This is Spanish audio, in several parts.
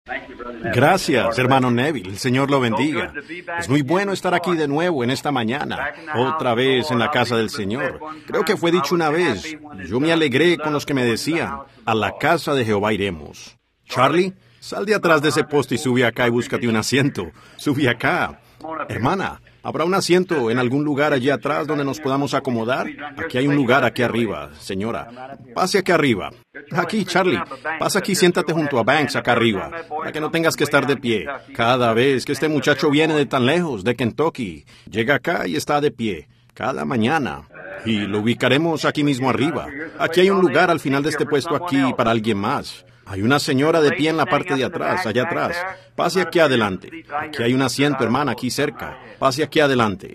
Gracias, hermano Neville. El Señor lo bendiga. Es muy bueno estar aquí de nuevo en esta mañana, otra vez en la casa del Señor. Creo que fue dicho una vez. Yo me alegré con los que me decían, a la casa de Jehová iremos. Charlie, sal de atrás de ese poste y sube acá y búscate un asiento. Sube acá. Hermana, ¿habrá un asiento en algún lugar allí atrás donde nos podamos acomodar? Aquí hay un lugar aquí arriba, señora. Pase aquí arriba. Aquí, Charlie. Pasa aquí y siéntate junto a Banks acá arriba, para que no tengas que estar de pie. Cada vez que este muchacho viene de tan lejos, de Kentucky, llega acá y está de pie. Cada mañana. Y lo ubicaremos aquí mismo arriba. Aquí hay un lugar al final de este puesto aquí para alguien más. Hay una señora de pie en la parte de atrás, allá atrás. Pase aquí adelante. Aquí hay un asiento, hermana, aquí cerca. Pase aquí adelante.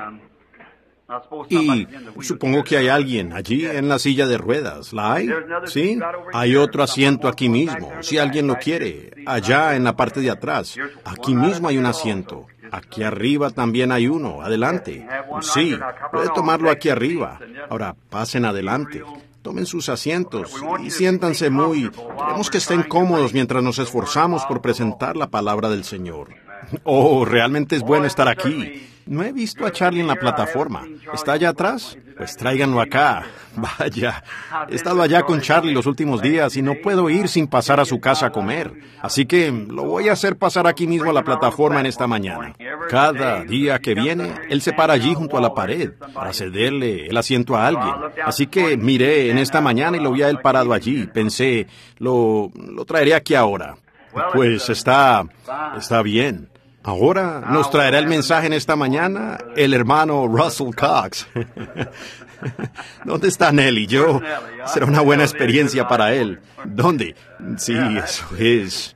Y supongo que hay alguien allí en la silla de ruedas. ¿La hay? ¿Sí? Hay otro asiento aquí mismo, si alguien lo quiere. Allá en la parte de atrás. Aquí mismo hay un asiento. Aquí arriba también hay uno. Adelante. Sí, puede tomarlo aquí arriba. Ahora, pasen adelante. Tomen sus asientos y siéntanse queremos que estén cómodos mientras nos esforzamos por presentar la palabra del Señor. Oh, realmente es bueno estar aquí. No he visto a Charlie en la plataforma. ¿Está allá atrás? Pues tráiganlo acá. Vaya, he estado allá con Charlie los últimos días y no puedo ir sin pasar a su casa a comer. Así que lo voy a hacer pasar aquí mismo a la plataforma en esta mañana. Cada día que viene, él se para allí junto a la pared para cederle el asiento a alguien. Así que miré en esta mañana y lo vi a él parado allí. Pensé, lo traeré aquí ahora. Pues está bien. Ahora nos traerá el mensaje en esta mañana el hermano Russell Cox. ¿Dónde está Nelly? Será una buena experiencia para él. ¿Dónde? Sí, eso es.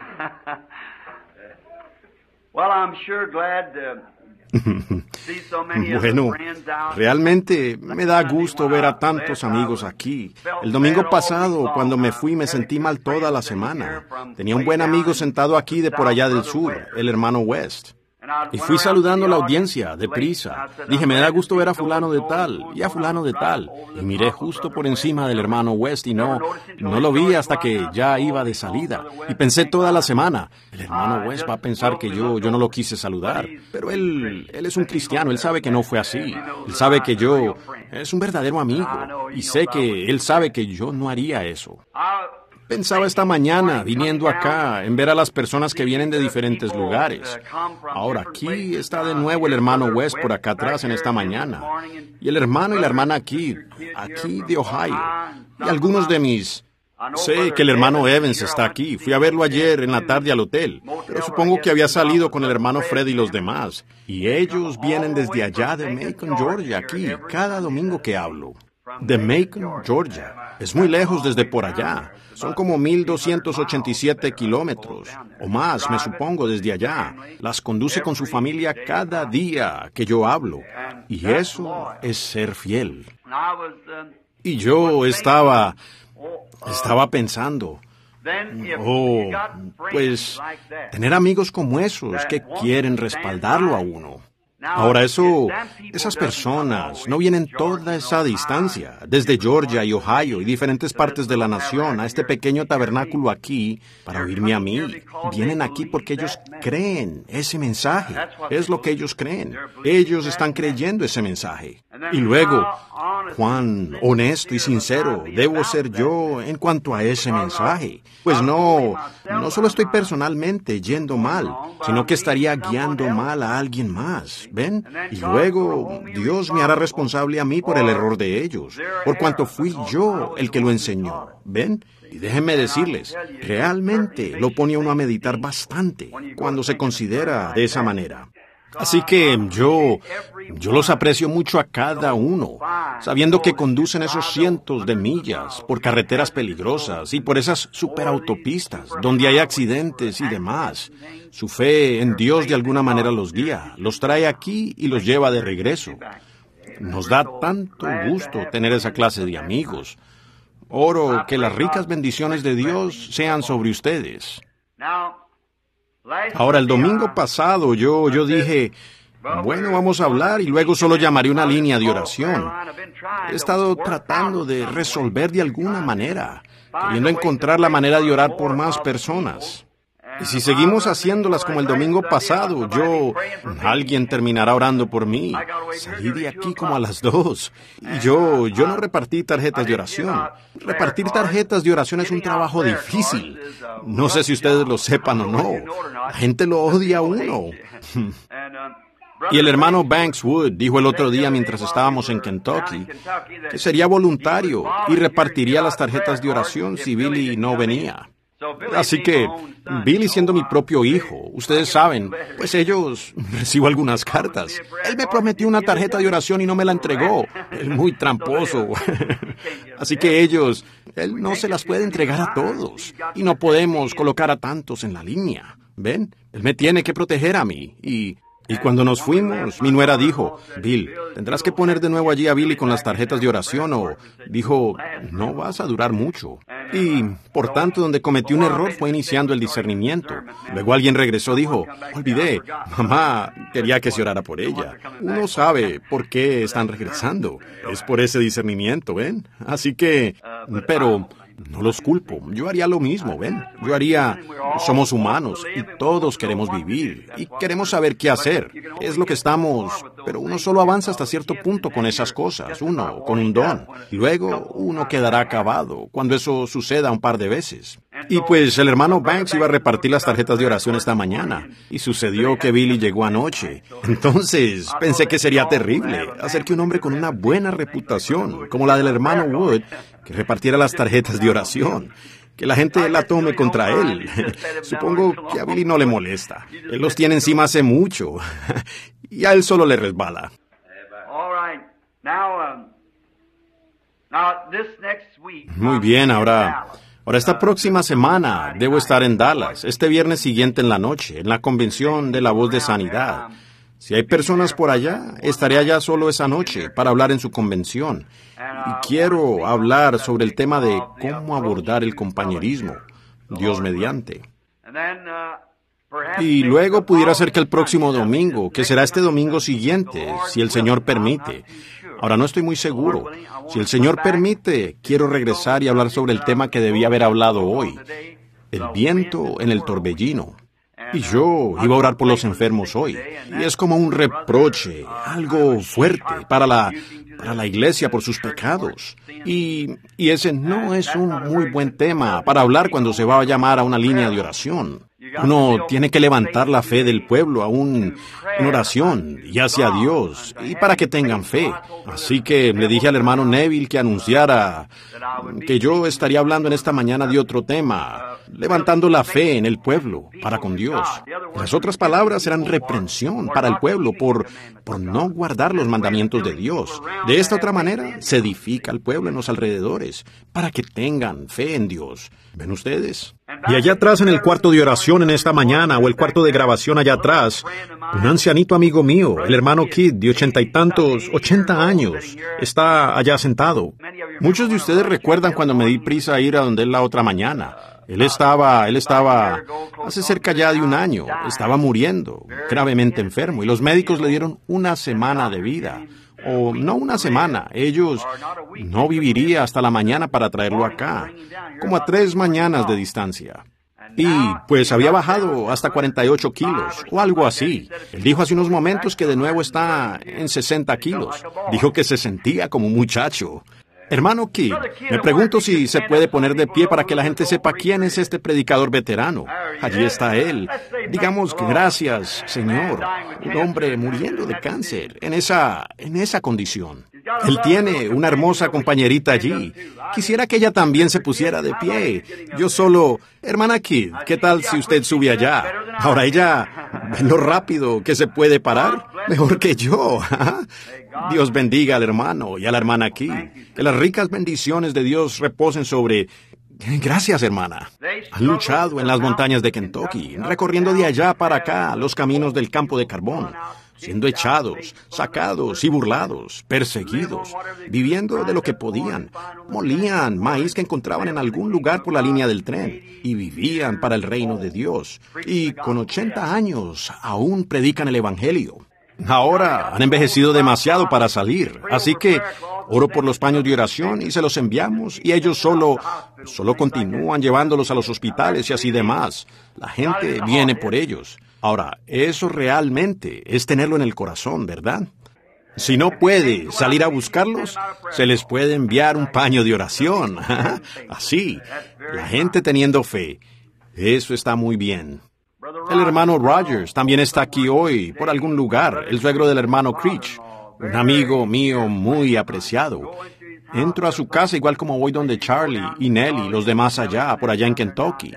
Bueno, realmente me da gusto ver a tantos amigos aquí. El domingo pasado, cuando me fui, me sentí mal toda la semana. Tenía un buen amigo sentado aquí de por allá del sur, el hermano West. Y fui saludando a la audiencia, deprisa. Dije, me da gusto ver a fulano de tal, y a fulano de tal. Y miré justo por encima del hermano West y no lo vi hasta que ya iba de salida. Y pensé toda la semana, el hermano West va a pensar que yo no lo quise saludar. Pero él es un cristiano, él sabe que no fue así. Él sabe que es un verdadero amigo. Y sé que él sabe que yo no haría eso. Pensaba esta mañana, viniendo acá, en ver a las personas que vienen de diferentes lugares. Ahora, aquí está de nuevo el hermano West por acá atrás en esta mañana. Y el hermano y la hermana aquí de Ohio. Y algunos de mis... Sé que el hermano Evans está aquí. Fui a verlo ayer en la tarde al hotel. Pero supongo que había salido con el hermano Fred y los demás. Y ellos vienen desde allá de Macon, Georgia, aquí, cada domingo que hablo. De Macon, Georgia. Es muy lejos desde por allá. Son como 1,287 kilómetros, o más, me supongo, desde allá. Las conduce con su familia cada día que yo hablo. Y eso es ser fiel. Y yo estaba pensando, pues, tener amigos como esos que quieren respaldarlo a uno. Ahora, esas personas no vienen toda esa distancia, desde Georgia y Ohio y diferentes partes de la nación, a este pequeño tabernáculo aquí, para oírme a mí. Vienen aquí porque ellos creen ese mensaje. Es lo que ellos creen. Ellos están creyendo ese mensaje. Y luego, cuán honesto y sincero debo ser yo en cuanto a ese mensaje. Pues no solo estoy personalmente yendo mal, sino que estaría guiando mal a alguien más. ¿Ven? Y luego Dios me hará responsable a mí por el error de ellos, por cuanto fui yo el que lo enseñó. ¿Ven? Y déjenme decirles, realmente lo pone a uno a meditar bastante cuando se considera de esa manera. Así que yo los aprecio mucho a cada uno, sabiendo que conducen esos cientos de millas por carreteras peligrosas y por esas superautopistas donde hay accidentes y demás. Su fe en Dios de alguna manera los guía, los trae aquí y los lleva de regreso. Nos da tanto gusto tener esa clase de amigos. Oro que las ricas bendiciones de Dios sean sobre ustedes. Ahora, el domingo pasado yo dije, bueno, vamos a hablar y luego solo llamaré una línea de oración. He estado tratando de resolver de alguna manera, queriendo encontrar la manera de orar por más personas. Y si seguimos haciéndolas como el domingo pasado, alguien terminará orando por mí. Salí de aquí como a las 2. Y yo no repartí tarjetas de oración. Repartir tarjetas de oración es un trabajo difícil. No sé si ustedes lo sepan o no. La gente lo odia a uno. Y el hermano Banks Wood dijo el otro día mientras estábamos en Kentucky que sería voluntario y repartiría las tarjetas de oración si Billy no venía. Así que, Billy siendo mi propio hijo, ustedes saben, pues recibo algunas cartas. Él me prometió una tarjeta de oración y no me la entregó. Él muy tramposo. Así que él no se las puede entregar a todos. Y no podemos colocar a tantos en la línea. ¿Ven? Él me tiene que proteger a mí. Y cuando nos fuimos, mi nuera dijo, Bill, tendrás que poner de nuevo allí a Billy con las tarjetas de oración dijo, no vas a durar mucho. Y, por tanto, donde cometí un error fue iniciando el discernimiento. Luego alguien regresó, dijo, olvidé, mamá quería que se orara por ella. Uno sabe por qué están regresando. Es por ese discernimiento, ¿ven? Así que, pero no los culpo. Yo haría lo mismo, ¿ven? Somos humanos y todos queremos vivir y queremos saber qué hacer. Es lo que pero uno solo avanza hasta cierto punto con esas cosas, uno con un don. Luego uno quedará acabado cuando eso suceda un par de veces. Y pues el hermano Banks iba a repartir las tarjetas de oración esta mañana y sucedió que Billy llegó anoche. Entonces pensé que sería terrible hacer que un hombre con una buena reputación, como la del hermano Wood, que repartiera las tarjetas de oración. Que la gente la tome contra él. Supongo que a Billy no le molesta. Él los tiene encima hace mucho. Y a él solo le resbala. Muy bien, ahora esta próxima semana debo estar en Dallas, este viernes siguiente en la noche, en la convención de la Voz de Sanidad. Si hay personas por allá, estaré allá solo esa noche para hablar en su convención. Y quiero hablar sobre el tema de cómo abordar el compañerismo, Dios mediante. Y luego pudiera ser que el próximo domingo, que será este domingo siguiente, si el Señor permite. Ahora no estoy muy seguro. Si el Señor permite, quiero regresar y hablar sobre el tema que debía haber hablado hoy, el viento en el torbellino. Y yo iba a orar por los enfermos hoy. Y es como un reproche, algo fuerte para la iglesia por sus pecados. Y ese no es un muy buen tema para hablar cuando se va a llamar a una línea de oración. Uno tiene que levantar la fe del pueblo aún en oración y hacia Dios, y para que tengan fe. Así que le dije al hermano Neville que anunciara que yo estaría hablando en esta mañana de otro tema, levantando la fe en el pueblo para con Dios. Las otras palabras eran reprensión para el pueblo por no guardar los mandamientos de Dios. De esta otra manera se edifica el pueblo en los alrededores para que tengan fe en Dios. ¿Ven ustedes? Y allá atrás en el cuarto de oración en esta mañana, o el cuarto de grabación allá atrás, un ancianito amigo mío, el hermano Kidd, de 80 años, está allá sentado. Muchos de ustedes recuerdan cuando me di prisa a ir a donde él la otra mañana. Él estaba hace cerca ya de un año, estaba muriendo, gravemente enfermo, y los médicos le dieron una semana de vida. O no una semana, ellos no viviría hasta la mañana para traerlo acá, como a 3 mañanas de distancia. Y pues había bajado hasta 48 kilos, o algo así. Él dijo hace unos momentos que de nuevo está en 60 kilos. Dijo que se sentía como un muchacho. Hermano Kidd, me pregunto si se puede poner de pie para que la gente sepa quién es este predicador veterano. Allí está él. Digamos que gracias, Señor. Un hombre muriendo de cáncer, en esa condición. Él tiene una hermosa compañerita allí. Quisiera que ella también se pusiera de pie. Hermana Kidd, ¿qué tal si usted sube allá? Ahora ella, ¿ven lo rápido que se puede parar? Mejor que yo. Dios bendiga al hermano y a la hermana Kidd. Que las ricas bendiciones de Dios reposen sobre... Gracias, hermana. Han luchado en las montañas de Kentucky, recorriendo de allá para acá los caminos del campo de carbón, siendo echados, sacados y burlados, perseguidos, viviendo de lo que podían. Molían maíz que encontraban en algún lugar por la línea del tren y vivían para el reino de Dios. Y con 80 años aún predican el Evangelio. Ahora han envejecido demasiado para salir, así que Oro por los paños de oración y se los enviamos y ellos solo continúan llevándolos a los hospitales y así demás. La gente viene por ellos. Ahora, eso realmente es tenerlo en el corazón, ¿verdad? Si no puede salir a buscarlos, se les puede enviar un paño de oración. Así, la gente teniendo fe. Eso está muy bien. El hermano Rogers también está aquí hoy, por algún lugar, el suegro del hermano Creech, un amigo mío muy apreciado. Entro a su casa igual como voy donde Charlie y Nellie, los demás allá, por allá en Kentucky.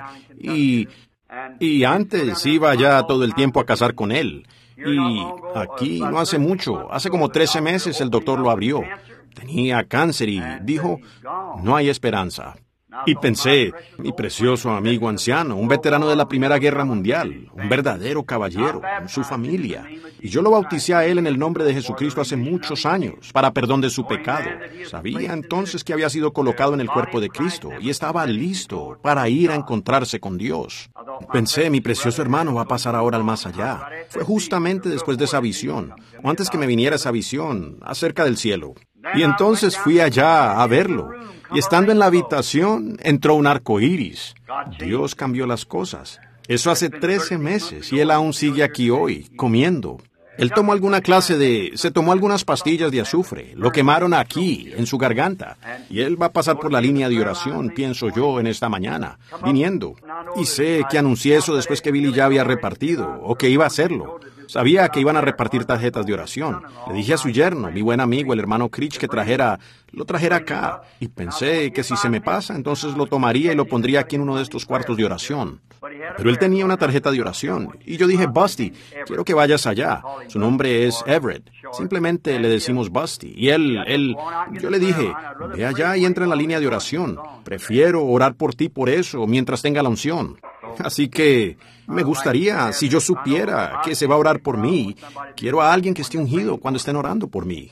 Y antes iba ya todo el tiempo a cazar con él. Y aquí no hace mucho, hace como 13 meses el doctor lo abrió. Tenía cáncer y dijo, no hay esperanza. Y pensé, mi precioso amigo anciano, un veterano de la Primera Guerra Mundial, un verdadero caballero, con su familia. Y yo lo bauticé a él en el nombre de Jesucristo hace muchos años, para perdón de su pecado. Sabía entonces que había sido colocado en el cuerpo de Cristo y estaba listo para ir a encontrarse con Dios. Pensé, mi precioso hermano va a pasar ahora al más allá. Fue justamente después de esa visión, o antes que me viniera esa visión, acerca del cielo. Y entonces fui allá a verlo. Y estando en la habitación, entró un arco iris. Dios cambió las cosas. Eso hace 13 meses y él aún sigue aquí hoy, comiendo. Él tomó se tomó algunas pastillas de azufre, lo quemaron aquí, en su garganta. Y él va a pasar por la línea de oración, pienso yo, en esta mañana, viniendo. Y sé que anuncié eso después que Billy ya había repartido, o que iba a hacerlo. Sabía que iban a repartir tarjetas de oración. Le dije a su yerno, mi buen amigo, el hermano Creech, que lo trajera acá. Y pensé que si se me pasa, entonces lo tomaría y lo pondría aquí en uno de estos cuartos de oración. Pero él tenía una tarjeta de oración. Y yo dije, Busty, quiero que vayas allá. Su nombre es Everett. Simplemente le decimos Busty. Y yo le dije, ve allá y entra en la línea de oración. Prefiero orar por ti por eso, mientras tenga la unción. Así que me gustaría, si yo supiera que se va a orar por mí, quiero a alguien que esté ungido cuando estén orando por mí.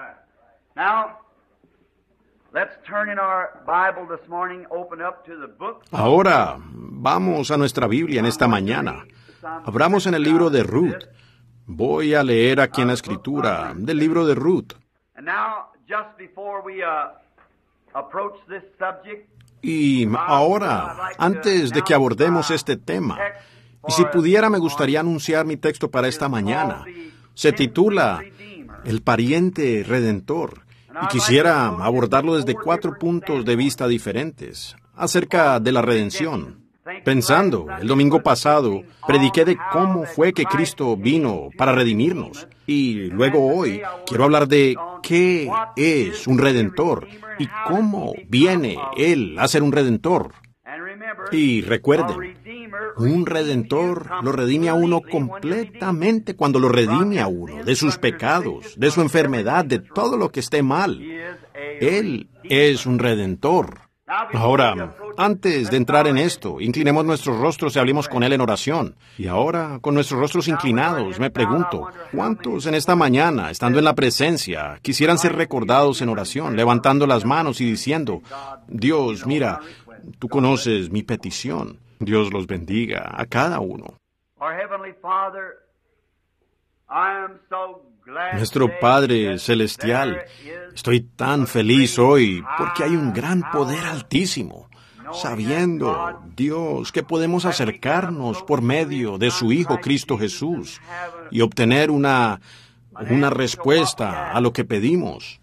Ahora, vamos a nuestra Biblia en esta mañana. Abramos en el libro de Ruth. Voy a leer aquí en la Escritura del libro de Ruth. Y ahora, antes de que abordemos este tema, y si pudiera me gustaría anunciar mi texto para esta mañana. Se titula El pariente redentor, y quisiera abordarlo desde 4 puntos de vista diferentes, acerca de la redención. Pensando, el domingo pasado, prediqué de cómo fue que Cristo vino para redimirnos. Y luego hoy quiero hablar de qué es un redentor y cómo viene Él a ser un redentor. Y recuerden, un redentor lo redime a uno completamente cuando lo redime a uno de sus pecados, de su enfermedad, de todo lo que esté mal. Él es un redentor. Ahora, antes de entrar en esto, inclinemos nuestros rostros y hablemos con Él en oración. Y ahora, con nuestros rostros inclinados, me pregunto, ¿cuántos en esta mañana, estando en la presencia, quisieran ser recordados en oración, levantando las manos y diciendo, Dios, mira, tú conoces mi petición. Dios los bendiga a cada uno. Nuestro Padre Celestial, estoy tan feliz hoy porque hay un gran poder altísimo, sabiendo, Dios, que podemos acercarnos por medio de su Hijo Cristo Jesús y obtener una respuesta a lo que pedimos.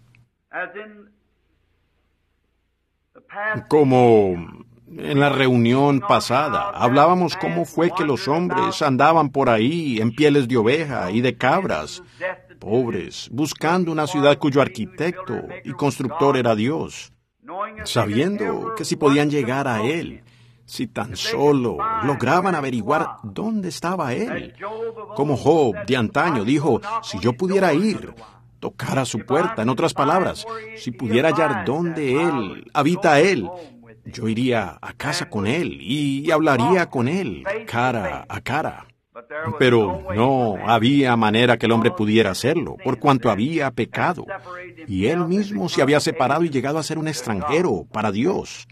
Como en la reunión pasada, hablábamos cómo fue que los hombres andaban por ahí en pieles de oveja y de cabras, pobres, buscando una ciudad cuyo arquitecto y constructor era Dios, sabiendo que si podían llegar a Él, si tan solo lograban averiguar dónde estaba Él. Como Job de antaño dijo, si yo pudiera ir, tocar a su puerta, en otras palabras, si pudiera hallar dónde Él, habita Él, yo iría a casa con Él y hablaría con Él cara a cara. Pero no había manera que el hombre pudiera hacerlo, por cuanto había pecado. Y él mismo se había separado y llegado a ser un extranjero para Dios.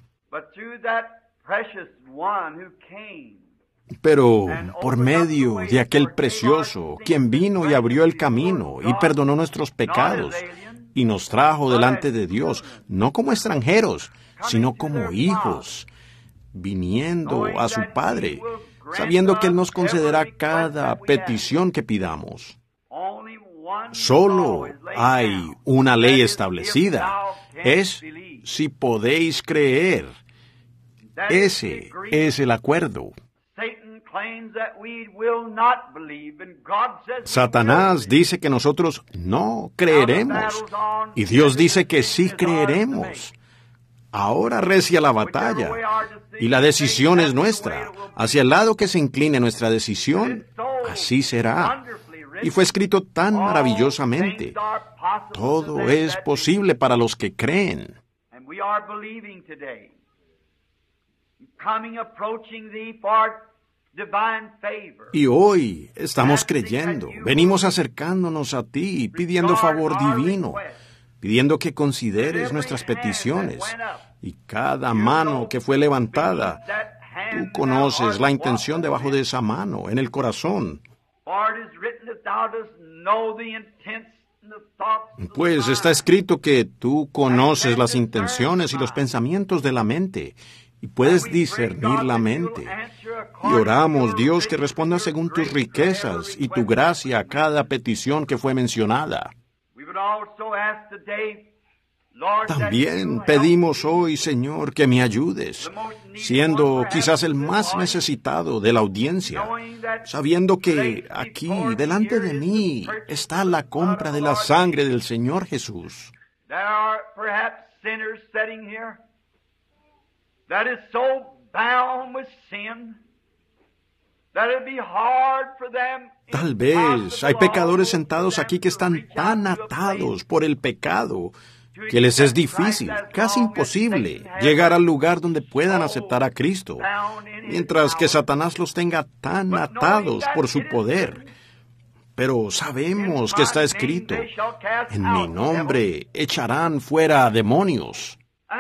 Pero por medio de aquel precioso, quien vino y abrió el camino y perdonó nuestros pecados, y nos trajo delante de Dios, no como extranjeros, sino como hijos, viniendo a su Padre, sabiendo que Él nos concederá cada petición que pidamos. Solo hay una ley establecida, es si podéis creer. Ese es el acuerdo. Satanás dice que nosotros no creeremos, y Dios dice que sí creeremos. Ahora recia la batalla, y la decisión es nuestra. Hacia el lado que se incline nuestra decisión, así será. Y fue escrito tan maravillosamente. Todo es posible para los que creen. Y hoy estamos creyendo, venimos acercándonos a ti, pidiendo favor divino, pidiendo que consideres nuestras peticiones. Y cada mano que fue levantada, tú conoces la intención debajo de esa mano, en el corazón. Pues está escrito que tú conoces las intenciones y los pensamientos de la mente, y puedes discernir la mente. Y oramos, Dios, que responda según tus riquezas y tu gracia a cada petición que fue mencionada. También pedimos hoy, Señor, que me ayudes, siendo quizás el más necesitado de la audiencia, sabiendo que aquí, delante de mí, está la compra de la sangre del Señor Jesús. Tal vez hay pecadores sentados aquí que están tan atados por el pecado que les es difícil, casi imposible, llegar al lugar donde puedan aceptar a Cristo, mientras que Satanás los tenga tan atados por su poder. Pero sabemos que está escrito, en mi nombre echarán fuera demonios.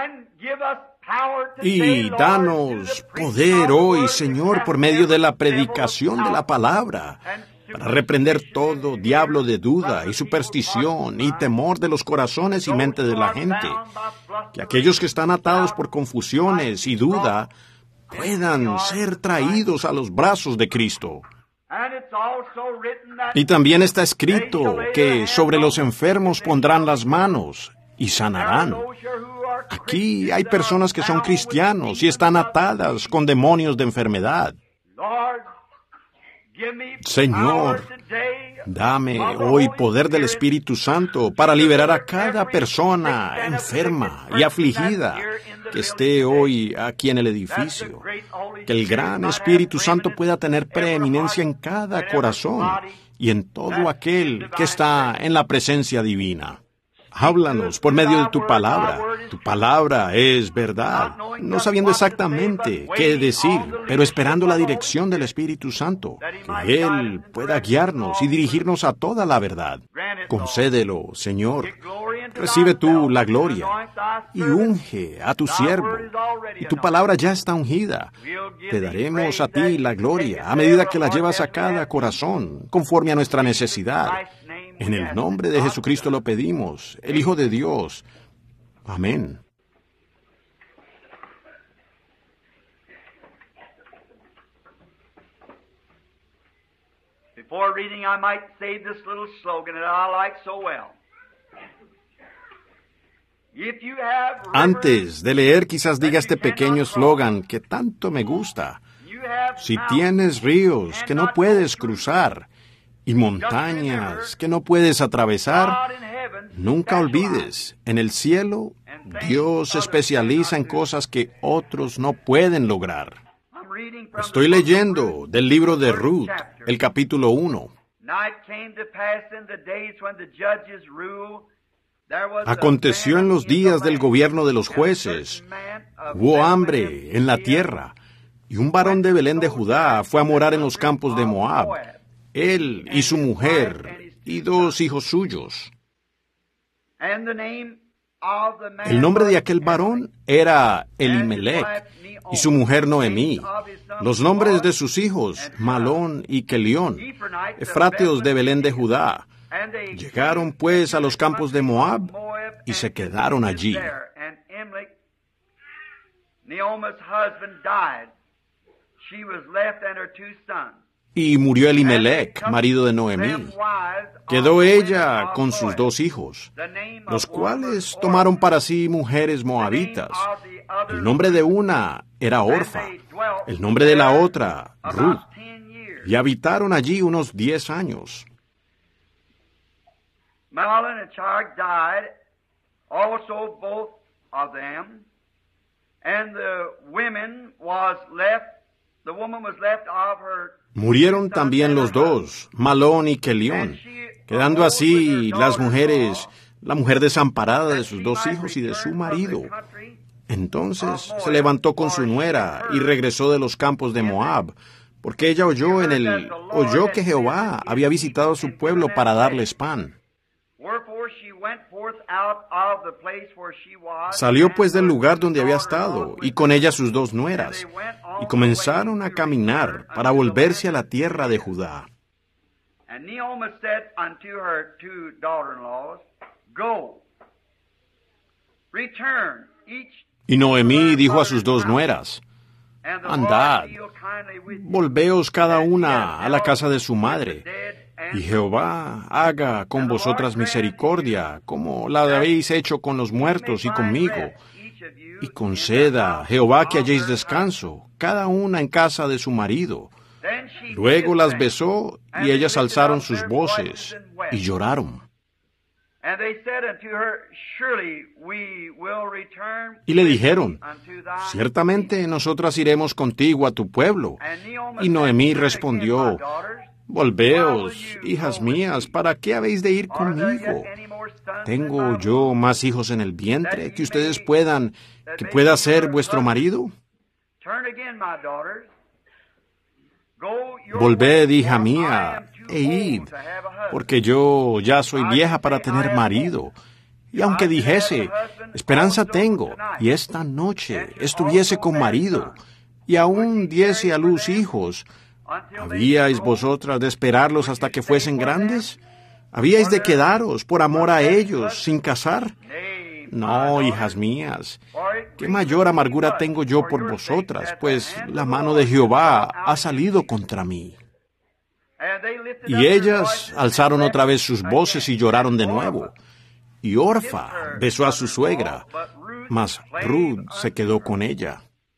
Y danos poder hoy, Señor, por medio de la predicación de la palabra, para reprender todo diablo de duda y superstición y temor de los corazones y mente de la gente, que aquellos que están atados por confusiones y duda puedan ser traídos a los brazos de Cristo. Y también está escrito que sobre los enfermos pondrán las manos y sanarán. Aquí hay personas que son cristianos y están atadas con demonios de enfermedad. Señor, dame hoy poder del Espíritu Santo para liberar a cada persona enferma y afligida que esté hoy aquí en el edificio. Que el gran Espíritu Santo pueda tener preeminencia en cada corazón y en todo aquel que está en la presencia divina. Háblanos por medio de tu palabra. Tu palabra es verdad, no sabiendo exactamente qué decir, pero esperando la dirección del Espíritu Santo, que Él pueda guiarnos y dirigirnos a toda la verdad. Concédelo, Señor. Recibe tú la gloria y unge a tu siervo. Y tu palabra ya está ungida. Te daremos a ti la gloria a medida que la llevas a cada corazón, conforme a nuestra necesidad. En el nombre de Jesucristo lo pedimos, el Hijo de Dios. Amén. Before reading, I might say this little slogan that I like so well. Antes de leer, quizás diga este pequeño eslogan que tanto me gusta. Si tienes ríos que no puedes cruzar y montañas que no puedes atravesar, nunca olvides, en el cielo, Dios se especializa en cosas que otros no pueden lograr. Estoy leyendo del libro de Ruth, el capítulo 1. Aconteció en los días del gobierno de los jueces, hubo hambre en la tierra, y un varón de Belén de Judá fue a morar en los campos de Moab, él y su mujer y 2 hijos suyos. El nombre de aquel varón era Elimelech, y su mujer Noemí. Los nombres de sus hijos, Malón y Kelión, efrateos de Belén de Judá. Llegaron pues a los campos de Moab y se quedaron allí. Y murió Elimelech, marido de Noemí. Quedó ella con sus 2 hijos, los cuales tomaron para sí mujeres moabitas. El nombre de una era Orfa, el nombre de la otra, Ruth, y habitaron allí unos 10 años. Mahlon and Chilion died, also both of them, and the woman was left of her. Murieron también los 2, Mahlón y Chilion, quedando así las mujeres, la mujer desamparada de sus 2 hijos y de su marido. Entonces se levantó con su nuera y regresó de los campos de Moab, porque ella oyó que Jehová había visitado a su pueblo para darles pan. Salió pues del lugar donde había estado, y con ella sus 2 nueras, y comenzaron a caminar para volverse a la tierra de Judá. Y Noemí dijo a sus 2 nueras, andad, volveos cada una a la casa de su madre, y Jehová haga con vosotras misericordia, como la habéis hecho con los muertos y conmigo, y conceda Jehová que halléis descanso, cada una en casa de su marido. Luego las besó, y ellas alzaron sus voces y lloraron. Y le dijeron, ciertamente nosotras iremos contigo a tu pueblo. Y Noemí respondió, volveos, hijas mías, ¿para qué habéis de ir conmigo? ¿Tengo yo más hijos en el vientre que pueda ser vuestro marido? Volved, hija mía, e id, porque yo ya soy vieja para tener marido. Y aunque dijese, esperanza tengo, y esta noche estuviese con marido, y aún diese a luz hijos, ¿habíais vosotras de esperarlos hasta que fuesen grandes? ¿Habíais de quedaros por amor a ellos sin casar? No, hijas mías, qué mayor amargura tengo yo por vosotras, pues la mano de Jehová ha salido contra mí. Y ellas alzaron otra vez sus voces y lloraron de nuevo. Y Orfa besó a su suegra, mas Ruth se quedó con ella.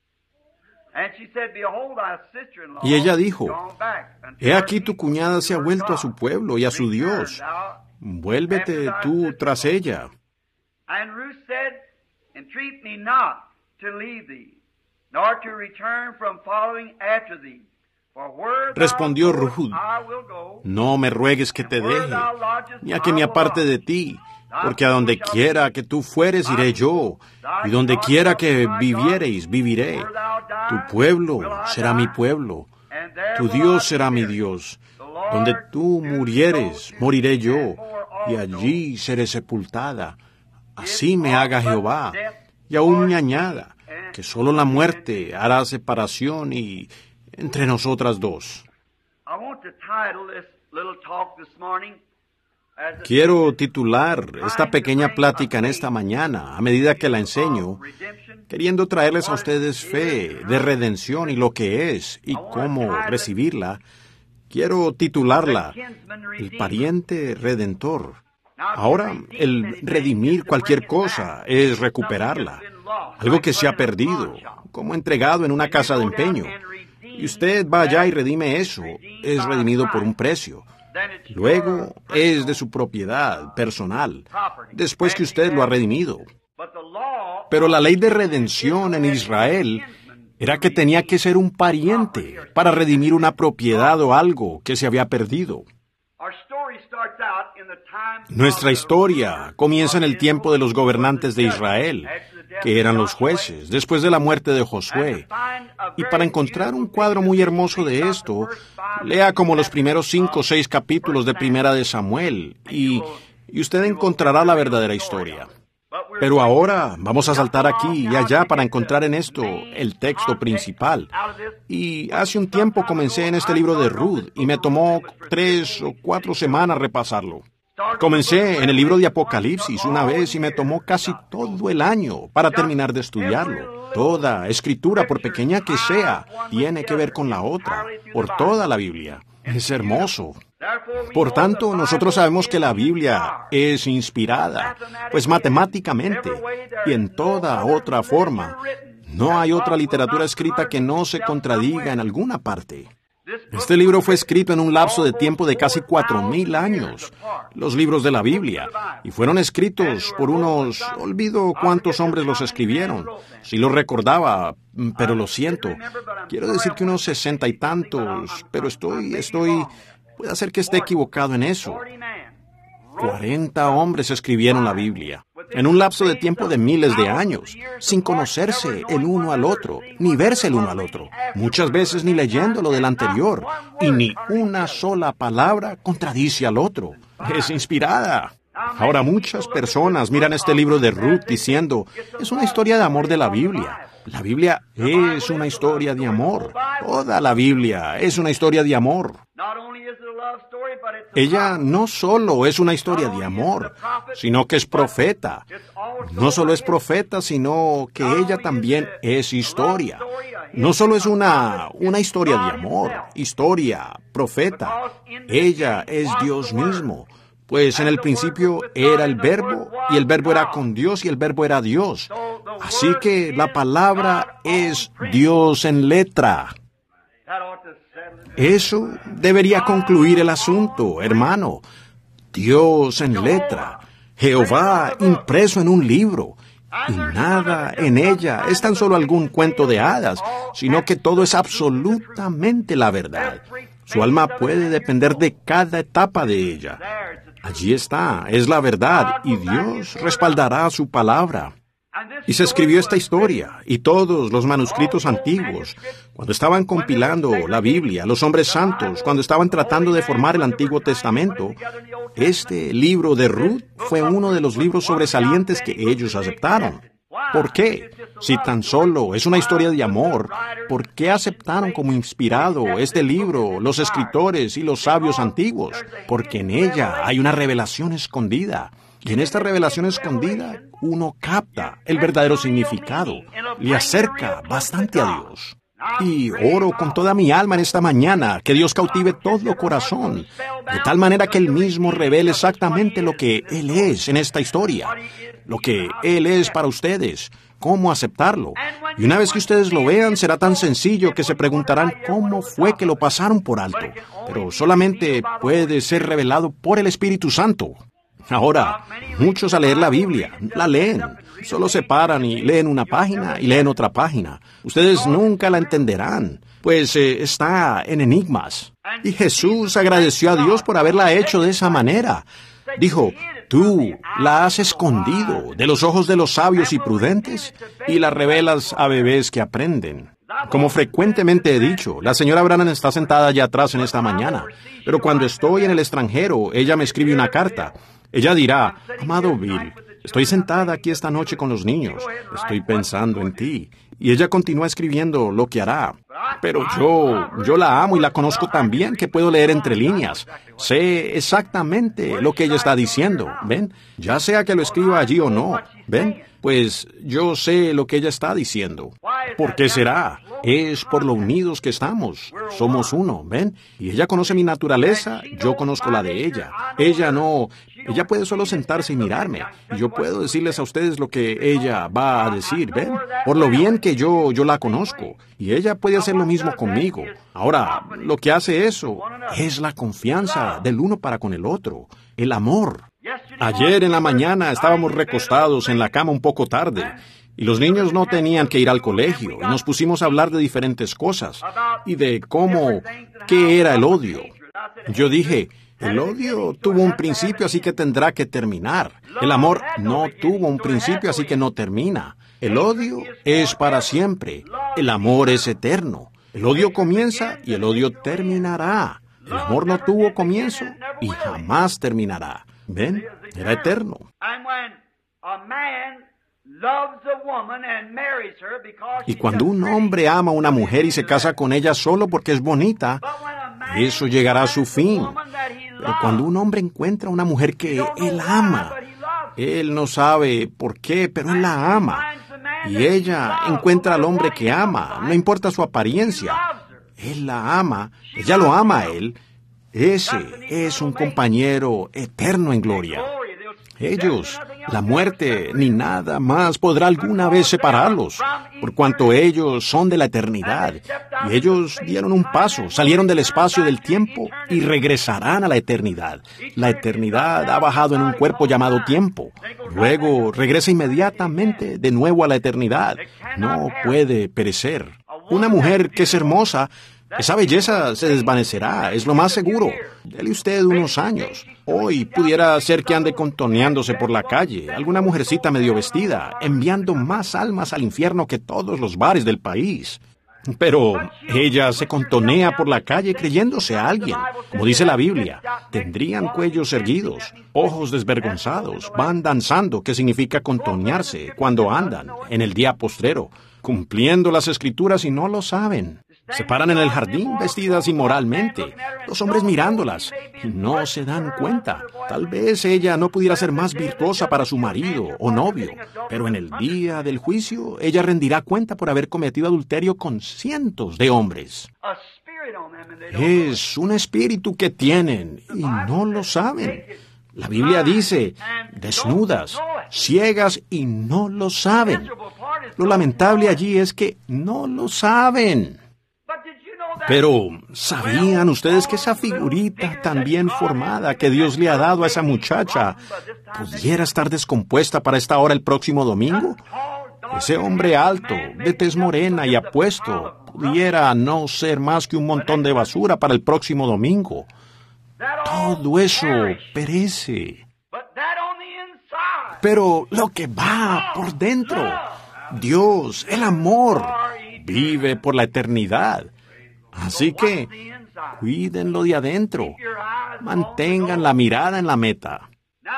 Y ella dijo, he aquí tu cuñada se ha vuelto a su pueblo y a su Dios. Vuélvete tú tras ella. Respondió Ruth, no me ruegues que te deje, ni a que me aparte de ti, porque a donde quiera que tú fueres iré yo, y donde quiera que viviereis viviré. Tu pueblo será mi pueblo, tu Dios será mi Dios. Donde tú murieres, moriré yo, y allí seré sepultada. Así me haga Jehová, y aún me añada, que solo la muerte hará separación entre nosotras 2. Quiero titular esta pequeña plática en esta mañana, a medida que la enseño, queriendo traerles a ustedes fe de redención y lo que es y cómo recibirla. Quiero titularla El pariente redentor. Ahora, el redimir cualquier cosa es recuperarla, algo que se ha perdido, como entregado en una casa de empeño. Y usted va allá y redime eso, es redimido por un precio. Luego es de su propiedad personal, después que usted lo ha redimido. Pero la ley de redención en Israel era que tenía que ser un pariente para redimir una propiedad o algo que se había perdido. Nuestra historia comienza en el tiempo de los gobernantes de Israel, que eran los jueces, después de la muerte de Josué. Y para encontrar un cuadro muy hermoso de esto, lea como los primeros 5 o 6 capítulos de Primera de Samuel, y usted encontrará la verdadera historia. Pero ahora vamos a saltar aquí y allá para encontrar en esto el texto principal. Y hace un tiempo comencé en este libro de Ruth, y me tomó 3 o 4 semanas repasarlo. Comencé en el libro de Apocalipsis una vez y me tomó casi todo el año para terminar de estudiarlo. Toda escritura, por pequeña que sea, tiene que ver con la otra, por toda la Biblia. Es hermoso. Por tanto, nosotros sabemos que la Biblia es inspirada, pues matemáticamente y en toda otra forma, no hay otra literatura escrita que no se contradiga en alguna parte. Este libro fue escrito en un lapso de tiempo de casi 4,000 años, los libros de la Biblia, y fueron escritos por unos, olvido cuántos hombres los escribieron. Sí lo recordaba, pero lo siento. Quiero decir que unos 60 y tantos, pero puede ser que esté equivocado en eso. 40 hombres escribieron la Biblia, en un lapso de tiempo de miles de años, sin conocerse el uno al otro, ni verse el uno al otro, muchas veces ni leyendo lo del anterior, y ni una sola palabra contradice al otro. Es inspirada. Ahora muchas personas miran este libro de Ruth diciendo, es una historia de amor de la Biblia. La Biblia es una historia de amor. Toda la Biblia es una historia de amor. Ella no solo es una historia de amor, sino que es profeta. No solo es profeta, sino que ella también es historia. No solo es una historia de amor, historia, profeta. Ella es Dios mismo. Pues en el principio era el Verbo, y el Verbo era con Dios, y el Verbo era Dios. Así que la palabra es Dios en letra. Eso debería concluir el asunto, hermano. Dios en letra. Jehová impreso en un libro. Y nada en ella es tan solo algún cuento de hadas, sino que todo es absolutamente la verdad. Su alma puede depender de cada etapa de ella. Allí está, es la verdad, y Dios respaldará su palabra. Y se escribió esta historia, y todos los manuscritos antiguos, cuando estaban compilando la Biblia, los hombres santos, cuando estaban tratando de formar el Antiguo Testamento, este libro de Ruth fue uno de los libros sobresalientes que ellos aceptaron. ¿Por qué? Si tan solo es una historia de amor, ¿por qué aceptaron como inspirado este libro los escritores y los sabios antiguos? Porque en ella hay una revelación escondida. Y en esta revelación escondida, uno capta el verdadero significado, le acerca bastante a Dios. Y oro con toda mi alma en esta mañana que Dios cautive todo corazón, de tal manera que Él mismo revele exactamente lo que Él es en esta historia, lo que Él es para ustedes, cómo aceptarlo. Y una vez que ustedes lo vean, será tan sencillo que se preguntarán cómo fue que lo pasaron por alto, pero solamente puede ser revelado por el Espíritu Santo. Ahora, muchos al leer la Biblia, la leen. Solo se paran y leen una página y leen otra página. Ustedes nunca la entenderán, pues está en enigmas. Y Jesús agradeció a Dios por haberla hecho de esa manera. Dijo, tú la has escondido de los ojos de los sabios y prudentes y la revelas a bebés que aprenden. Como frecuentemente he dicho, la señora Branham está sentada allá atrás en esta mañana, pero cuando estoy en el extranjero, ella me escribe una carta. Ella dirá, amado Bill, estoy sentada aquí esta noche con los niños, estoy pensando en ti. Y ella continúa escribiendo lo que hará. Pero yo la amo y la conozco tan bien que puedo leer entre líneas. Sé exactamente lo que ella está diciendo, ¿ven? Ya sea que lo escriba allí o no, ¿ven? Pues yo sé lo que ella está diciendo. ¿Por qué será? Es por lo unidos que estamos. Somos uno, ¿ven? Y ella conoce mi naturaleza, yo conozco la de ella. Ella puede solo sentarse y mirarme. Y yo puedo decirles a ustedes lo que ella va a decir, ¿ven? Por lo bien que yo la conozco. Y ella puede hacer lo mismo conmigo. Ahora, lo que hace eso es la confianza del uno para con el otro. El amor. Ayer en la mañana estábamos recostados en la cama un poco tarde. Y los niños no tenían que ir al colegio, y nos pusimos a hablar de diferentes cosas, y de qué era el odio. Yo dije, el odio tuvo un principio, así que tendrá que terminar. El amor no tuvo un principio, así que no termina. El odio es para siempre. El amor es eterno. El odio comienza y el odio terminará. El amor no tuvo comienzo y jamás terminará. ¿Ven? Era eterno. Y cuando un hombre ama a una mujer y se casa con ella solo porque es bonita, eso llegará a su fin. Pero cuando un hombre encuentra una mujer que él ama, él no sabe por qué, pero él la ama. Y ella encuentra al hombre que ama, no importa su apariencia. Él la ama, ella lo ama a él. Ese es un compañero eterno en gloria. Ellos, la muerte ni nada más podrá alguna vez separarlos, por cuanto ellos son de la eternidad. Y ellos dieron un paso, salieron del espacio del tiempo y regresarán a la eternidad. La eternidad ha bajado en un cuerpo llamado tiempo. Luego regresa inmediatamente de nuevo a la eternidad. No puede perecer. Una mujer que es hermosa, esa belleza se desvanecerá, es lo más seguro. Dele usted unos años. Hoy pudiera ser que ande contoneándose por la calle, alguna mujercita medio vestida, enviando más almas al infierno que todos los bares del país. Pero ella se contonea por la calle creyéndose a alguien. Como dice la Biblia, tendrían cuellos erguidos, ojos desvergonzados, van danzando, que significa contonearse, cuando andan, en el día postrero, cumpliendo las Escrituras y no lo saben. Se paran en el jardín vestidas inmoralmente, los hombres mirándolas, y no se dan cuenta. Tal vez ella no pudiera ser más virtuosa para su marido o novio, pero en el día del juicio ella rendirá cuenta por haber cometido adulterio con cientos de hombres. Es un espíritu que tienen y no lo saben. La Biblia dice, desnudas, ciegas y no lo saben. Lo lamentable allí es que no lo saben. Pero, ¿sabían ustedes que esa figurita tan bien formada que Dios le ha dado a esa muchacha pudiera estar descompuesta para esta hora el próximo domingo? Ese hombre alto, de tez morena y apuesto, pudiera no ser más que un montón de basura para el próximo domingo. Todo eso perece. Pero lo que va por dentro, Dios, el amor, vive por la eternidad. Así que, cuídenlo de adentro. Mantengan la mirada en la meta.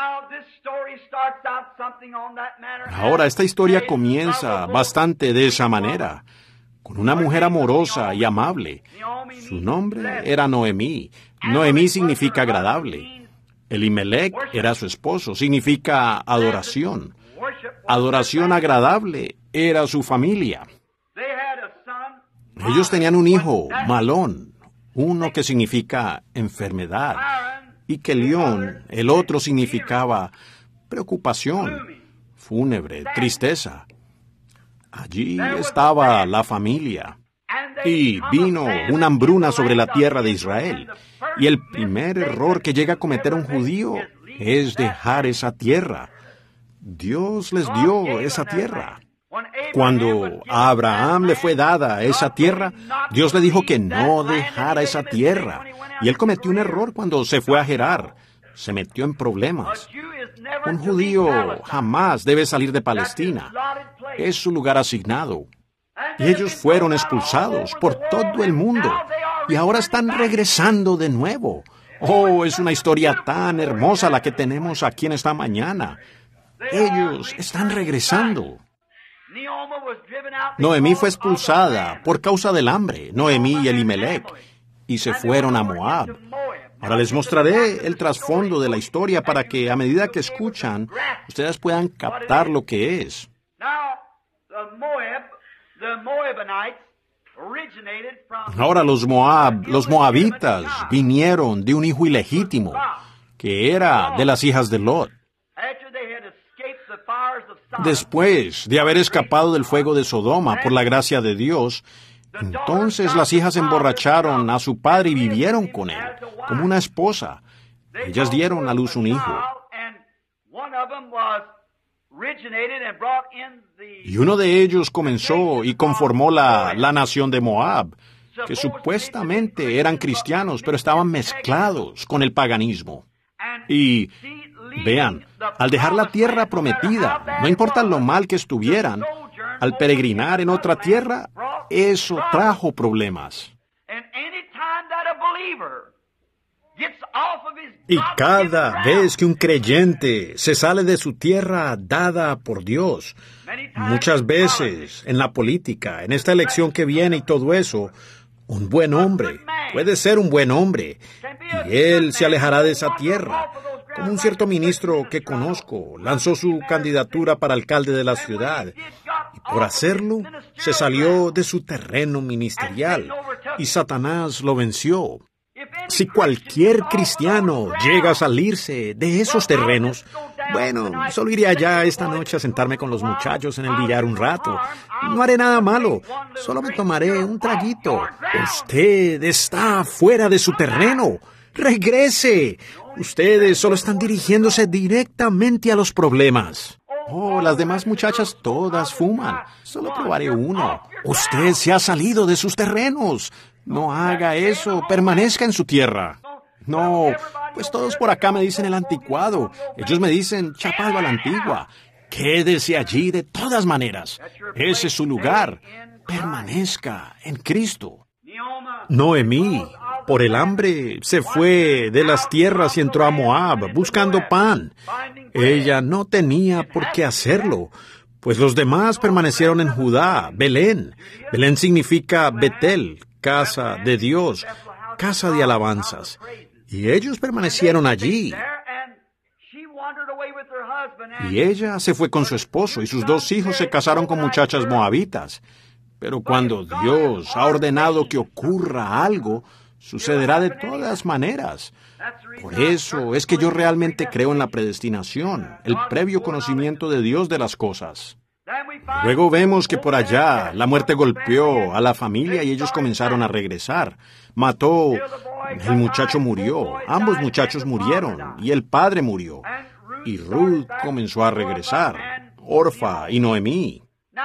Ahora, esta historia comienza bastante de esa manera, con una mujer amorosa y amable. Su nombre era Noemí. Noemí significa agradable. Elimelec era su esposo, significa adoración. Adoración agradable era su familia. Ellos tenían un hijo, Malón, uno que significa enfermedad, y Kelión, el otro significaba preocupación, fúnebre, tristeza. Allí estaba la familia. Y vino una hambruna sobre la tierra de Israel. Y el primer error que llega a cometer un judío es dejar esa tierra. Dios les dio esa tierra. Cuando a Abraham le fue dada esa tierra, Dios le dijo que no dejara esa tierra. Y él cometió un error cuando se fue a Gerar. Se metió en problemas. Un judío jamás debe salir de Palestina. Es su lugar asignado. Y ellos fueron expulsados por todo el mundo. Y ahora están regresando de nuevo. Oh, es una historia tan hermosa la que tenemos aquí en esta mañana. Ellos están regresando. Noemí fue expulsada por causa del hambre, Noemí y Elimelec, y se fueron a Moab. Ahora les mostraré el trasfondo de la historia para que a medida que escuchan, ustedes puedan captar lo que es. Ahora los moabitas vinieron de un hijo ilegítimo, que era de las hijas de Lot. Después de haber escapado del fuego de Sodoma por la gracia de Dios, entonces las hijas emborracharon a su padre y vivieron con él, como una esposa. Ellas dieron a luz un hijo. Y uno de ellos comenzó y conformó la nación de Moab, que supuestamente eran cristianos, pero estaban mezclados con el paganismo. Y vean, al dejar la tierra prometida, no importa lo mal que estuvieran, al peregrinar en otra tierra, eso trajo problemas. Y cada vez que un creyente se sale de su tierra dada por Dios, muchas veces en la política, en esta elección que viene y todo eso, un buen hombre puede ser un buen hombre, y él se alejará de esa tierra. Como un cierto ministro que conozco lanzó su candidatura para alcalde de la ciudad, y por hacerlo se salió de su terreno ministerial, y Satanás lo venció. Si cualquier cristiano llega a salirse de esos terrenos, bueno, solo iré allá esta noche a sentarme con los muchachos en el billar un rato. No haré nada malo, solo me tomaré un traguito. Usted está fuera de su terreno. ¡Regrese! Ustedes solo están dirigiéndose directamente a los problemas. Oh, las demás muchachas todas fuman. Solo probaré uno. Usted se ha salido de sus terrenos. No haga eso, permanezca en su tierra. No, pues todos por acá me dicen el anticuado. Ellos me dicen chapado a la antigua. Quédese allí de todas maneras. Ese es su lugar. Permanezca en Cristo. Noemí, por el hambre, se fue de las tierras y entró a Moab buscando pan. Ella no tenía por qué hacerlo, pues los demás permanecieron en Judá, Belén. Belén significa Betel, casa de Dios, casa de alabanzas. Y ellos permanecieron allí. Y ella se fue con su esposo y sus 2 hijos se casaron con muchachas moabitas. Pero cuando Dios ha ordenado que ocurra algo, sucederá de todas maneras. Por eso es que yo realmente creo en la predestinación, el previo conocimiento de Dios de las cosas. Luego vemos que por allá la muerte golpeó a la familia y ellos comenzaron a regresar. Mató, el muchacho murió, ambos muchachos murieron y el padre murió. Y Ruth comenzó a regresar, Orfa y Noemí.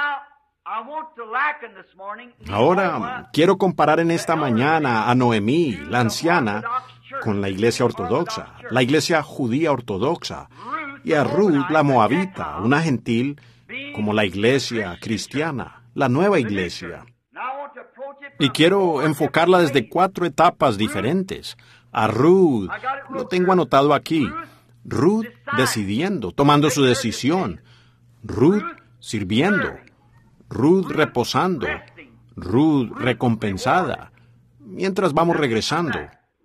Ahora quiero comparar en esta mañana a Noemí, la anciana, con la iglesia ortodoxa, la iglesia judía ortodoxa, y a Ruth, la moabita, una gentil, como la iglesia cristiana, la nueva iglesia. Y quiero enfocarla desde 4 etapas diferentes. A Ruth, lo tengo anotado aquí, Ruth decidiendo, tomando su decisión, Ruth sirviendo, Ruth reposando, Ruth recompensada, mientras vamos regresando.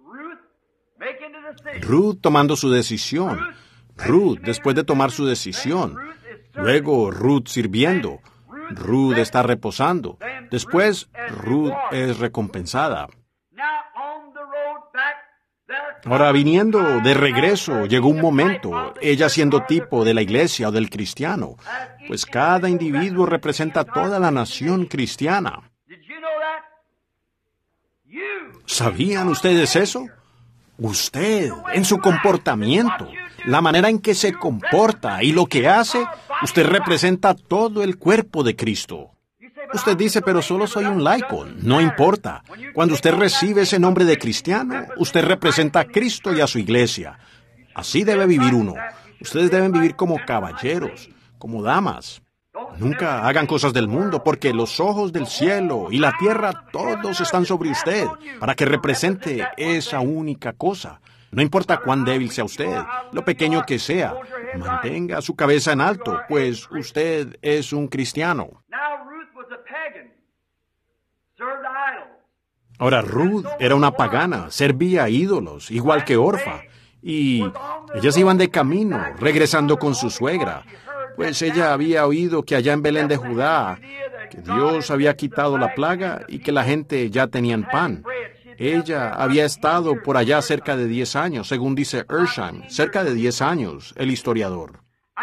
Ruth tomando su decisión, Ruth después de tomar su decisión, luego Ruth sirviendo, Ruth está reposando, después Ruth es recompensada. Ahora, viniendo de regreso, llegó un momento, ella siendo tipo de la iglesia o del cristiano, pues cada individuo representa toda la nación cristiana. ¿Sabían ustedes eso? Usted, en su comportamiento, la manera en que se comporta y lo que hace, usted representa todo el cuerpo de Cristo. Usted dice, pero solo soy un laico. No importa. Cuando usted recibe ese nombre de cristiano, usted representa a Cristo y a su iglesia. Así debe vivir uno. Ustedes deben vivir como caballeros, como damas. Nunca hagan cosas del mundo, porque los ojos del cielo y la tierra todos están sobre usted, para que represente esa única cosa. No importa cuán débil sea usted, lo pequeño que sea, mantenga su cabeza en alto, pues usted es un cristiano. Ahora, Ruth era una pagana, servía a ídolos, igual que Orfa, y ellas iban de camino, regresando con su suegra, pues ella había oído que allá en Belén de Judá, que Dios había quitado la plaga y que la gente ya tenían pan. Ella había estado por allá cerca de 10 años, según dice Ersheim, cerca de 10 años, el historiador.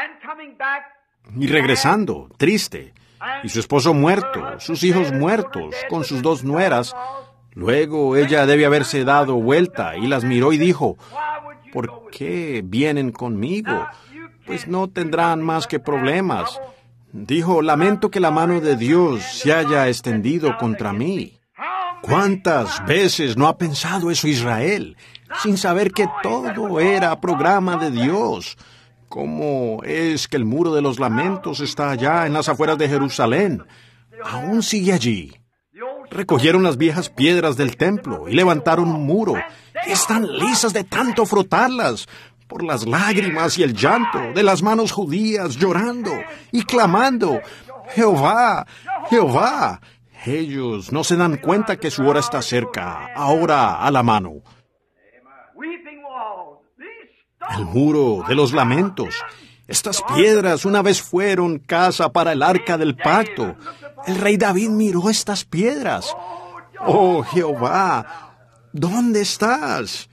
Y regresando, triste, y su esposo muerto, sus hijos muertos, con sus 2 nueras. Luego ella debe haberse dado vuelta y las miró y dijo, ¿por qué vienen conmigo? Pues no tendrán más que problemas. Dijo, lamento que la mano de Dios se haya extendido contra mí. ¿Cuántas veces no ha pensado eso Israel, sin saber que todo era programa de Dios? ¿Cómo es que el muro de los lamentos está allá en las afueras de Jerusalén? Aún sigue allí. Recogieron las viejas piedras del templo y levantaron un muro. Están lisas de tanto frotarlas, por las lágrimas y el llanto de las manos judías llorando y clamando, Jehová, Jehová. Ellos no se dan cuenta que su hora está cerca, ahora a la mano. El muro de los lamentos. Estas piedras una vez fueron casa para el arca del pacto. El rey David miró estas piedras. Oh, Jehová, ¿dónde estás?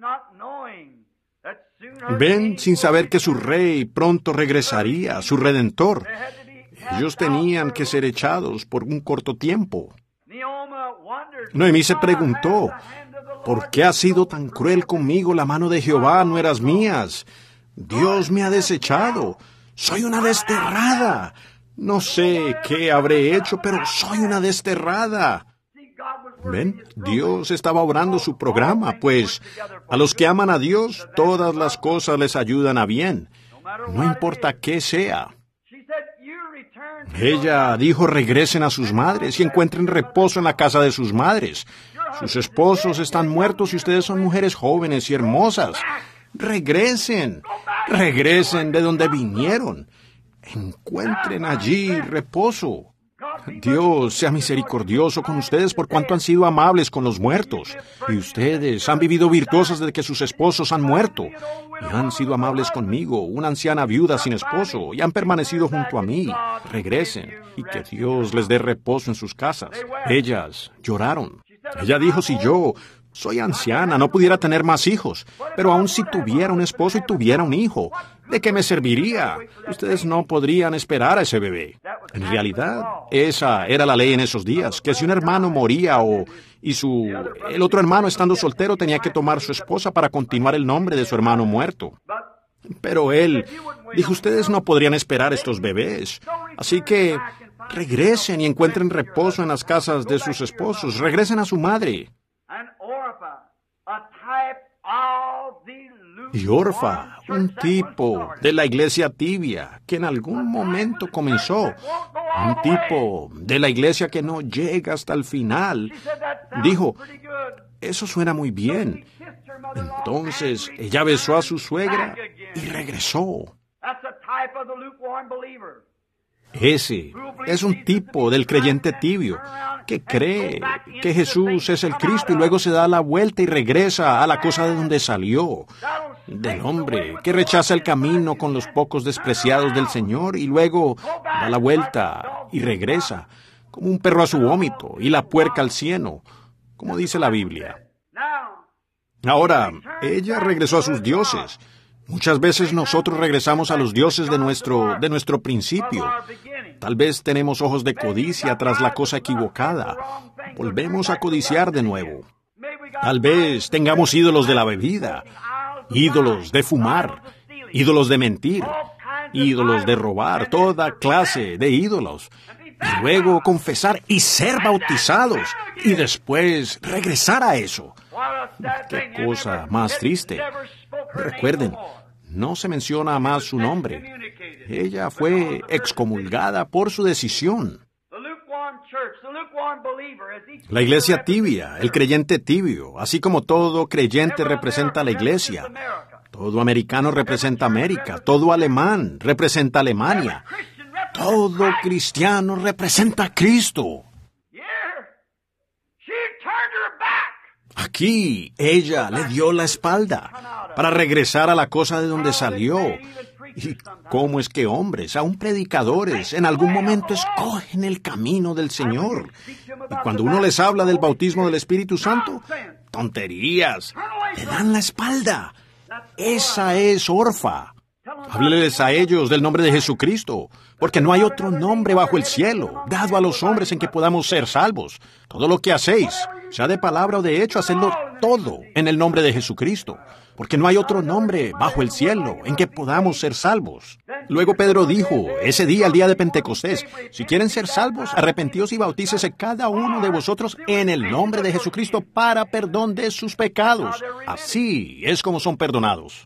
Ven sin saber que su rey pronto regresaría, su redentor. Ellos tenían que ser echados por un corto tiempo. Noemí se preguntó, ¿por qué ha sido tan cruel conmigo la mano de Jehová, nueras mías? Dios me ha desechado. Soy una desterrada. No sé qué habré hecho, pero soy una desterrada. ¿Ven? Dios estaba obrando su programa, pues a los que aman a Dios, todas las cosas les ayudan a bien. No importa qué sea. Ella dijo, regresen a sus madres y encuentren reposo en la casa de sus madres. Sus esposos están muertos y ustedes son mujeres jóvenes y hermosas. Regresen de donde vinieron. Encuentren allí reposo. Dios sea misericordioso con ustedes por cuanto han sido amables con los muertos. Y ustedes han vivido virtuosas desde que sus esposos han muerto. Y han sido amables conmigo, una anciana viuda sin esposo, y han permanecido junto a mí. Regresen, y que Dios les dé reposo en sus casas. Ellas lloraron. Ella dijo, si yo soy anciana, no pudiera tener más hijos, pero aun si tuviera un esposo y tuviera un hijo, ¿de qué me serviría? Ustedes no podrían esperar a ese bebé. En realidad, esa era la ley en esos días, que si un hermano moría el otro hermano estando soltero tenía que tomar su esposa para continuar el nombre de su hermano muerto. Pero él dijo, ustedes no podrían esperar estos bebés, así que regresen y encuentren reposo en las casas de sus esposos, regresen a su madre. Y Orfa, un tipo de la iglesia tibia que en algún momento comenzó, un tipo de la iglesia que no llega hasta el final, dijo, eso suena muy bien. Entonces ella besó a su suegra y regresó. Ese es un tipo del creyente tibio que cree que Jesús es el Cristo y luego se da la vuelta y regresa a la cosa de donde salió. Del hombre que rechaza el camino con los pocos despreciados del Señor y luego da la vuelta y regresa, como un perro a su vómito y la puerca al cieno, como dice la Biblia. Ahora, ella regresó a sus dioses. Muchas veces nosotros regresamos a los dioses de nuestro principio. Tal vez tenemos ojos de codicia tras la cosa equivocada. Volvemos a codiciar de nuevo. Tal vez tengamos ídolos de la bebida, ídolos de fumar, ídolos de mentir, ídolos de robar, toda clase de ídolos. Y luego confesar y ser bautizados y después regresar a eso. ¡Qué cosa más triste! Recuerden, no se menciona más su nombre. Ella fue excomulgada por su decisión. La iglesia tibia, el creyente tibio, así como todo creyente representa a la iglesia. Todo americano representa América. Todo alemán representa Alemania. Todo cristiano representa a Cristo. Aquí ella le dio la espalda para regresar a la cosa de donde salió. ¿Y cómo es que hombres, aun predicadores, en algún momento escogen el camino del Señor? Y cuando uno les habla del bautismo del Espíritu Santo, tonterías, le dan la espalda. Esa es Orfa. Hábleles a ellos del nombre de Jesucristo, porque no hay otro nombre bajo el cielo dado a los hombres en que podamos ser salvos. Todo lo que hacéis, sea de palabra o de hecho, hacedlo todo en el nombre de Jesucristo, porque no hay otro nombre bajo el cielo en que podamos ser salvos. Luego Pedro dijo, ese día, el día de Pentecostés, si quieren ser salvos, arrepentíos y bautícese cada uno de vosotros en el nombre de Jesucristo para perdón de sus pecados. Así es como son perdonados.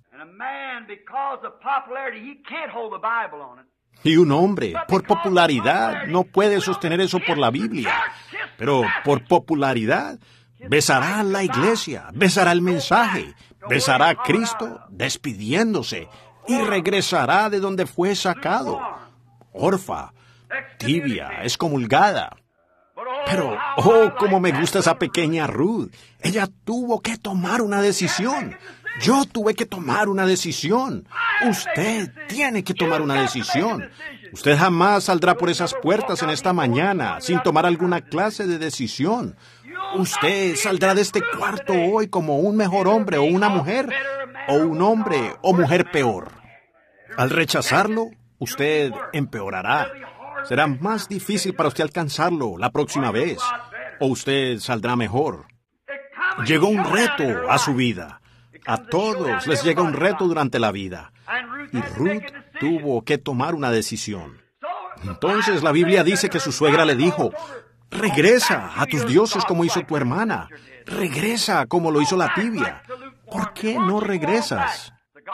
Y un hombre, por popularidad, no puede sostener eso por la Biblia. Pero por popularidad, besará a la iglesia, besará el mensaje, besará a Cristo despidiéndose y regresará de donde fue sacado. Orfa, tibia, excomulgada. Pero, oh, cómo me gusta esa pequeña Ruth. Ella tuvo que tomar una decisión. Yo tuve que tomar una decisión. Usted tiene que tomar una decisión. Usted jamás saldrá por esas puertas en esta mañana sin tomar alguna clase de decisión. Usted saldrá de este cuarto hoy como un mejor hombre o una mujer, o un hombre o mujer peor. Al rechazarlo, usted empeorará. Será más difícil para usted alcanzarlo la próxima vez, o usted saldrá mejor. Llegó un reto a su vida. A todos les llega un reto durante la vida. Y Ruth tuvo que tomar una decisión. Entonces la Biblia dice que su suegra le dijo, regresa a tus dioses como hizo tu hermana. Regresa como lo hizo la tibia. ¿Por qué no regresas?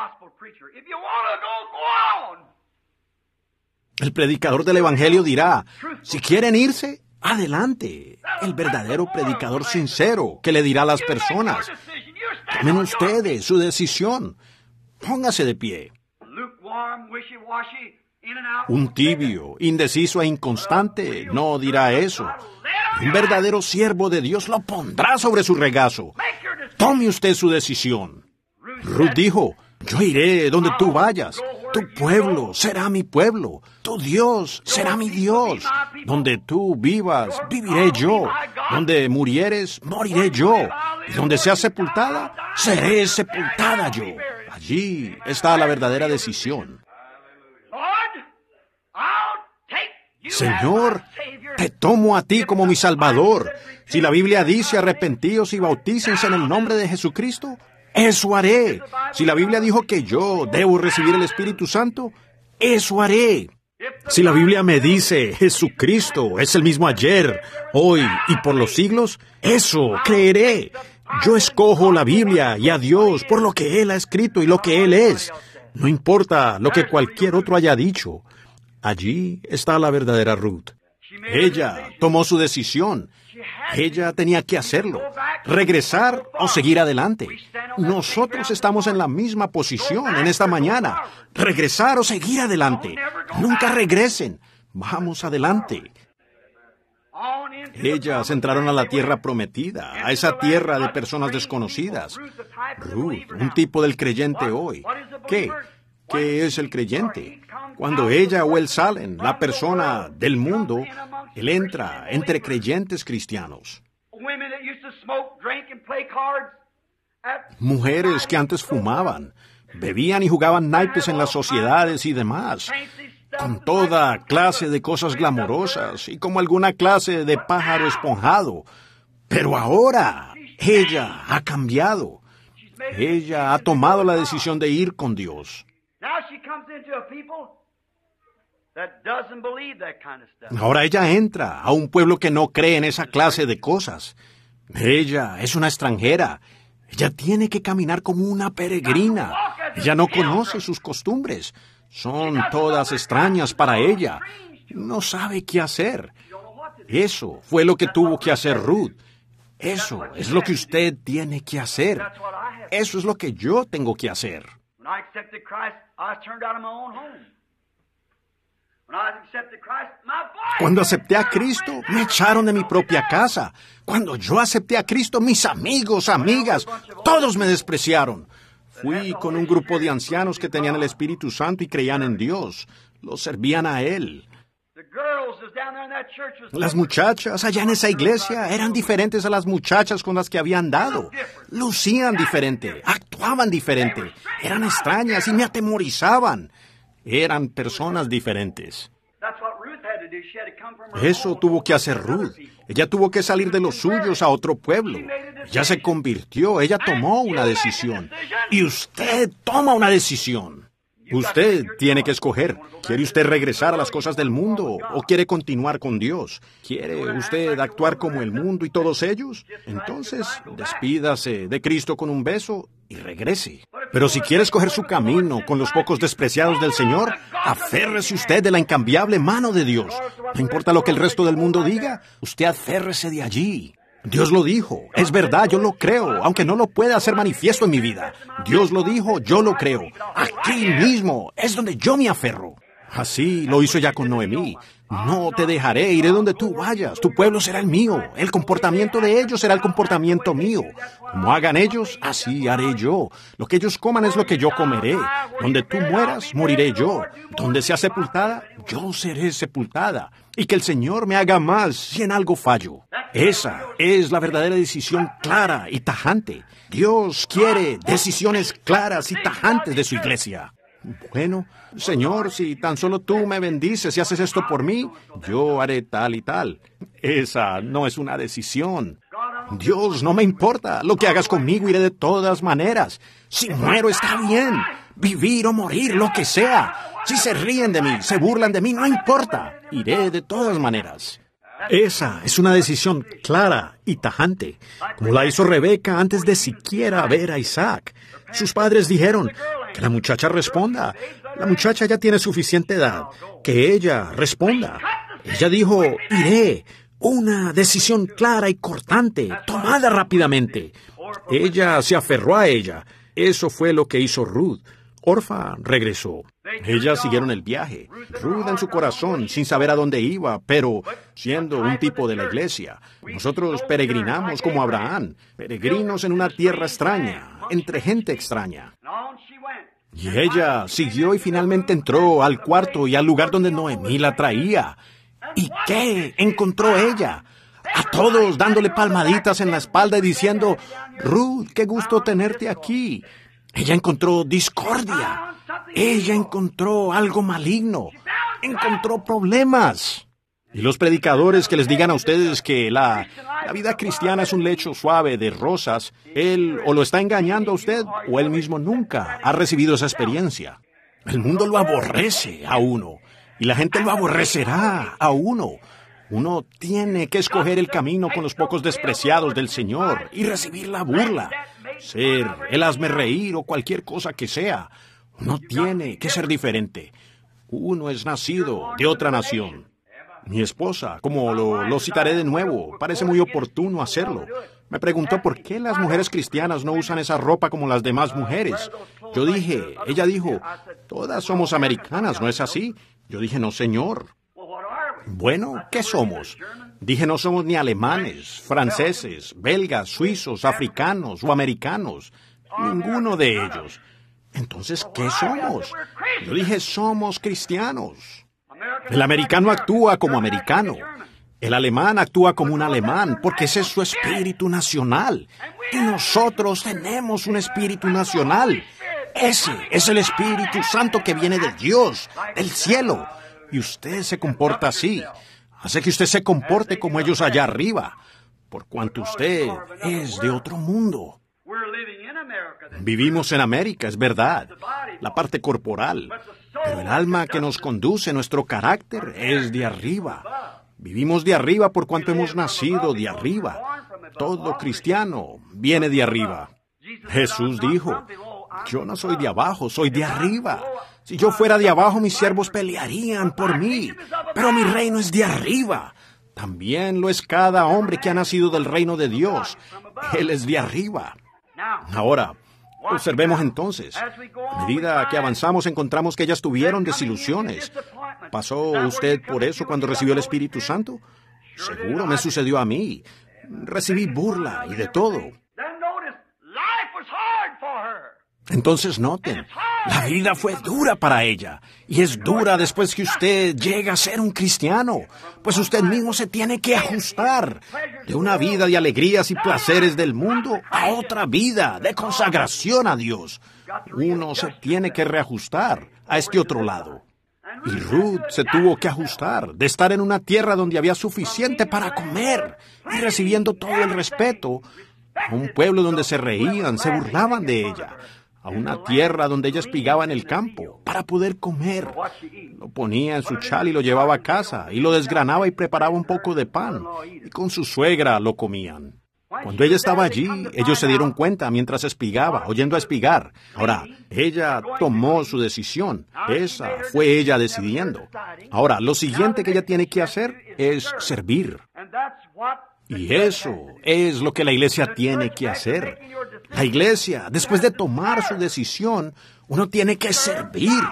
El predicador del Evangelio dirá, si quieren irse, adelante. El verdadero predicador sincero que le dirá a las personas, tomen ustedes su decisión. Póngase de pie. Un tibio, indeciso e inconstante no dirá eso. Un verdadero siervo de Dios lo pondrá sobre su regazo. Tome usted su decisión. Ruth dijo, yo iré donde tú vayas. Tu pueblo será mi pueblo. Tu Dios será mi Dios. Donde tú vivas, viviré yo. Donde murieres, moriré yo. Y donde seas sepultada, seré sepultada yo. Allí está la verdadera decisión. Señor, te tomo a ti como mi Salvador. Si la Biblia dice arrepentíos y bautícense en el nombre de Jesucristo, eso haré. Si la Biblia dijo que yo debo recibir el Espíritu Santo, eso haré. Si la Biblia me dice Jesucristo es el mismo ayer, hoy y por los siglos, eso creeré. Yo escojo la Biblia y a Dios por lo que Él ha escrito y lo que Él es. No importa lo que cualquier otro haya dicho. Allí está la verdadera Ruth. Ella tomó su decisión. Ella tenía que hacerlo. Regresar o seguir adelante. Nosotros estamos en la misma posición en esta mañana. Regresar o seguir adelante. Nunca regresen. Vamos adelante. Ellas entraron a la tierra prometida, a esa tierra de personas desconocidas. Ruth, un tipo del creyente hoy. ¿Qué? ¿Qué es el creyente? Cuando ella o él salen, la persona del mundo, él entra entre creyentes cristianos. Mujeres que antes fumaban, bebían y jugaban naipes en las sociedades y demás, con toda clase de cosas glamorosas y como alguna clase de pájaro esponjado. Pero ahora, ella ha cambiado. Ella ha tomado la decisión de ir con Dios. Ahora ella entra a un pueblo que no cree en esa clase de cosas. Ella es una extranjera. Ella tiene que caminar como una peregrina. Ella no conoce sus costumbres. Son todas extrañas para ella. No sabe qué hacer. Eso fue lo que tuvo que hacer Ruth. Eso es lo que usted tiene que hacer. Eso es lo que yo tengo que hacer. Cuando acepté a Cristo, me echaron de mi propia casa. Cuando yo acepté a Cristo, mis amigos, amigas, todos me despreciaron. Fui con un grupo de ancianos que tenían el Espíritu Santo y creían en Dios. Los servían a Él. Las muchachas allá en esa iglesia eran diferentes a las muchachas con las que había andado. Lucían diferente, actuaban diferente, eran extrañas y me atemorizaban. Eran personas diferentes. Eso tuvo que hacer Ruth. Ella tuvo que salir de los suyos a otro pueblo. Ella se convirtió, ella tomó una decisión. Y usted toma una decisión. Usted tiene que escoger. ¿Quiere usted regresar a las cosas del mundo o quiere continuar con Dios? ¿Quiere usted actuar como el mundo y todos ellos? Entonces, despídase de Cristo con un beso y regrese. Pero si quiere escoger su camino con los pocos despreciados del Señor, aférrese usted de la incambiable mano de Dios. No importa lo que el resto del mundo diga, usted aférrese de allí. Dios lo dijo, es verdad, yo lo creo, aunque no lo pueda hacer manifiesto en mi vida. Dios lo dijo, yo lo creo. Aquí mismo es donde yo me aferro. Así lo hizo ya con Noemí. No te dejaré, iré donde tú vayas. Tu pueblo será el mío. El comportamiento de ellos será el comportamiento mío. Como hagan ellos, así haré yo. Lo que ellos coman es lo que yo comeré. Donde tú mueras, moriré yo. Donde sea sepultada, yo seré sepultada. Y que el Señor me haga más si en algo fallo. Esa es la verdadera decisión clara y tajante. Dios quiere decisiones claras y tajantes de su iglesia. Bueno, Señor, si tan solo tú me bendices y haces esto por mí, yo haré tal y tal. Esa no es una decisión. Dios, no me importa. Lo que hagas conmigo iré de todas maneras. Si muero está bien. Vivir o morir, lo que sea. Si se ríen de mí, se burlan de mí, no importa. Iré de todas maneras. Esa es una decisión clara y tajante, como la hizo Rebeca antes de siquiera ver a Isaac. Sus padres dijeron, que la muchacha responda. La muchacha ya tiene suficiente edad. Que ella responda. Ella dijo, iré. Una decisión clara y cortante, tomada rápidamente. Ella se aferró a ella. Eso fue lo que hizo Ruth. Orfa regresó. Ellas siguieron el viaje. Ruth en su corazón, sin saber a dónde iba, pero siendo un tipo de la iglesia. Nosotros peregrinamos como Abraham, peregrinos en una tierra extraña, entre gente extraña. Y ella siguió y finalmente entró al cuarto y al lugar donde Noemí la traía. ¿Y qué encontró ella? A todos dándole palmaditas en la espalda y diciendo, Ruth, qué gusto tenerte aquí. Ella encontró discordia. Ella encontró algo maligno. Encontró problemas. Y los predicadores que les digan a ustedes que la vida cristiana es un lecho suave de rosas, él o lo está engañando a usted o él mismo nunca ha recibido esa experiencia. El mundo lo aborrece a uno y la gente lo aborrecerá a uno. Uno tiene que escoger el camino con los pocos despreciados del Señor y recibir la burla. Ser el hazmerreír o cualquier cosa que sea. Uno tiene que ser diferente. Uno es nacido de otra nación. Mi esposa, como lo citaré de nuevo, parece muy oportuno hacerlo. Me preguntó por qué las mujeres cristianas no usan esa ropa como las demás mujeres. Ella dijo, todas somos americanas, ¿no es así? Yo dije, no, señor. Bueno, ¿qué somos? Dije, no somos ni alemanes, franceses, belgas, suizos, africanos o americanos. Ninguno de ellos. Entonces, ¿qué somos? Yo dije, somos cristianos. El americano actúa como americano. El alemán actúa como un alemán, porque ese es su espíritu nacional. Y nosotros tenemos un espíritu nacional. Ese es el Espíritu Santo que viene de Dios, del cielo. Y usted se comporta así. Hace que usted se comporte como ellos allá arriba, por cuanto usted es de otro mundo. Vivimos en América, es verdad, la parte corporal, pero el alma que nos conduce, nuestro carácter, es de arriba. Vivimos de arriba por cuanto hemos nacido de arriba. Todo cristiano viene de arriba. Jesús dijo, yo no soy de abajo, soy de arriba. Si yo fuera de abajo, mis siervos pelearían por mí, pero mi reino es de arriba. También lo es cada hombre que ha nacido del reino de Dios. Él es de arriba. Ahora, observemos entonces. A medida que avanzamos, encontramos que ellas tuvieron desilusiones. ¿Pasó usted por eso cuando recibió el Espíritu Santo? Seguro me sucedió a mí. Recibí burla y de todo. Entonces noten, la vida fue dura para ella, y es dura después que usted llega a ser un cristiano, pues usted mismo se tiene que ajustar de una vida de alegrías y placeres del mundo a otra vida de consagración a Dios. Uno se tiene que reajustar a este otro lado. Y Ruth se tuvo que ajustar de estar en una tierra donde había suficiente para comer y recibiendo todo el respeto, a un pueblo donde se reían, se burlaban de ella, a una tierra donde ella espigaba en el campo para poder comer. Lo ponía en su chal y lo llevaba a casa, y lo desgranaba y preparaba un poco de pan, y con su suegra lo comían. Cuando ella estaba allí, ellos se dieron cuenta mientras espigaba, oyendo a espigar. Ahora, ella tomó su decisión. Esa fue ella decidiendo. Ahora, lo siguiente que ella tiene que hacer es servir. Y eso es lo que la iglesia tiene que hacer. La iglesia, después de tomar su decisión, uno tiene que servir.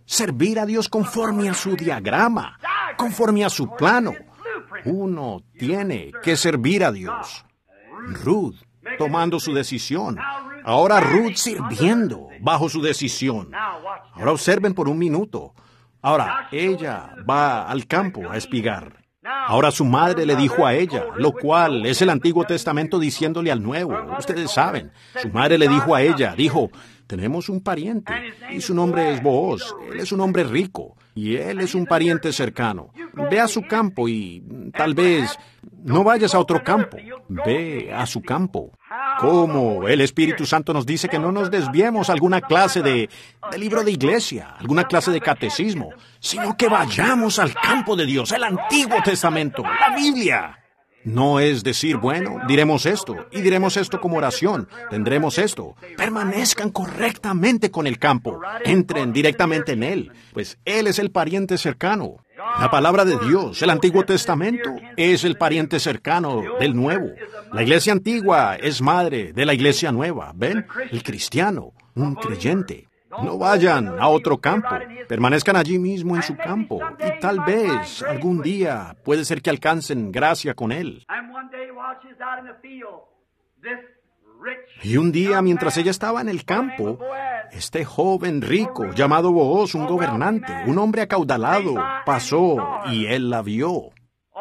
servir a Dios conforme a su diagrama, conforme a su plano. Uno tiene que servir a Dios. Ruth tomando su decisión. Ahora Ruth sirviendo bajo su decisión. Ahora observen por un minuto. Ahora ella va al campo a espigar. Ahora su madre le dijo a ella, lo cual es el Antiguo Testamento diciéndole al Nuevo. Ustedes saben, su madre le dijo a ella, dijo, tenemos un pariente y su nombre es Booz. Él es un hombre rico y él es un pariente cercano. Ve a su campo y tal vez no vayas a otro campo. Ve a su campo. ¿Cómo el Espíritu Santo nos dice que no nos desviemos a alguna clase de libro de iglesia, alguna clase de catecismo, sino que vayamos al campo de Dios, el Antiguo Testamento, la Biblia? No es decir, bueno, diremos esto, y diremos esto como oración, tendremos esto. Permanezcan correctamente con el campo, entren directamente en él, pues él es el pariente cercano. La palabra de Dios, el Antiguo Testamento, es el pariente cercano del Nuevo. La iglesia antigua es madre de la iglesia nueva, ¿ven? El cristiano, un creyente. No vayan a otro campo, permanezcan allí mismo en su campo y tal vez algún día puede ser que alcancen gracia con él. Y un día, mientras ella estaba en el campo, este joven rico llamado Booz, un gobernante, un hombre acaudalado, pasó y él la vio.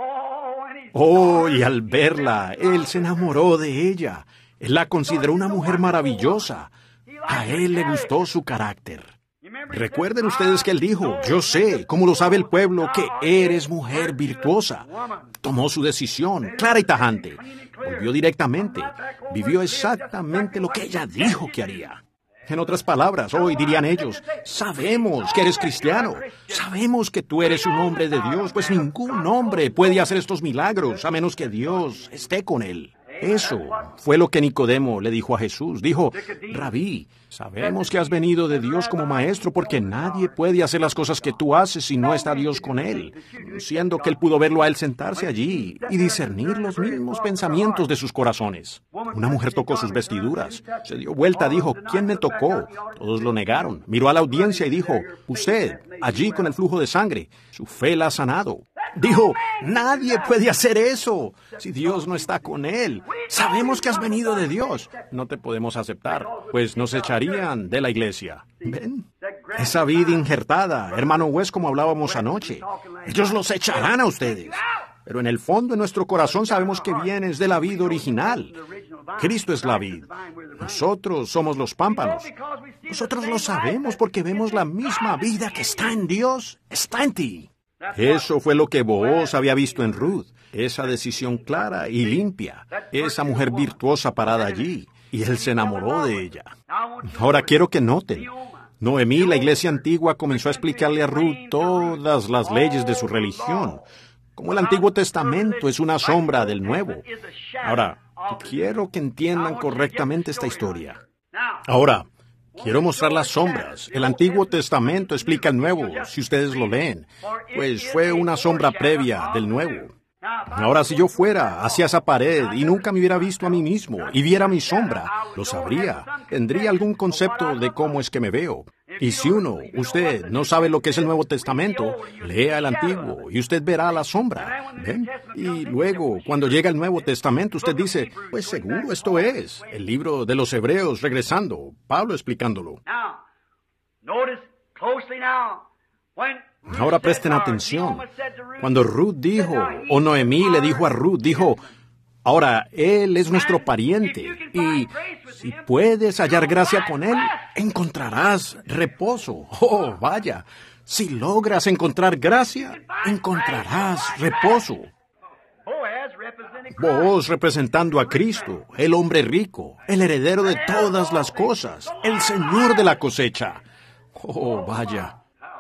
Oh, y al verla, él se enamoró de ella. Él la consideró una mujer maravillosa. A él le gustó su carácter. Recuerden ustedes que él dijo, yo sé, como lo sabe el pueblo, que eres mujer virtuosa. Tomó su decisión, clara y tajante. Volvió directamente. Vivió exactamente lo que ella dijo que haría. En otras palabras, hoy dirían ellos, sabemos que eres cristiano. Sabemos que tú eres un hombre de Dios, pues ningún hombre puede hacer estos milagros a menos que Dios esté con él. Eso fue lo que Nicodemo le dijo a Jesús. Dijo, Rabí, sabemos que has venido de Dios como maestro porque nadie puede hacer las cosas que tú haces si no está Dios con él. Siendo que él pudo verlo a él sentarse allí y discernir los mismos pensamientos de sus corazones. Una mujer tocó sus vestiduras. Se dio vuelta, dijo, ¿quién me tocó? Todos lo negaron. Miró a la audiencia y dijo, usted, allí con el flujo de sangre, su fe la ha sanado. Dijo, nadie puede hacer eso si Dios no está con él. Sabemos que has venido de Dios. No te podemos aceptar, pues nos echarían de la iglesia. ¿Ven? Esa vid injertada, hermano West, como hablábamos anoche. Ellos los echarán a ustedes. Pero en el fondo de nuestro corazón sabemos que vienes de la vid original. Cristo es la vid. Nosotros somos los pámpanos. Nosotros lo sabemos porque vemos la misma vida que está en Dios, está en ti. Eso fue lo que Booz había visto en Ruth, esa decisión clara y limpia, esa mujer virtuosa parada allí, y él se enamoró de ella. Ahora quiero que noten, Noemí, la iglesia antigua, comenzó a explicarle a Ruth todas las leyes de su religión, como el Antiguo Testamento es una sombra del Nuevo. Ahora, quiero que entiendan correctamente esta historia. Ahora, quiero mostrar las sombras. El Antiguo Testamento explica el Nuevo, si ustedes lo leen, pues fue una sombra previa del Nuevo. Ahora, si yo fuera hacia esa pared y nunca me hubiera visto a mí mismo y viera mi sombra, lo sabría, tendría algún concepto de cómo es que me veo. Y si usted no sabe lo que es el Nuevo Testamento, lea el Antiguo y usted verá la sombra. ¿Ven? Y luego, cuando llega el Nuevo Testamento, usted dice, pues seguro esto es el libro de los Hebreos regresando, Pablo explicándolo. Ahora presten atención. Cuando Ruth dijo, o Noemí le dijo a Ruth, dijo, ahora él es nuestro pariente y si puedes hallar gracia con él, encontrarás reposo. Oh, vaya, si logras encontrar gracia, encontrarás reposo. Booz representando a Cristo, el hombre rico, el heredero de todas las cosas, el Señor de la cosecha. Oh, vaya.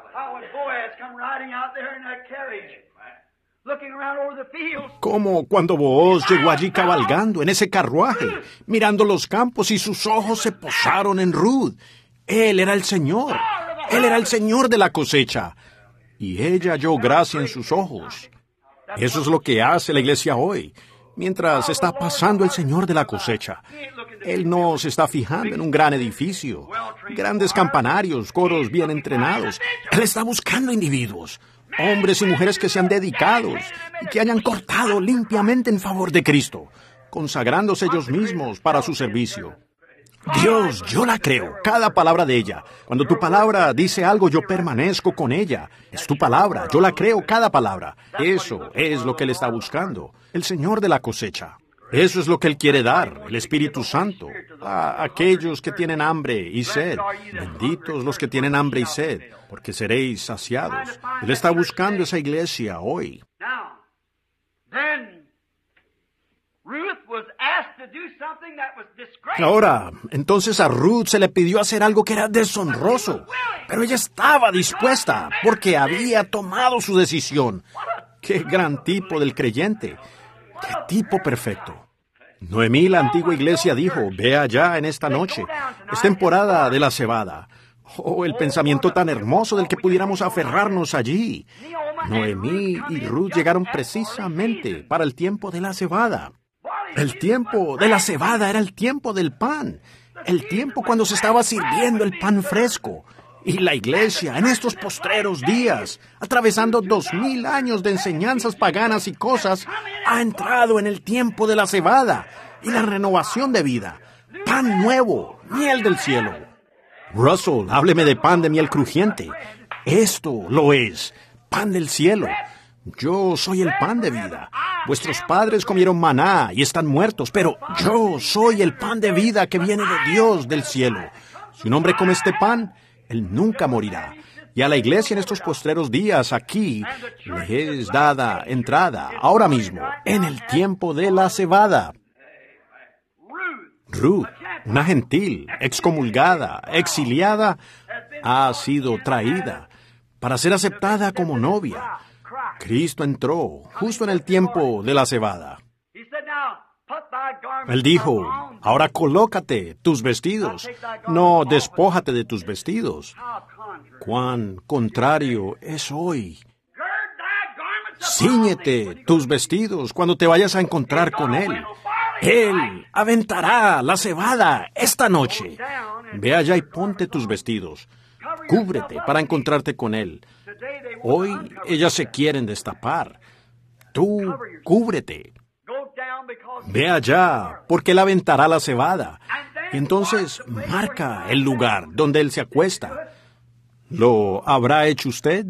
Como cuando Booz llegó allí cabalgando en ese carruaje, mirando los campos y sus ojos se posaron en Ruth. Él era el Señor. Él era el Señor de la cosecha. Y ella halló gracia en sus ojos. Eso es lo que hace la iglesia hoy, mientras está pasando el Señor de la cosecha. Él no se está fijando en un gran edificio, grandes campanarios, coros bien entrenados. Él está buscando individuos, hombres y mujeres que sean dedicados y que hayan cortado limpiamente en favor de Cristo, consagrándose ellos mismos para su servicio. Dios, yo la creo, cada palabra de ella. Cuando tu palabra dice algo, yo permanezco con ella. Es tu palabra, yo la creo, cada palabra. Eso es lo que Él está buscando, el Señor de la cosecha. Eso es lo que Él quiere dar, el Espíritu Santo, a aquellos que tienen hambre y sed. Benditos los que tienen hambre y sed, porque seréis saciados. Él está buscando esa iglesia hoy. Ahora, entonces a Ruth se le pidió hacer algo que era deshonroso, pero ella estaba dispuesta porque había tomado su decisión. ¡Qué gran tipo del creyente! ¡Qué tipo perfecto! Noemí, la antigua iglesia, dijo, ve allá en esta noche. Es temporada de la cebada. Oh, el pensamiento tan hermoso del que pudiéramos aferrarnos allí. Noemí y Ruth llegaron precisamente para el tiempo de la cebada. El tiempo de la cebada era el tiempo del pan. El tiempo cuando se estaba sirviendo el pan fresco. Y la iglesia, en estos postreros días, atravesando 2000 años de enseñanzas paganas y cosas, ha entrado en el tiempo de la cebada y la renovación de vida. Pan nuevo, miel del cielo. Russell, hábleme de pan de miel crujiente. Esto lo es, pan del cielo. Yo soy el pan de vida. Vuestros padres comieron maná y están muertos, pero yo soy el pan de vida que viene de Dios del cielo. Si un hombre come este pan, él nunca morirá. Y a la iglesia en estos postreros días aquí le es dada entrada ahora mismo en el tiempo de la cebada. Ruth, una gentil, excomulgada, exiliada, ha sido traída para ser aceptada como novia. Cristo entró justo en el tiempo de la cebada. Él dijo, ahora colócate tus vestidos, no despójate de tus vestidos. Cuán contrario es hoy. Cíñete tus vestidos cuando te vayas a encontrar con Él. Él aventará la cebada esta noche. Ve allá y ponte tus vestidos. Cúbrete para encontrarte con Él. Hoy ellas se quieren destapar. Tú cúbrete. Ve allá, porque Él aventará la cebada. Y entonces marca el lugar donde Él se acuesta. ¿Lo habrá hecho usted?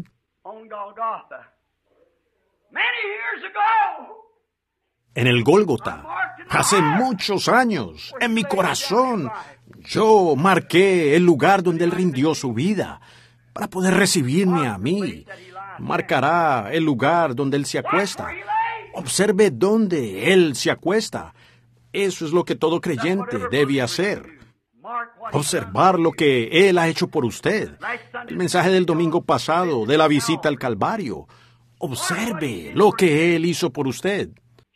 En el Gólgota, hace muchos años, en mi corazón, yo marqué el lugar donde Él rindió su vida para poder recibirme a mí. Marcará el lugar donde Él se acuesta. Observe dónde Él se acuesta. Eso es lo que todo creyente debe hacer. Observar lo que Él ha hecho por usted. El mensaje del domingo pasado de la visita al Calvario. Observe lo que Él hizo por usted.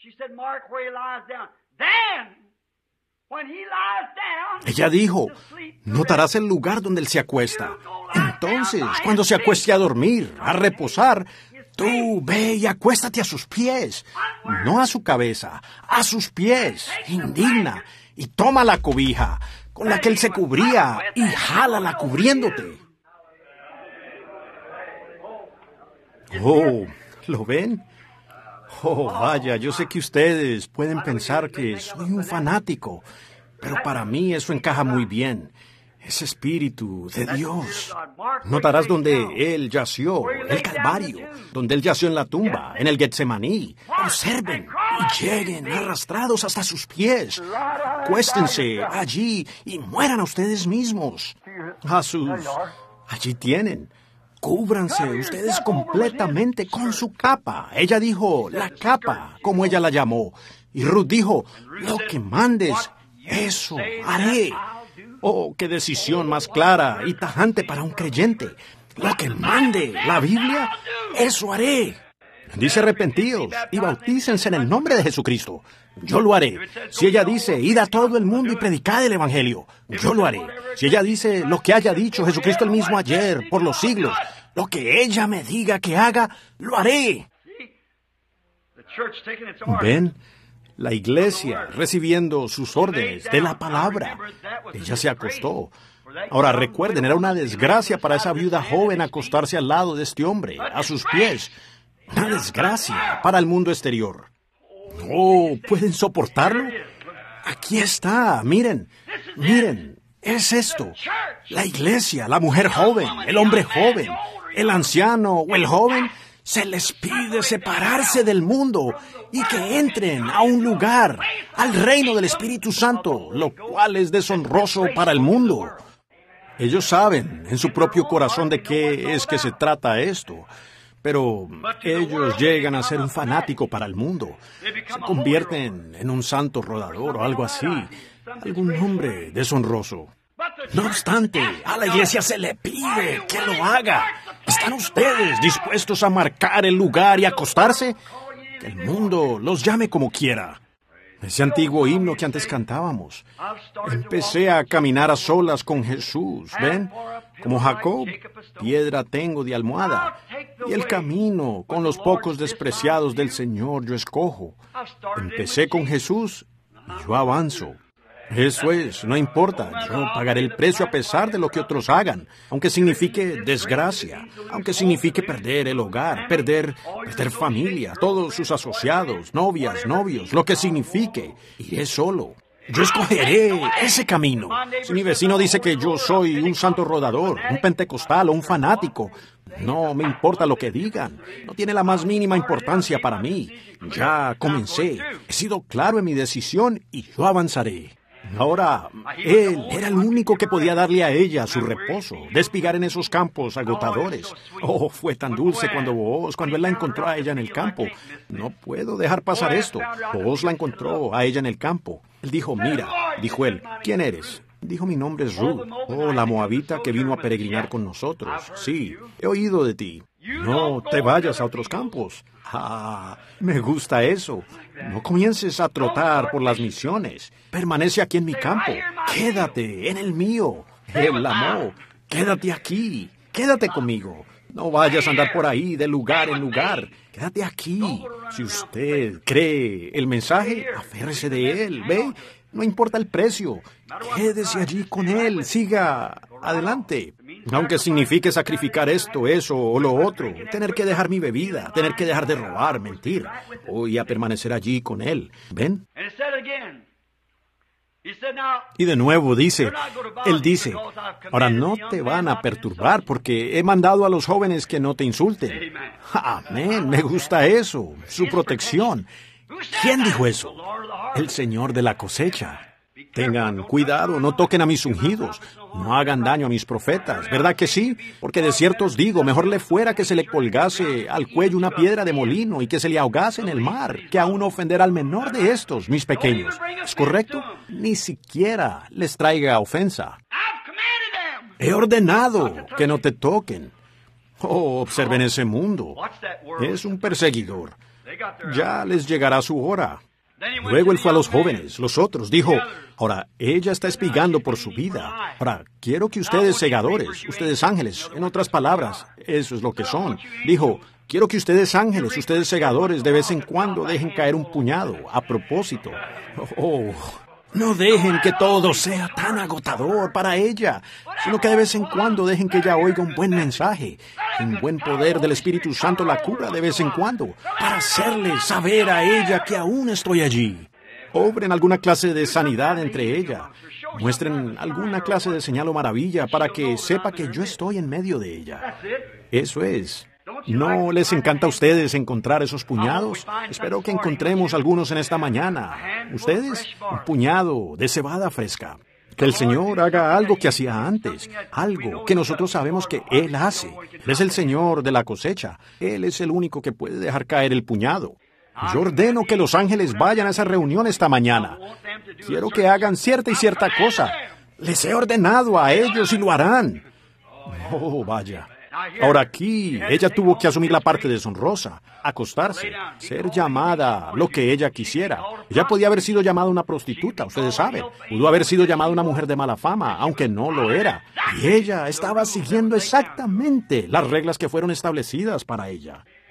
Ella dijo, notarás el lugar donde Él se acuesta. Entonces, cuando se acueste a dormir, a reposar, tú ve y acuéstate a sus pies, no a su cabeza, a sus pies, indigna, y toma la cobija con la que Él se cubría y jálala cubriéndote. Oh, ¿lo ven? Oh, vaya, yo sé que ustedes pueden pensar que soy un fanático, pero para mí eso encaja muy bien. Ese Espíritu de Dios. Notarás donde Él yació, el Calvario, donde Él yació en la tumba, en el Getsemaní. Observen y lleguen arrastrados hasta sus pies. Acuéstense allí y mueran a ustedes mismos. Allí tienen. Cúbranse ustedes completamente con su capa. Ella dijo, la capa, como ella la llamó. Y Ruth dijo, lo que mandes, eso haré. Oh, qué decisión más clara y tajante para un creyente. Lo que mande la Biblia, eso haré. Dice arrepentíos y bautícense en el nombre de Jesucristo. Yo lo haré. Si ella dice, id a todo el mundo y predicad el Evangelio, yo lo haré. Si ella dice lo que haya dicho Jesucristo el mismo ayer, por los siglos, lo que ella me diga que haga, lo haré. ¿Ven? la iglesia recibiendo sus órdenes de la palabra. Ella se acostó. Ahora recuerden, era una desgracia para esa viuda joven acostarse al lado de este hombre, a sus pies. Una desgracia para el mundo exterior. Oh, ¿pueden soportarlo? Aquí está, miren, es esto. La iglesia, la mujer joven, el hombre joven, el anciano o el joven, se les pide separarse del mundo y que entren a un lugar, al reino del Espíritu Santo, lo cual es deshonroso para el mundo. Ellos saben en su propio corazón de qué es que se trata esto, pero ellos llegan a ser un fanático para el mundo. Se convierten en un santo rodador o algo así, algún hombre deshonroso. No obstante, a la iglesia se le pide que lo haga. ¿Están ustedes dispuestos a marcar el lugar y acostarse? Que el mundo los llame como quiera. Ese antiguo himno que antes cantábamos. Empecé a caminar a solas con Jesús, ¿ven? Como Jacob, piedra tengo de almohada. Y el camino con los pocos despreciados del Señor yo escojo. Empecé con Jesús y yo avanzo. Eso es, no importa, yo pagaré el precio a pesar de lo que otros hagan, aunque signifique desgracia, aunque signifique perder el hogar, perder familia, todos sus asociados, novias, novios, lo que signifique, iré solo. Yo escogeré ese camino. Si mi vecino dice que yo soy un santo rodador, un pentecostal o un fanático, no me importa lo que digan. No tiene la más mínima importancia para mí. Ya comencé. He sido claro en mi decisión y yo avanzaré. Ahora, él era el único que podía darle a ella su reposo, despigar en esos campos agotadores. Oh, fue tan dulce cuando él la encontró a ella en el campo. No puedo dejar pasar esto. Booz la encontró a ella en el campo. Él dijo, mira, dijo él, ¿quién eres? Dijo, mi nombre es Ruth. Oh, la moabita que vino a peregrinar con nosotros. Sí, he oído de ti. No te vayas a otros campos. Ah, me gusta eso. No comiences a trotar por las misiones. Permanece aquí en mi campo. Quédate en el mío. Él la amó. Quédate aquí. Quédate conmigo. No vayas a andar por ahí de lugar en lugar. Quédate aquí. Si usted cree el mensaje, aférrese de él. ¿Ve? No importa el precio. Quédese allí con él. Siga adelante. Aunque signifique sacrificar esto, eso o lo otro. Tener que dejar mi bebida. Tener que dejar de robar, mentir. Voy a permanecer allí con él. ¿Ven? Y de nuevo él dice, ahora no te van a perturbar porque he mandado a los jóvenes que no te insulten. Amén, me gusta eso, su protección. ¿Quién dijo eso? El Señor de la cosecha. Tengan cuidado, no toquen a mis ungidos, no hagan daño a mis profetas, ¿verdad que sí? Porque de cierto os digo, mejor le fuera que se le colgase al cuello una piedra de molino y que se le ahogase en el mar, que aún ofender al menor de estos, mis pequeños. ¿Es correcto? Ni siquiera les traiga ofensa. He ordenado que no te toquen. Oh, observen ese mundo. Es un perseguidor. Ya les llegará su hora. Luego él fue a los jóvenes, los otros, dijo, ahora, ella está espigando por su vida. Ahora, quiero que ustedes segadores, ustedes ángeles, en otras palabras, eso es lo que son. Dijo, quiero que ustedes ángeles, ustedes segadores, de vez en cuando dejen caer un puñado, a propósito. Oh, no dejen que todo sea tan agotador para ella, sino que de vez en cuando dejen que ella oiga un buen mensaje, un buen poder del Espíritu Santo la cubra de vez en cuando, para hacerle saber a ella que aún estoy allí. Obren alguna clase de sanidad entre ella, muestren alguna clase de señal o maravilla para que sepa que yo estoy en medio de ella. Eso es. ¿No les encanta a ustedes encontrar esos puñados? Espero que encontremos algunos en esta mañana. ¿Ustedes? Un puñado de cebada fresca. Que el Señor haga algo que hacía antes, algo que nosotros sabemos que Él hace. Él es el Señor de la cosecha. Él es el único que puede dejar caer el puñado. Yo ordeno que los ángeles vayan a esa reunión esta mañana. Quiero que hagan cierta y cierta cosa. Les he ordenado a ellos y lo harán. Oh, vaya. Ahora aquí, ella tuvo que asumir la parte deshonrosa, acostarse, ser llamada lo que ella quisiera. Ella podía haber sido llamada una prostituta, ustedes saben. Pudo haber sido llamada una mujer de mala fama, aunque no lo era. Y ella estaba siguiendo exactamente las reglas que fueron establecidas para ella.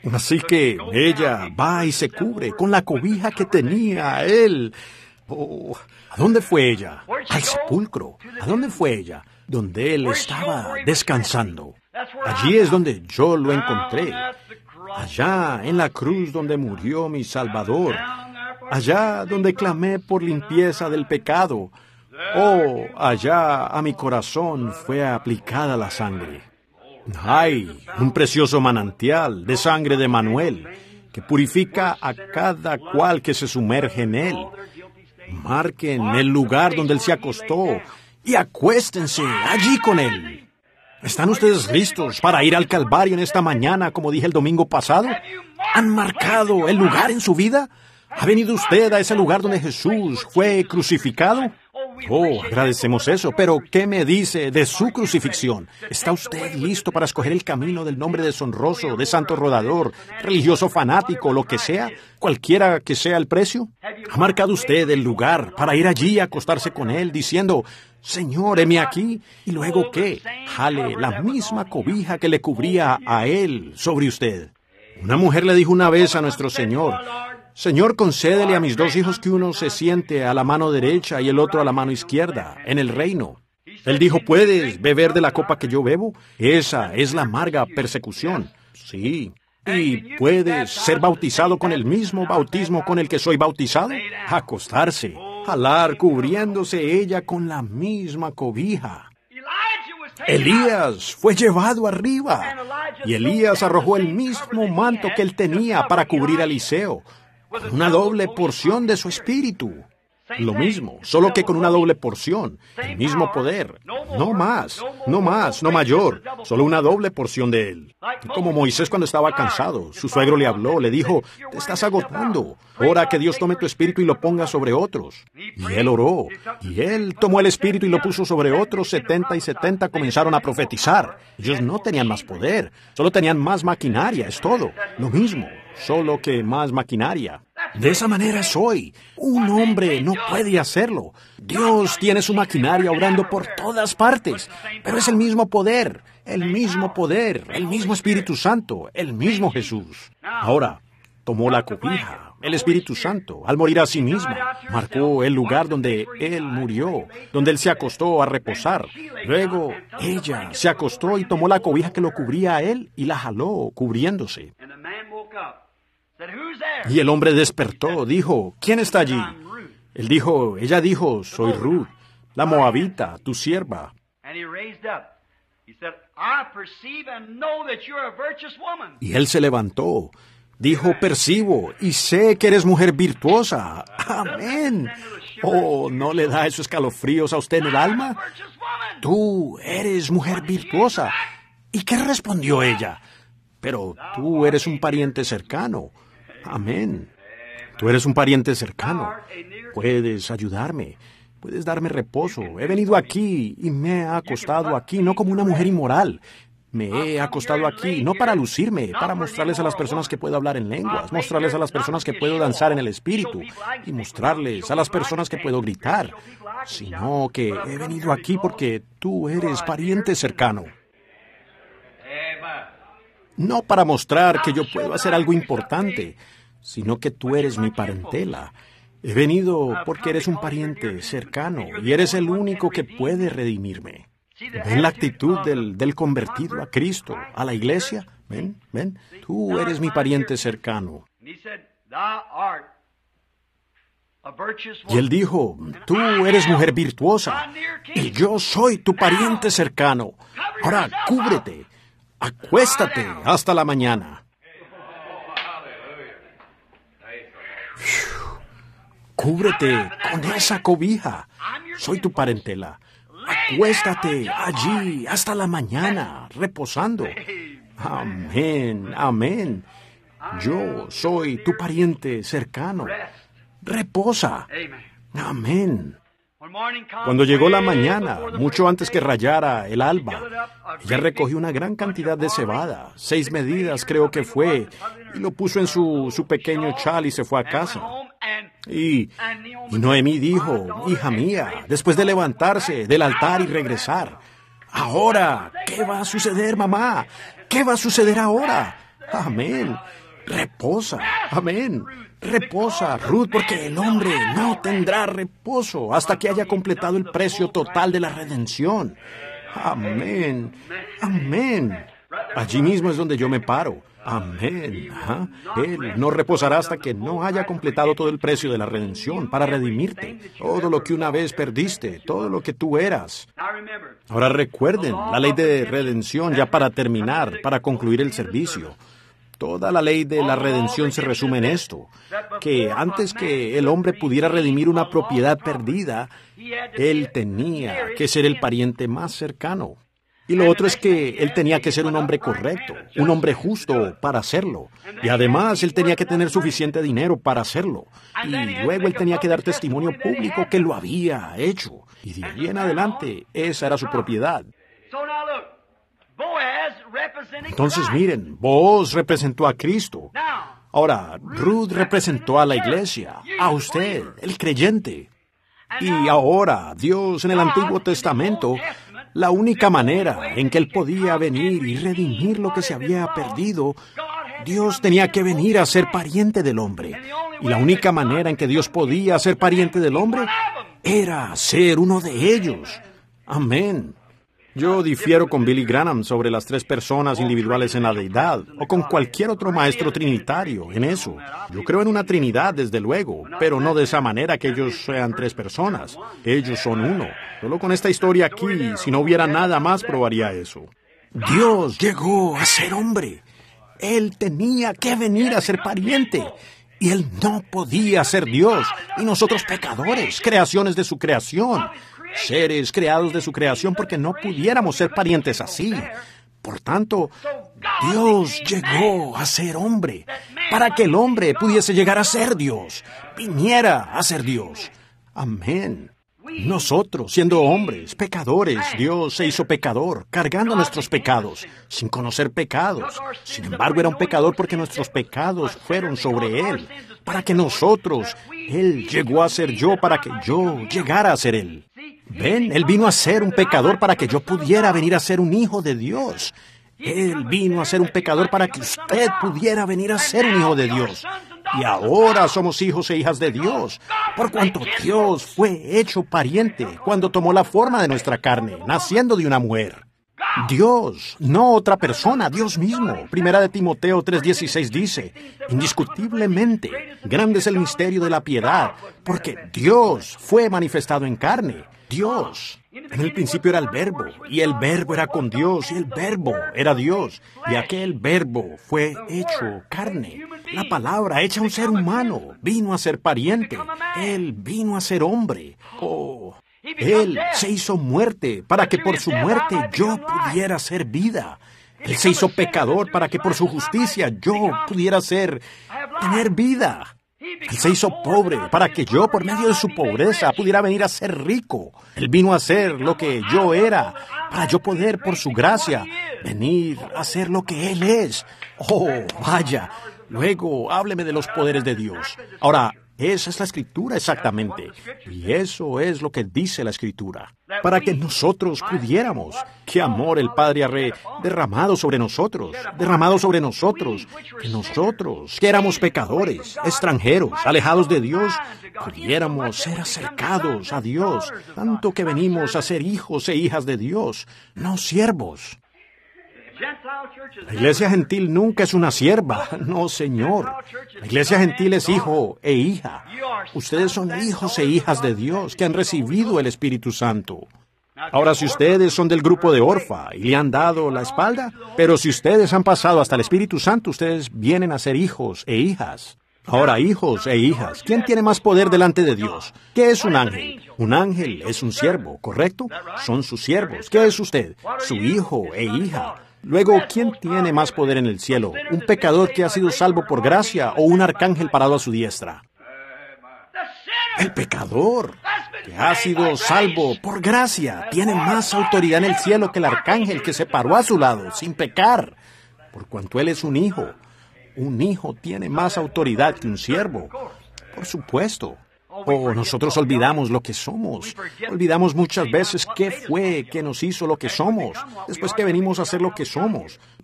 Así que ella va y se cubre con la cobija que tenía él. Oh, ¿a dónde fue ella? Al sepulcro. ¿A dónde fue ella? Donde él estaba descansando. Allí es donde yo lo encontré. Allá en la cruz donde murió mi Salvador. Allá donde clamé por limpieza del pecado. Oh, allá a mi corazón fue aplicada la sangre. ¡Ay! Un precioso manantial de sangre de Manuel, que purifica a cada cual que se sumerge en él. Marquen el lugar donde él se acostó y acuéstense allí con él. ¿Están ustedes listos para ir al Calvario en esta mañana, como dije el domingo pasado? ¿Han marcado el lugar en su vida? ¿Ha venido usted a ese lugar donde Jesús fue crucificado? Oh, agradecemos eso, pero ¿qué me dice de su crucifixión? ¿Está usted listo para escoger el camino del nombre deshonroso, de santo rodador, religioso fanático, lo que sea, cualquiera que sea el precio? ¿Ha marcado usted el lugar para ir allí a acostarse con él, diciendo, Señor, heme aquí? ¿Y luego qué? Jale la misma cobija que le cubría a él sobre usted. Una mujer le dijo una vez a nuestro Señor, Señor, concédele a mis 2 hijos que uno se siente a la mano derecha y el otro a la mano izquierda, en el reino. Él dijo, ¿puedes beber de la copa que yo bebo? Esa es la amarga persecución. Sí. ¿Y puedes ser bautizado con el mismo bautismo con el que soy bautizado? Acostarse, jalar, cubriéndose ella con la misma cobija. Elías fue llevado arriba, y Elías arrojó el mismo manto que él tenía para cubrir a Eliseo, con una doble porción de su espíritu. Lo mismo, solo que con una doble porción, el mismo poder. No más, no más, no mayor, solo una doble porción de él. Como Moisés cuando estaba cansado, su suegro le habló, le dijo, te estás agotando, ora que Dios tome tu espíritu y lo ponga sobre otros. Y él oró, y él tomó el espíritu y lo puso sobre otros. 70 y 70 comenzaron a profetizar. Ellos no tenían más poder, solo tenían más maquinaria, es todo, lo mismo. Solo que más maquinaria. De esa manera soy. Un hombre no puede hacerlo. Dios tiene su maquinaria obrando por todas partes, pero es el mismo poder, el mismo Espíritu Santo, el mismo Jesús. Ahora, tomó la cobija, el Espíritu Santo, al morir a sí mismo, marcó el lugar donde él murió, donde él se acostó a reposar. Luego, ella se acostó y tomó la cobija que lo cubría a él y la jaló, cubriéndose. Y el hombre despertó, dijo, ¿quién está allí? Ella dijo, soy Ruth, la moabita, tu sierva. Y él se levantó, dijo, percibo y sé que eres mujer virtuosa. Amén. Oh, ¿no le da esos escalofríos a usted en el alma? Tú eres mujer virtuosa. ¿Y qué respondió ella? Pero tú eres un pariente cercano. Amén. Tú eres un pariente cercano. Puedes ayudarme. Puedes darme reposo. He venido aquí y me he acostado aquí, no como una mujer inmoral. Me he acostado aquí, no para lucirme, para mostrarles a las personas que puedo hablar en lenguas, mostrarles a las personas que puedo danzar en el espíritu y mostrarles a las personas que puedo gritar, sino que he venido aquí porque tú eres pariente cercano. No para mostrar que yo puedo hacer algo importante, sino que tú eres mi parentela. He venido porque eres un pariente cercano y eres el único que puede redimirme. ¿Ven la actitud del convertido a Cristo, a la iglesia? ¿Ven? Tú eres mi pariente cercano. Y él dijo, tú eres mujer virtuosa y yo soy tu pariente cercano. Ahora cúbrete. Acuéstate hasta la mañana. Cúbrete con esa cobija. Soy tu parentela. Acuéstate allí hasta la mañana, reposando. Amén, amén. Yo soy tu pariente cercano. Reposa. Amén. Cuando llegó la mañana, mucho antes que rayara el alba, ella recogió una gran cantidad de cebada, 6 medidas creo que fue, y lo puso en su pequeño chal y se fue a casa. Y Noemí dijo, hija mía, después de levantarse del altar y regresar, ahora, ¿qué va a suceder, mamá? ¿Qué va a suceder ahora? Amén. Reposa. Amén. Reposa, Ruth, porque el hombre no tendrá reposo hasta que haya completado el precio total de la redención. Amén. Amén. Allí mismo es donde yo me paro. Amén. ¿Ah? Él no reposará hasta que no haya completado todo el precio de la redención para redimirte. Todo lo que una vez perdiste, todo lo que tú eras. Ahora recuerden, la ley de redención ya para terminar, para concluir el servicio. Toda la ley de la redención se resume en esto, que antes que el hombre pudiera redimir una propiedad perdida, él tenía que ser el pariente más cercano. Y lo otro es que él tenía que ser un hombre correcto, un hombre justo para hacerlo. Y además él tenía que tener suficiente dinero para hacerlo. Y luego él tenía que dar testimonio público que lo había hecho. Y de ahí en adelante, esa era su propiedad. Entonces miren, Booz representó a Cristo. Ahora, Ruth representó a la iglesia, a usted, el creyente. Y ahora, Dios en el Antiguo Testamento, la única manera en que Él podía venir y redimir lo que se había perdido, Dios tenía que venir a ser pariente del hombre. Y la única manera en que Dios podía ser pariente del hombre era ser uno de ellos. Amén. Yo difiero con Billy Graham sobre las tres personas individuales en la deidad, o con cualquier otro maestro trinitario en eso. Yo creo en una trinidad, desde luego, pero no de esa manera que ellos sean tres personas. Ellos son uno. Solo con esta historia aquí, si no hubiera nada más, probaría eso. Dios llegó a ser hombre. Él tenía que venir a ser pariente. Y Él no podía ser Dios. Y nosotros pecadores, creaciones de su creación. Seres creados de su creación porque no pudiéramos ser parientes así. Por tanto, Dios llegó a ser hombre para que el hombre pudiese llegar a ser Dios, viniera a ser Dios. Amén. Nosotros, siendo hombres, pecadores, Dios se hizo pecador, cargando nuestros pecados, sin conocer pecados. Sin embargo, era un pecador porque nuestros pecados fueron sobre Él, para que nosotros, Él llegó a ser yo para que yo llegara a ser Él. Ven, Él vino a ser un pecador para que yo pudiera venir a ser un hijo de Dios. Él vino a ser un pecador para que usted pudiera venir a ser un hijo de Dios. Y ahora somos hijos e hijas de Dios, por cuanto Dios fue hecho pariente cuando tomó la forma de nuestra carne, naciendo de una mujer. Dios, no otra persona, Dios mismo. Primera de Timoteo 3:16 dice, indiscutiblemente, grande es el misterio de la piedad, porque Dios fue manifestado en carne. Dios. En el principio era el Verbo, y el Verbo era con Dios, y el Verbo era Dios, y aquel Verbo fue hecho carne. La palabra hecha un ser humano, vino a ser pariente. Él vino a ser hombre. Oh, Él se hizo muerte para que por su muerte yo pudiera ser vida. Él se hizo pecador para que por su justicia yo pudiera tener vida. Él se hizo pobre para que yo, por medio de su pobreza, pudiera venir a ser rico. Él vino a ser lo que yo era, para yo poder, por su gracia, venir a ser lo que Él es. Oh, vaya. Luego, hábleme de los poderes de Dios. Ahora, esa es la Escritura exactamente. Y eso es lo que dice la Escritura. Para que nosotros pudiéramos. ¡Qué amor el Padre ha derramado sobre nosotros! Derramado sobre nosotros. Que nosotros, que éramos pecadores, extranjeros, alejados de Dios, pudiéramos ser acercados a Dios. Tanto que venimos a ser hijos e hijas de Dios, no siervos. La iglesia gentil nunca es una sierva, no, señor. La iglesia gentil es hijo e hija. Ustedes son hijos e hijas de Dios que han recibido el Espíritu Santo. Ahora, si ustedes son del grupo de Orfa y le han dado la espalda, pero si ustedes han pasado hasta el Espíritu Santo, ustedes vienen a ser hijos e hijas. Ahora, hijos e hijas, ¿quién tiene más poder delante de Dios? ¿Qué es un ángel? Un ángel es un siervo, ¿correcto? Son sus siervos. ¿Qué es usted? Su hijo e hija. Luego, ¿quién tiene más poder en el cielo? ¿Un pecador que ha sido salvo por gracia o un arcángel parado a su diestra? El pecador que ha sido salvo por gracia tiene más autoridad en el cielo que el arcángel que se paró a su lado sin pecar. Por cuanto él es un hijo tiene más autoridad que un siervo. Por supuesto. Oh, nosotros olvidamos lo que somos. Olvidamos muchas veces qué fue que nos hizo lo que somos. Después que venimos a ser lo que somos.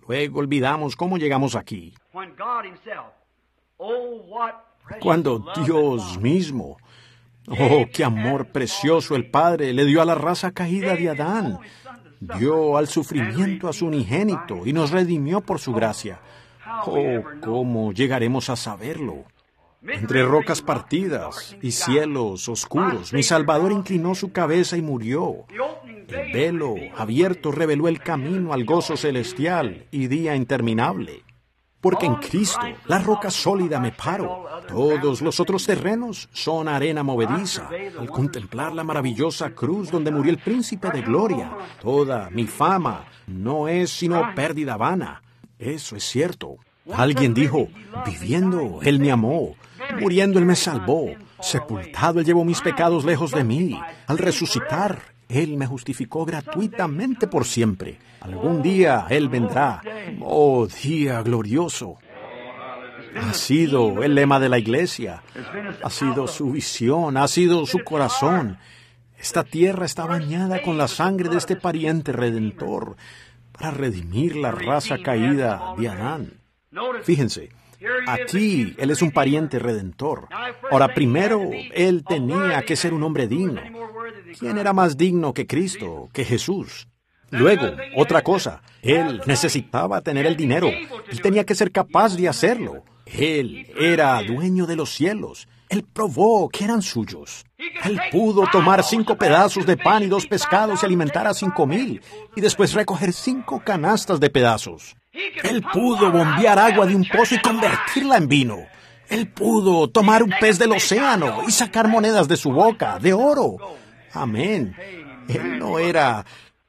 Luego olvidamos cómo llegamos aquí. When God himself, oh, what precious Cuando love Dios and mismo, oh, qué amor precioso el Padre le dio a la raza caída de Adán. Dio al sufrimiento a su unigénito y nos redimió por su gracia. Oh, ¿cómo llegaremos a saberlo? Entre rocas partidas y cielos oscuros, mi Salvador inclinó su cabeza y murió. El velo abierto reveló el camino al gozo celestial y día interminable. Porque en Cristo, la roca sólida, me paro. Todos los otros terrenos son arena movediza. Al contemplar la maravillosa cruz donde murió el príncipe de gloria, toda mi fama no es sino pérdida vana. Eso es cierto. Alguien dijo, viviendo, Él me amó. Muriendo, Él me salvó. Sepultado, Él llevó mis pecados lejos de mí. Al resucitar, Él me justificó gratuitamente por siempre. Algún día Él vendrá. Oh, día glorioso. Ha sido el lema de la iglesia. Ha sido su visión. Ha sido su corazón. Esta tierra está bañada con la sangre de este pariente redentor para redimir la raza caída de Adán. Fíjense, aquí Él es un pariente redentor. Ahora, primero, Él tenía que ser un hombre digno. ¿Quién era más digno que Cristo, que Jesús? Luego, otra cosa, Él necesitaba tener el dinero. Él tenía que ser capaz de hacerlo. Él era dueño de los cielos. Él probó que eran suyos. Él pudo tomar 5 pedazos de pan y 2 pescados y alimentar a 5,000, y después recoger 5 canastas de pedazos. Él pudo bombear agua de un pozo y convertirla en vino. Él pudo tomar un pez del océano y sacar monedas de su boca, de oro. Amén. Él no era...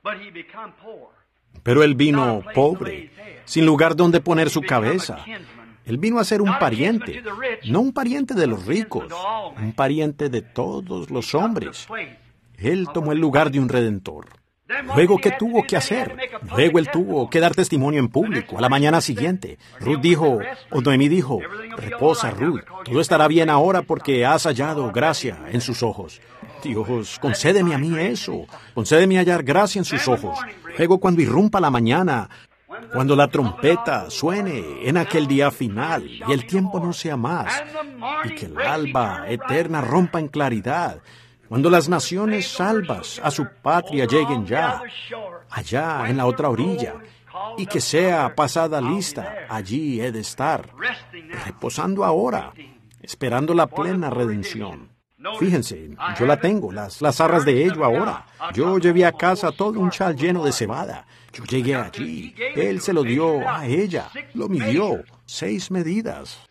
Pero Él vino pobre, sin lugar donde poner su cabeza. Él vino a ser un pariente, no un pariente de los ricos, un pariente de todos los hombres. Él tomó el lugar de un redentor. Luego, ¿qué tuvo que hacer? Luego Él tuvo que dar testimonio en público a la mañana siguiente. Noemí dijo, reposa, Ruth, todo estará bien ahora porque has hallado gracia en sus ojos. Dios, concédeme a mí eso, concédeme hallar gracia en sus ojos. Luego, cuando irrumpa la mañana, cuando la trompeta suene en aquel día final y el tiempo no sea más, y que el alba eterna rompa en claridad, cuando las naciones salvas a su patria lleguen ya, allá en la otra orilla, y que sea pasada lista, allí he de estar, reposando ahora, esperando la plena redención. Fíjense, yo la tengo, las arras de ello ahora. Yo llevé a casa todo un chal lleno de cebada. Yo llegué allí, Él se lo dio a ella, lo midió, 6 medidas.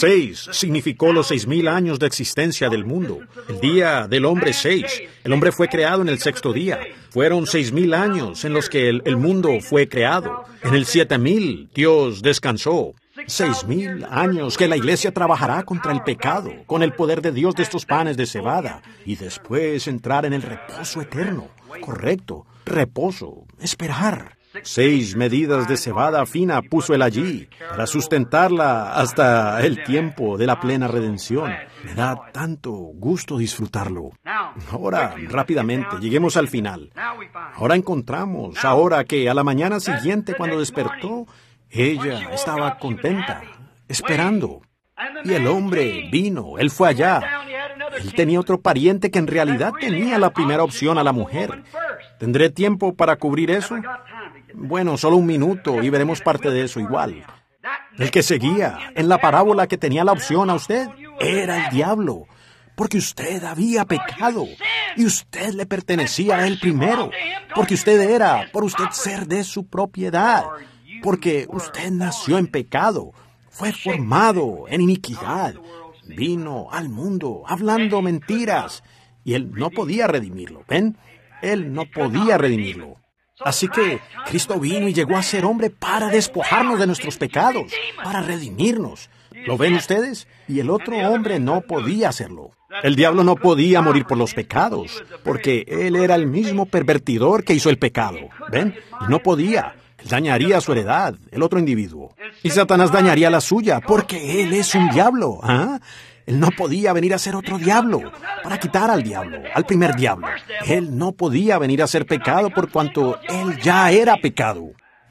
6 significó los 6,000 años de existencia del mundo. El día del hombre 6. El hombre fue creado en el 6º día. Fueron 6,000 años en los que el mundo fue creado. En el 7,000 Dios descansó. 6,000 años que la iglesia trabajará contra el pecado, con el poder de Dios de estos panes de cebada, y después entrar en el reposo eterno. Correcto, reposo, esperar. 6 medidas de cebada fina puso Él allí para sustentarla hasta el tiempo de la plena redención. Me da tanto gusto disfrutarlo. Ahora, rápidamente, lleguemos al final. Ahora encontramos, ahora que a la mañana siguiente cuando despertó, ella estaba contenta, esperando. Y el hombre vino, él fue allá. Él tenía otro pariente que en realidad tenía la primera opción a la mujer. ¿Tendré tiempo para cubrir eso? Bueno, solo 1 minuto y veremos parte de eso igual. El que seguía en la parábola que tenía la opción a usted era el diablo, porque usted había pecado y usted le pertenecía a él primero, porque usted era, por usted ser de su propiedad, porque usted nació en pecado, fue formado en iniquidad, vino al mundo hablando mentiras y él no podía redimirlo. ¿Ven? Él no podía redimirlo. Así que Cristo vino y llegó a ser hombre para despojarnos de nuestros pecados, para redimirnos. ¿Lo ven ustedes? Y el otro hombre no podía hacerlo. El diablo no podía morir por los pecados, porque él era el mismo pervertidor que hizo el pecado. ¿Ven? No podía. Dañaría su heredad, el otro individuo. Y Satanás dañaría la suya, porque él es un diablo. ¿Ah? Él no podía venir a ser otro diablo, para quitar al diablo, al primer diablo. Él no podía venir a ser pecado por cuanto él ya era pecado.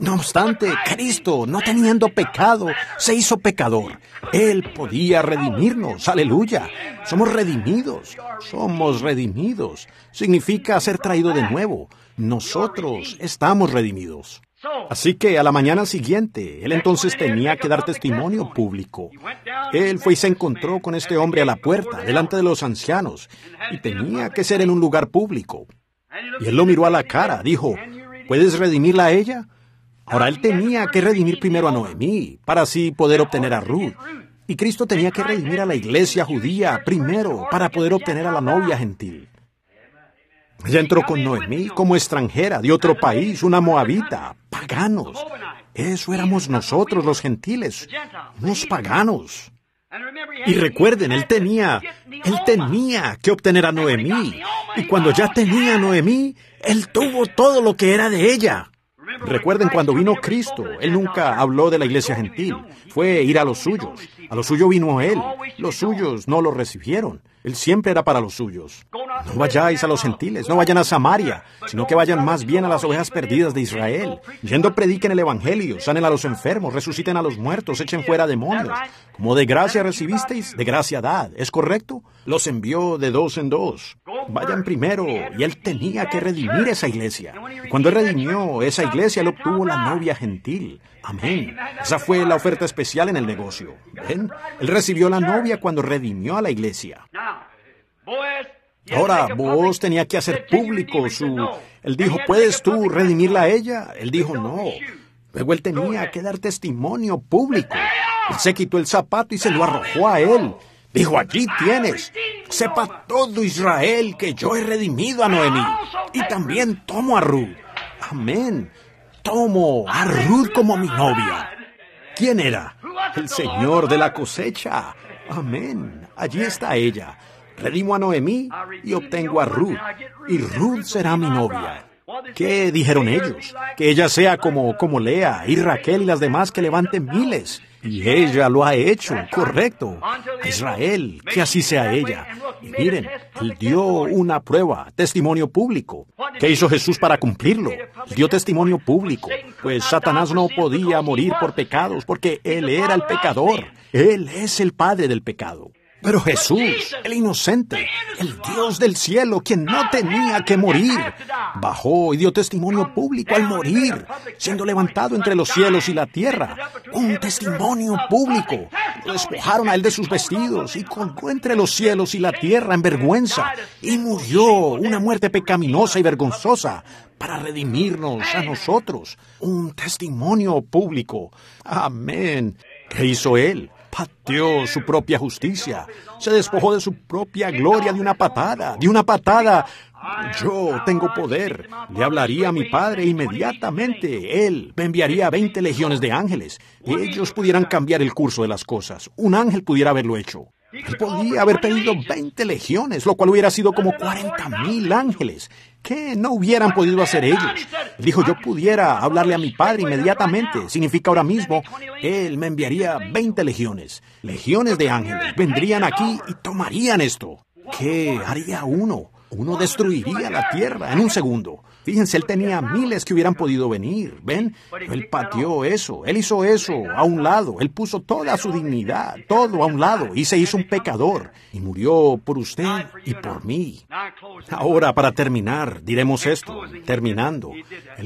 No obstante, Cristo, no teniendo pecado, se hizo pecador. Él podía redimirnos. ¡Aleluya! Somos redimidos. Somos redimidos. Significa ser traído de nuevo. Nosotros estamos redimidos. Así que a la mañana siguiente, él entonces tenía que dar testimonio público. Él fue y se encontró con este hombre a la puerta, delante de los ancianos, y tenía que ser en un lugar público. Y él lo miró a la cara, dijo, ¿puedes redimirla a ella? Ahora él tenía que redimir primero a Noemí, para así poder obtener a Ruth. Y Cristo tenía que redimir a la iglesia judía primero, para poder obtener a la novia gentil. Ella entró con Noemí como extranjera de otro país, una moabita, paganos. Eso éramos nosotros los gentiles, unos paganos. Y recuerden, él tenía que obtener a Noemí. Y cuando ya tenía a Noemí, él tuvo todo lo que era de ella. Recuerden, cuando vino Cristo, él nunca habló de la iglesia gentil. Fue ir a los suyos. A los suyos vino él. Los suyos no lo recibieron. Él siempre era para los suyos. No vayáis a los gentiles, no vayan a Samaria, sino que vayan más bien a las ovejas perdidas de Israel. Yendo prediquen el evangelio, sanen a los enfermos, resuciten a los muertos, echen fuera demonios. Como de gracia recibisteis, de gracia dad. ¿Es correcto? Los envió de dos en dos. Vayan primero, y él tenía que redimir esa iglesia. Cuando él redimió esa iglesia, él obtuvo la novia gentil. Amén. Esa fue la oferta especial en el negocio. ¿Ven? Él recibió la novia cuando redimió a la iglesia. Ahora, Boaz tenía que hacer público Él dijo, ¿puedes tú redimirla a ella? Él dijo, no. Luego él tenía que dar testimonio público. Él se quitó el zapato y se lo arrojó a él. Dijo, allí tienes. Sepa todo Israel que yo he redimido a Noemí. Y también tomo a Ruth. Amén. Tomo a Ruth como mi novia. ¿Quién era? El Señor de la cosecha. Amén. Allí está ella. Redimo a Noemí y obtengo a Ruth. Y Ruth será mi novia. ¿Qué dijeron ellos? Que ella sea como Lea y Raquel y las demás que levanten miles. Y ella lo ha hecho, correcto. A Israel, que así sea ella. Y miren, él dio una prueba, testimonio público. ¿Qué hizo Jesús para cumplirlo? Dio testimonio público. Pues Satanás no podía morir por pecados porque él era el pecador. Él es el padre del pecado. Pero Jesús, el inocente, el Dios del cielo, quien no tenía que morir, bajó y dio testimonio público al morir, siendo levantado entre los cielos y la tierra. Un testimonio público. Lo despojaron a él de sus vestidos y colgó entre los cielos y la tierra en vergüenza y murió una muerte pecaminosa y vergonzosa para redimirnos a nosotros. Un testimonio público. Amén. ¿Qué hizo él? Pateó su propia justicia. Se despojó de su propia gloria de una patada. Yo tengo poder. Le hablaría a mi padre inmediatamente. Él me enviaría 20 legiones de ángeles. Ellos pudieran cambiar el curso de las cosas. Un ángel pudiera haberlo hecho. Él podía haber pedido 20 legiones, lo cual hubiera sido como 40,000 ángeles. ¿Qué no hubieran podido hacer ellos? Él dijo, yo pudiera hablarle a mi padre inmediatamente. Significa ahora mismo, él me enviaría 20 legiones. Legiones de ángeles vendrían aquí y tomarían esto. ¿Qué haría uno? Uno destruiría la tierra en un segundo. Fíjense, él tenía miles que hubieran podido venir, ¿ven? Pero él pateó eso, él hizo eso a un lado, él puso toda su dignidad, todo a un lado, y se hizo un pecador, y murió por usted y por mí. Ahora, para terminar, diremos esto, terminando. Él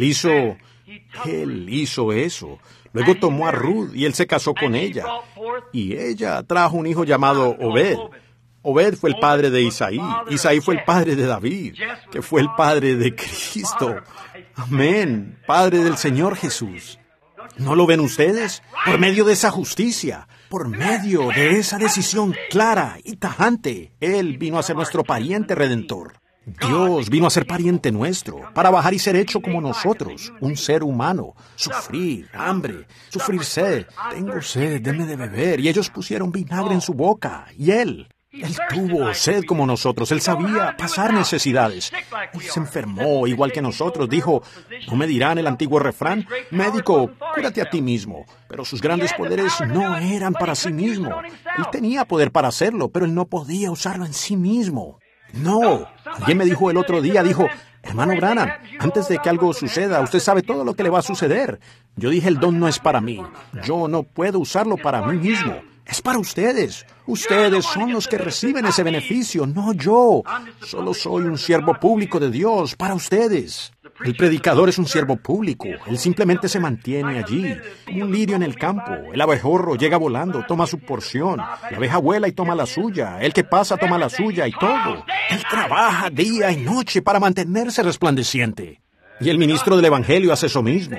hizo eso. Luego tomó a Ruth, y él se casó con ella, y ella trajo un hijo llamado Obed. Obed fue el padre de Isaí. Isaí fue el padre de David, que fue el padre de Cristo. Amén. Padre del Señor Jesús. ¿No lo ven ustedes? Por medio de esa justicia, por medio de esa decisión clara y tajante, Él vino a ser nuestro pariente redentor. Dios vino a ser pariente nuestro, para bajar y ser hecho como nosotros, un ser humano, sufrir hambre, sufrir sed. Tengo sed, denme de beber. Y ellos pusieron vinagre en su boca, y Él tuvo sed como nosotros, Él sabía pasar necesidades. Él se enfermó igual que nosotros, dijo, ¿no me dirán el antiguo refrán? Médico, cúrate a ti mismo. Pero sus grandes poderes no eran para sí mismo. Él tenía poder para hacerlo, pero Él no podía usarlo en sí mismo. No, alguien me dijo el otro día, dijo, Hermano Branham, antes de que algo suceda, usted sabe todo lo que le va a suceder. Yo dije, el don no es para mí. Yo no puedo usarlo para mí mismo. Es para ustedes. Ustedes son los que reciben ese beneficio, no yo. Solo soy un siervo público de Dios para ustedes. El predicador es un siervo público. Él simplemente se mantiene allí, como un lirio en el campo. El abejorro llega volando, toma su porción. La abeja vuela y toma la suya. El que pasa toma la suya y todo. Él trabaja día y noche para mantenerse resplandeciente. Y el ministro del Evangelio hace eso mismo.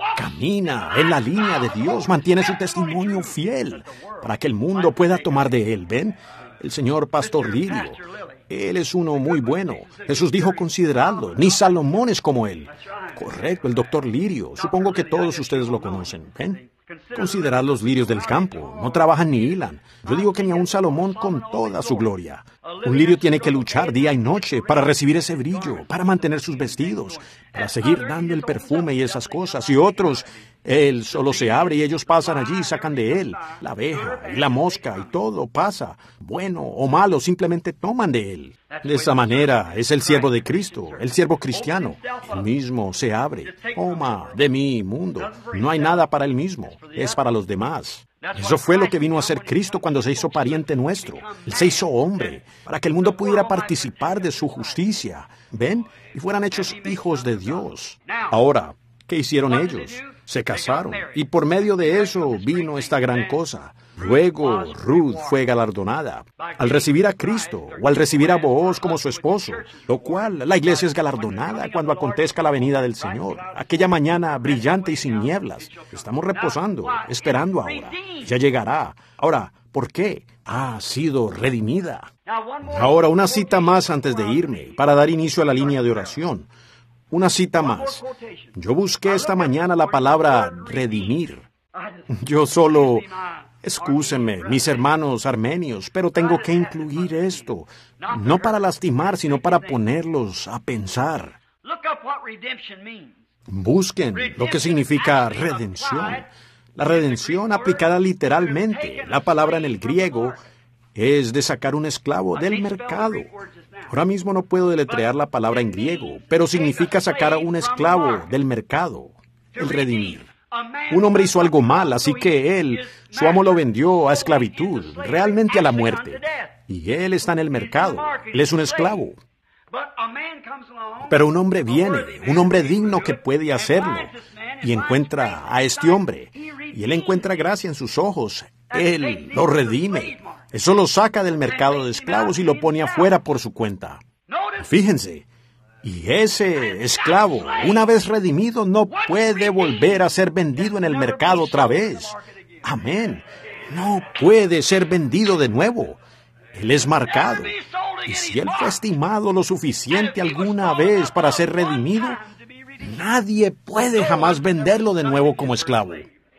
Camina en la línea de Dios, mantiene su testimonio fiel para que el mundo pueda tomar de él. ¿Ven? El señor Pastor Lirio, él es uno muy bueno. Jesús dijo, consideradlo, ni Salomón es como él. Correcto, el doctor Lirio. Supongo que todos ustedes lo conocen. ¿Ven? Considerad los lirios del campo. No trabajan ni hilan. Yo digo que ni aun Salomón con toda su gloria. Un lirio tiene que luchar día y noche para recibir ese brillo, para mantener sus vestidos, para seguir dando el perfume y esas cosas. Y otros, él solo se abre y ellos pasan allí y sacan de él la abeja y la mosca y todo pasa. Bueno o malo, simplemente toman de él. De esa manera es el siervo de Cristo, el siervo cristiano. Él mismo se abre. Toma de mí, mundo. No hay nada para él mismo, es para los demás. Eso fue lo que vino a ser Cristo cuando se hizo pariente nuestro. Él se hizo hombre, para que el mundo pudiera participar de su justicia. ¿Ven? Y fueran hechos hijos de Dios. Ahora, ¿qué hicieron ellos? Se casaron, y por medio de eso vino esta gran cosa. Luego, Ruth fue galardonada al recibir a Cristo o al recibir a Booz como su esposo, lo cual la iglesia es galardonada cuando acontezca la venida del Señor. Aquella mañana brillante y sin nieblas. Estamos reposando, esperando ahora. Ya llegará. Ahora, ¿por qué? Ha sido redimida. Ahora, una cita más antes de irme, para dar inicio a la línea de oración. Una cita más. Yo busqué esta mañana la palabra redimir. Yo solo... Excúsenme, mis hermanos armenios, pero tengo que incluir esto, no para lastimar, sino para ponerlos a pensar. Busquen lo que significa redención. La redención aplicada literalmente, la palabra en el griego, es de sacar un esclavo del mercado. Ahora mismo no puedo deletrear la palabra en griego, pero significa sacar a un esclavo del mercado, el redimir. Un hombre hizo algo mal, así que su amo lo vendió a esclavitud, realmente a la muerte. Y él está en el mercado, él es un esclavo. Pero un hombre viene, un hombre digno que puede hacerlo, y encuentra a este hombre, y él encuentra gracia en sus ojos, él lo redime. Eso lo saca del mercado de esclavos y lo pone afuera por su cuenta. Fíjense. Y ese esclavo, una vez redimido, no puede volver a ser vendido en el mercado otra vez. Amén. No puede ser vendido de nuevo. Él es marcado. Y si él fue estimado lo suficiente alguna vez para ser redimido, nadie puede jamás venderlo de nuevo como esclavo.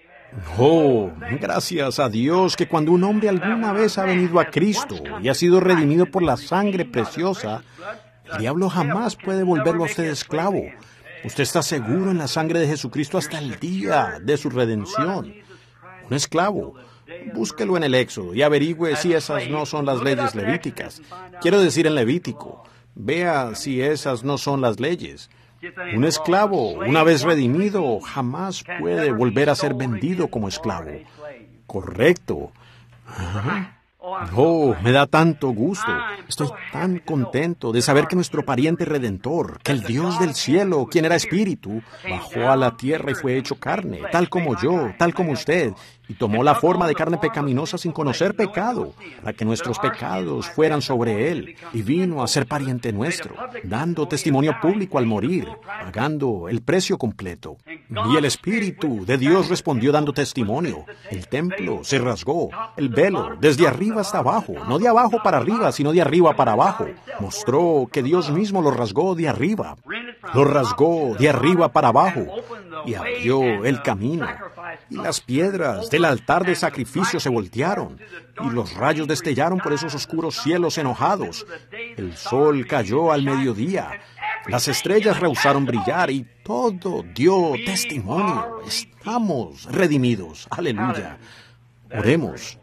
Oh, gracias a Dios que cuando un hombre alguna vez ha venido a Cristo y ha sido redimido por la sangre preciosa, el diablo jamás puede volverlo a usted esclavo. Usted está seguro en la sangre de Jesucristo hasta el día de su redención. Un esclavo. Búsquelo en el Éxodo y averigüe si esas no son las leyes levíticas. Quiero decir en Levítico. Vea si esas no son las leyes. Un esclavo, una vez redimido, jamás puede volver a ser vendido como esclavo. Correcto. Ajá. Oh, me da tanto gusto. Estoy tan contento de saber que nuestro pariente redentor, que el Dios del cielo, quien era espíritu, bajó a la tierra y fue hecho carne, tal como yo, tal como usted, y tomó la forma de carne pecaminosa sin conocer pecado, para que nuestros pecados fueran sobre él, y vino a ser pariente nuestro, dando testimonio público al morir, pagando el precio completo. Y el Espíritu de Dios respondió dando testimonio. El templo se rasgó, el velo, desde arriba hasta abajo, no de abajo para arriba, sino de arriba para abajo. Mostró que Dios mismo lo rasgó de arriba. Lo rasgó de arriba para abajo y abrió el camino. Y las piedras del altar de sacrificio se voltearon, y los rayos destellaron por esos oscuros cielos enojados. El sol cayó al mediodía, las estrellas rehusaron brillar, y todo dio testimonio. Estamos redimidos. Aleluya. Oremos.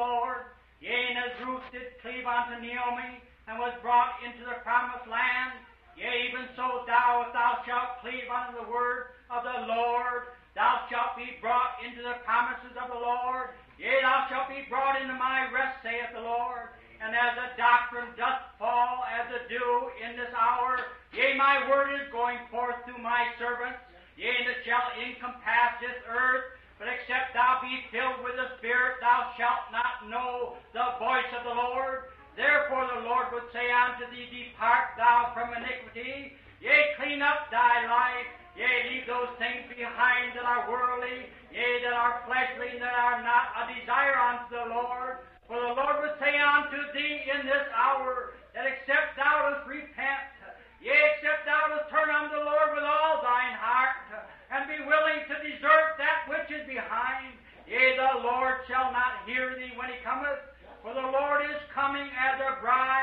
Lord. Yea, and as Ruth did cleave unto Naomi, and was brought into the promised land, yea, even so thou, if thou shalt cleave unto the word of the Lord, thou shalt be brought into the promises of the Lord. Yea, thou shalt be brought into my rest, saith the Lord. And as the doctrine doth fall as the dew in this hour, yea, my word is going forth through my servants. Yea, and it shall encompass this earth. But except thou be filled with the Spirit, thou shalt not know the voice of the Lord. Therefore the Lord would say unto thee, Depart thou from iniquity. Yea, clean up thy life. Yea, leave those things behind that are worldly, yea, that are fleshly, and that are not a desire unto the Lord. For the Lord would say unto thee in this hour, that except thou dost repent, yea, except thou dost turn unto the Lord with all thine heart, and be willing to desert that which is behind, yea, the Lord shall not hear thee when he cometh. For the Lord is coming as a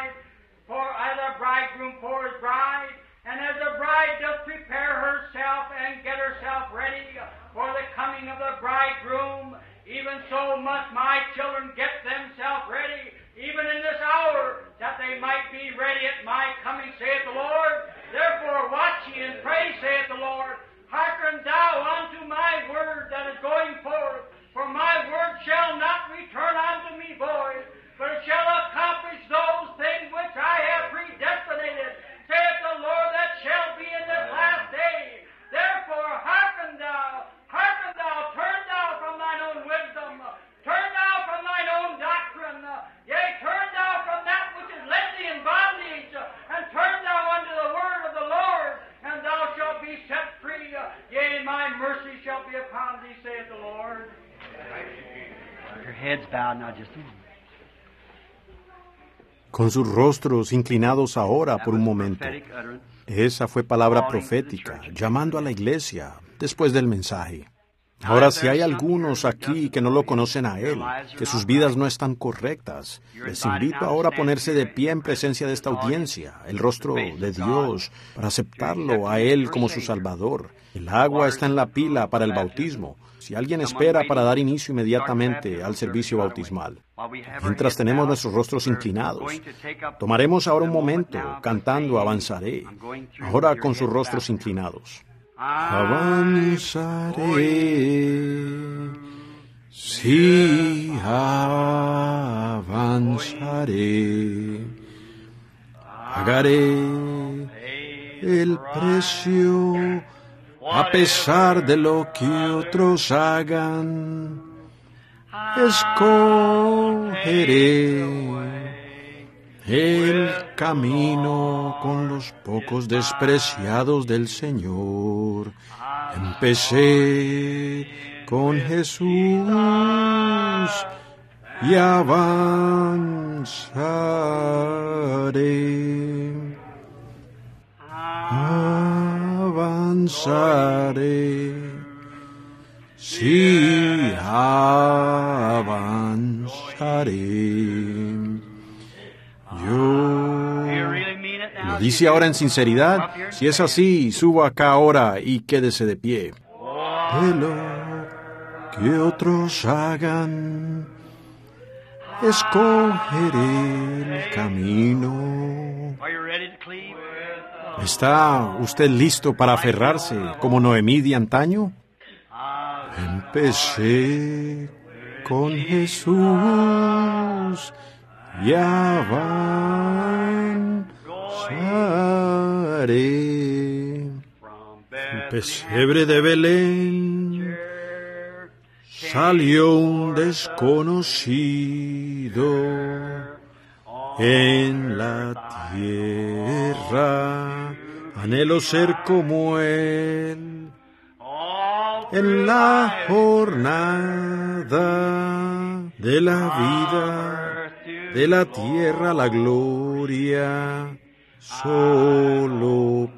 bridegroom for his bride, and as the bride doth prepare herself and get herself ready for the coming of the bridegroom, even so must my children get themselves ready, even in this hour, that they might be ready at my coming, saith the Lord. Therefore watch ye and pray, saith the Lord. Hearken thou unto my word that is going forth, for my word shall not return unto me void, but it shall accomplish those things which I have predestinated, saith the Lord, that shall be in this last day. Therefore hearken thou, turn thou from thine own wisdom, turn thou from thine own doctrine, yea, turn thou from that which is led thee in bondage, and turn thou unto the word of the Lord, and thou shalt be set free. Yea, my mercy shall be upon thee, saith the Lord. Your heads bowed now just a moment. Con sus rostros inclinados ahora por un momento. Esa fue palabra profética, llamando a la iglesia después del mensaje. Ahora, si hay algunos aquí que no lo conocen a Él, que sus vidas no están correctas, les invito ahora a ponerse de pie en presencia de esta audiencia, el rostro de Dios, para aceptarlo a Él como su Salvador. El agua está en la pila para el bautismo. Si alguien espera para dar inicio inmediatamente al servicio bautismal. Mientras tenemos nuestros rostros inclinados, tomaremos ahora un momento cantando Avanzaré, ahora con sus rostros inclinados. Avanzaré, sí, avanzaré, pagaré el precio a pesar de lo que otros hagan. Escogeré el camino con los pocos despreciados del Señor. Empecé con Jesús y avanzaré. Avanzaré, sí, avanzaré. ¿Lo dice ahora en sinceridad? Si es así, suba acá ahora y quédese de pie. De lo que otros hagan, escogeré el camino. ¿Está usted listo para aferrarse como Noemí de antaño? Empecé con Jesús y avanzaré. El pesebre de Belén salió un desconocido. En la tierra anhelo ser como Él. En la jornada de la vida, de la tierra la gloria, solo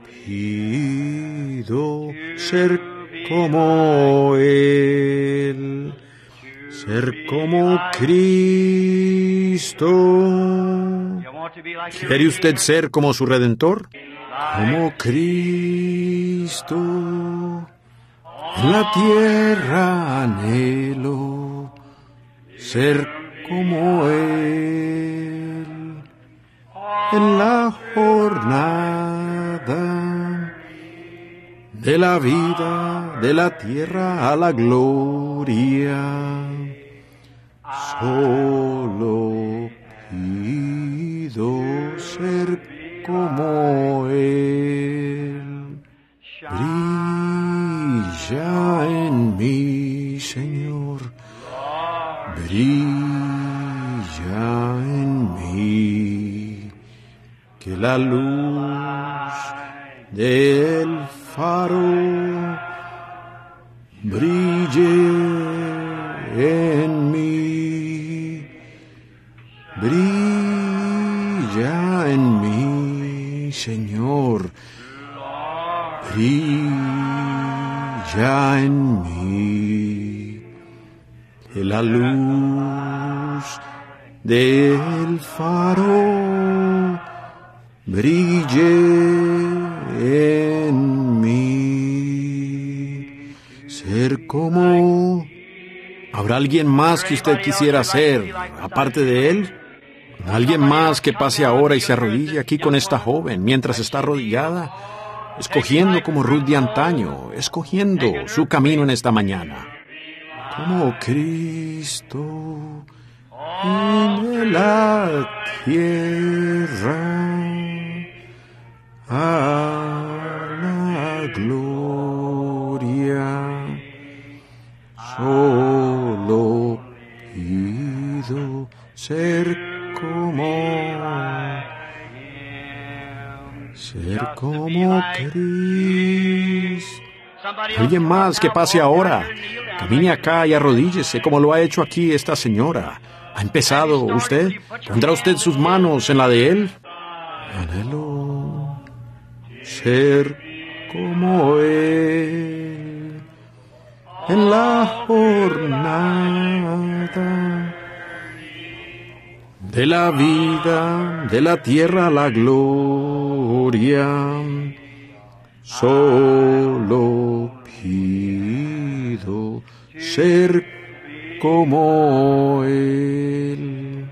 pido ser como Él, ser como Cristo. ¿Quiere usted ser como su Redentor? Como Cristo. En la tierra anhelo ser como Él. En la jornada de la vida, de la tierra a la gloria, solo pido ser como Él. Brilla en mí, Señor, brilla en mí, que la luz del faro brille en mí, brilla en mí, Señor, brilla en mí, que la luz del faro brille en mí. Ser como... ¿Habrá alguien más que usted quisiera ser, aparte de él? ¿Alguien más que pase ahora y se arrodille aquí con esta joven mientras está arrodillada? Escogiendo como Ruth de antaño, escogiendo su camino en esta mañana. Como Cristo en la tierra a la gloria, solo pido ser como Cristo. Alguien más que pase ahora, camine acá y arrodíllese como lo ha hecho aquí esta señora. ¿Ha empezado usted? ¿Pondrá usted sus manos en la de él? Anhelo ser como él en la jornada de la vida, de la tierra a la gloria. Solo pido ser como Él.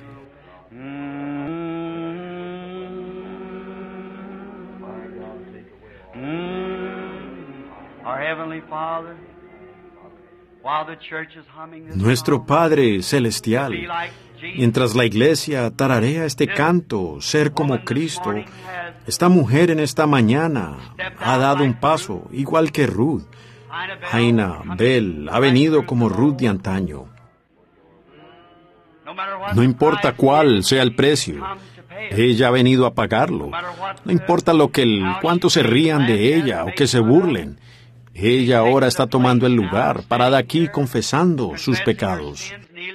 Nuestro Padre Celestial, mientras la iglesia tararea este canto, ser como Cristo, esta mujer en esta mañana ha dado un paso, igual que Ruth. Jaina Bell ha venido como Ruth de antaño. No importa cuál sea el precio, ella ha venido a pagarlo. No importa cuánto se rían de ella o que se burlen. Ella ahora está tomando el lugar, parada aquí confesando sus pecados,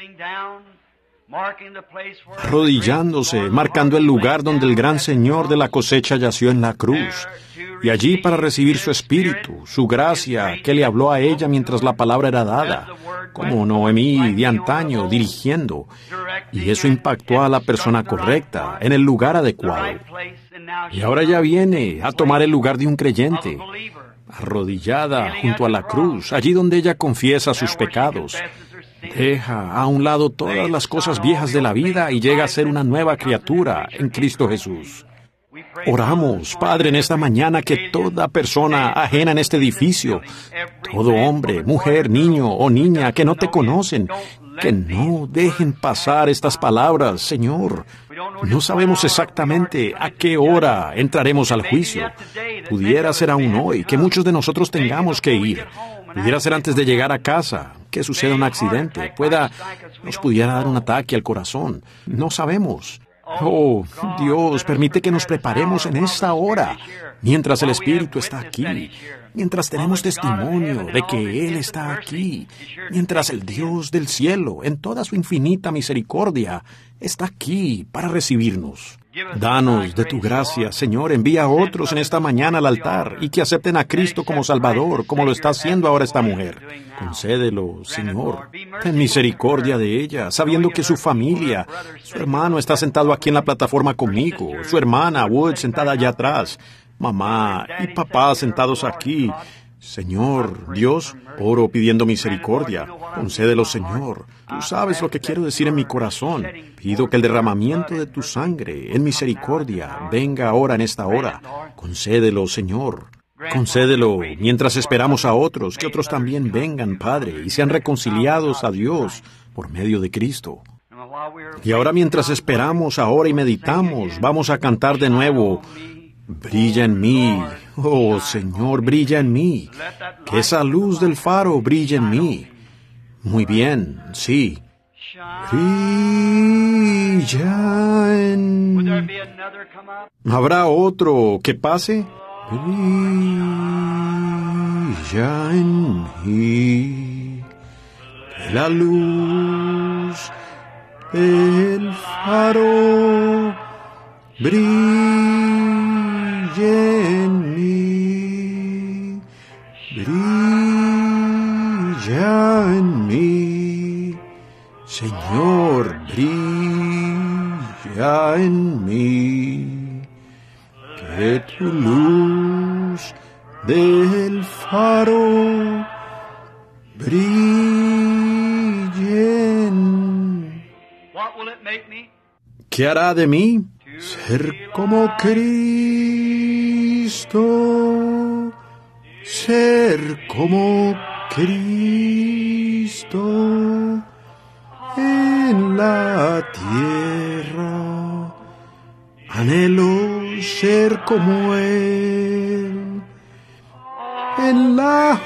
arrodillándose, marcando el lugar donde el gran Señor de la cosecha yació en la cruz, y allí para recibir su espíritu, su gracia que le habló a ella mientras la palabra era dada, como Noemí de antaño dirigiendo, y eso impactó a la persona correcta, en el lugar adecuado. Y ahora ella viene a tomar el lugar de un creyente, arrodillada junto a la cruz, allí donde ella confiesa sus pecados. Deja a un lado todas las cosas viejas de la vida y llega a ser una nueva criatura en Cristo Jesús. Oramos, Padre, en esta mañana que toda persona ajena en este edificio, todo hombre, mujer, niño o niña que no te conocen, que no dejen pasar estas palabras, Señor. No sabemos exactamente a qué hora entraremos al juicio. Pudiera ser aún hoy, que muchos de nosotros tengamos que ir. Pudiera ser antes de llegar a casa, que suceda un accidente, nos pudiera dar un ataque al corazón. No sabemos. Oh, Dios, permite que nos preparemos en esta hora, mientras el Espíritu está aquí, mientras tenemos testimonio de que Él está aquí, mientras el Dios del cielo, en toda su infinita misericordia, está aquí para recibirnos. Danos de tu gracia, Señor, envía a otros en esta mañana al altar y que acepten a Cristo como Salvador, como lo está haciendo ahora esta mujer. Concédelo, Señor. Ten misericordia de ella, sabiendo que su familia, su hermano está sentado aquí en la plataforma conmigo, su hermana Wood sentada allá atrás, mamá y papá sentados aquí. Señor, Dios, oro pidiendo misericordia. Concédelo, Señor. Tú sabes lo que quiero decir en mi corazón. Pido que el derramamiento de tu sangre en misericordia venga ahora en esta hora. Concédelo, Señor. Concédelo mientras esperamos a otros, que otros también vengan, Padre, y sean reconciliados a Dios por medio de Cristo. Y ahora mientras esperamos ahora y meditamos, vamos a cantar de nuevo, brilla en mí, oh Señor, brilla en mí, que esa luz del faro brille en mí. Muy bien, sí. Brilla en mí. ¿Habrá otro que pase? Brilla en mí, que la luz del faro brille en mí, brilla en mí, Señor, brilla en mí, que tu luz del faro brille en. ¿Qué hará de mí? Ser como Cristo, ser como Cristo en la tierra. Anhelo ser como Él en la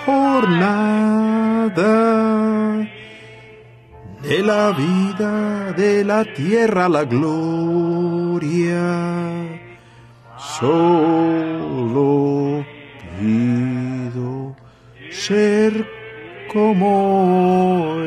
jornada de la vida, de la tierra la gloria. Solo pido ser como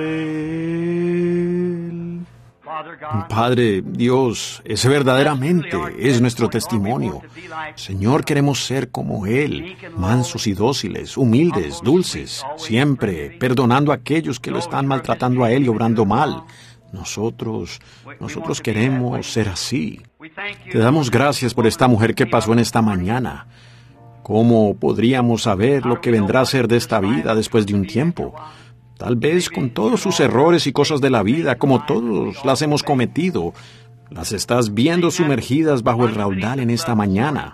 Él. Padre, Dios, ese verdaderamente es nuestro testimonio. Señor, queremos ser como Él, mansos y dóciles, humildes, dulces, siempre perdonando a aquellos que lo están maltratando a Él y obrando mal. Nosotros queremos ser así. Te damos gracias por esta mujer que pasó en esta mañana. ¿Cómo podríamos saber lo que vendrá a ser de esta vida después de un tiempo? Tal vez con todos sus errores y cosas de la vida, como todos las hemos cometido, las estás viendo sumergidas bajo el raudal en esta mañana.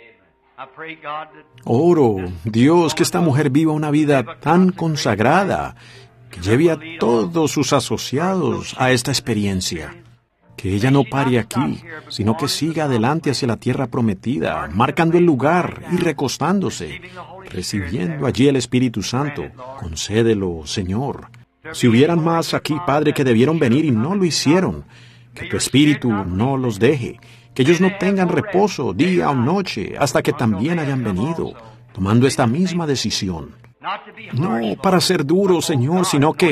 Oro, Dios, que esta mujer viva una vida tan consagrada, que lleve a todos sus asociados a esta experiencia. Que ella no pare aquí, sino que siga adelante hacia la tierra prometida, marcando el lugar y recostándose, recibiendo allí el Espíritu Santo. Concédelo, Señor. Si hubieran más aquí, Padre, que debieron venir y no lo hicieron, que tu Espíritu no los deje, que ellos no tengan reposo día o noche hasta que también hayan venido, tomando esta misma decisión. No para ser duro, Señor, sino que,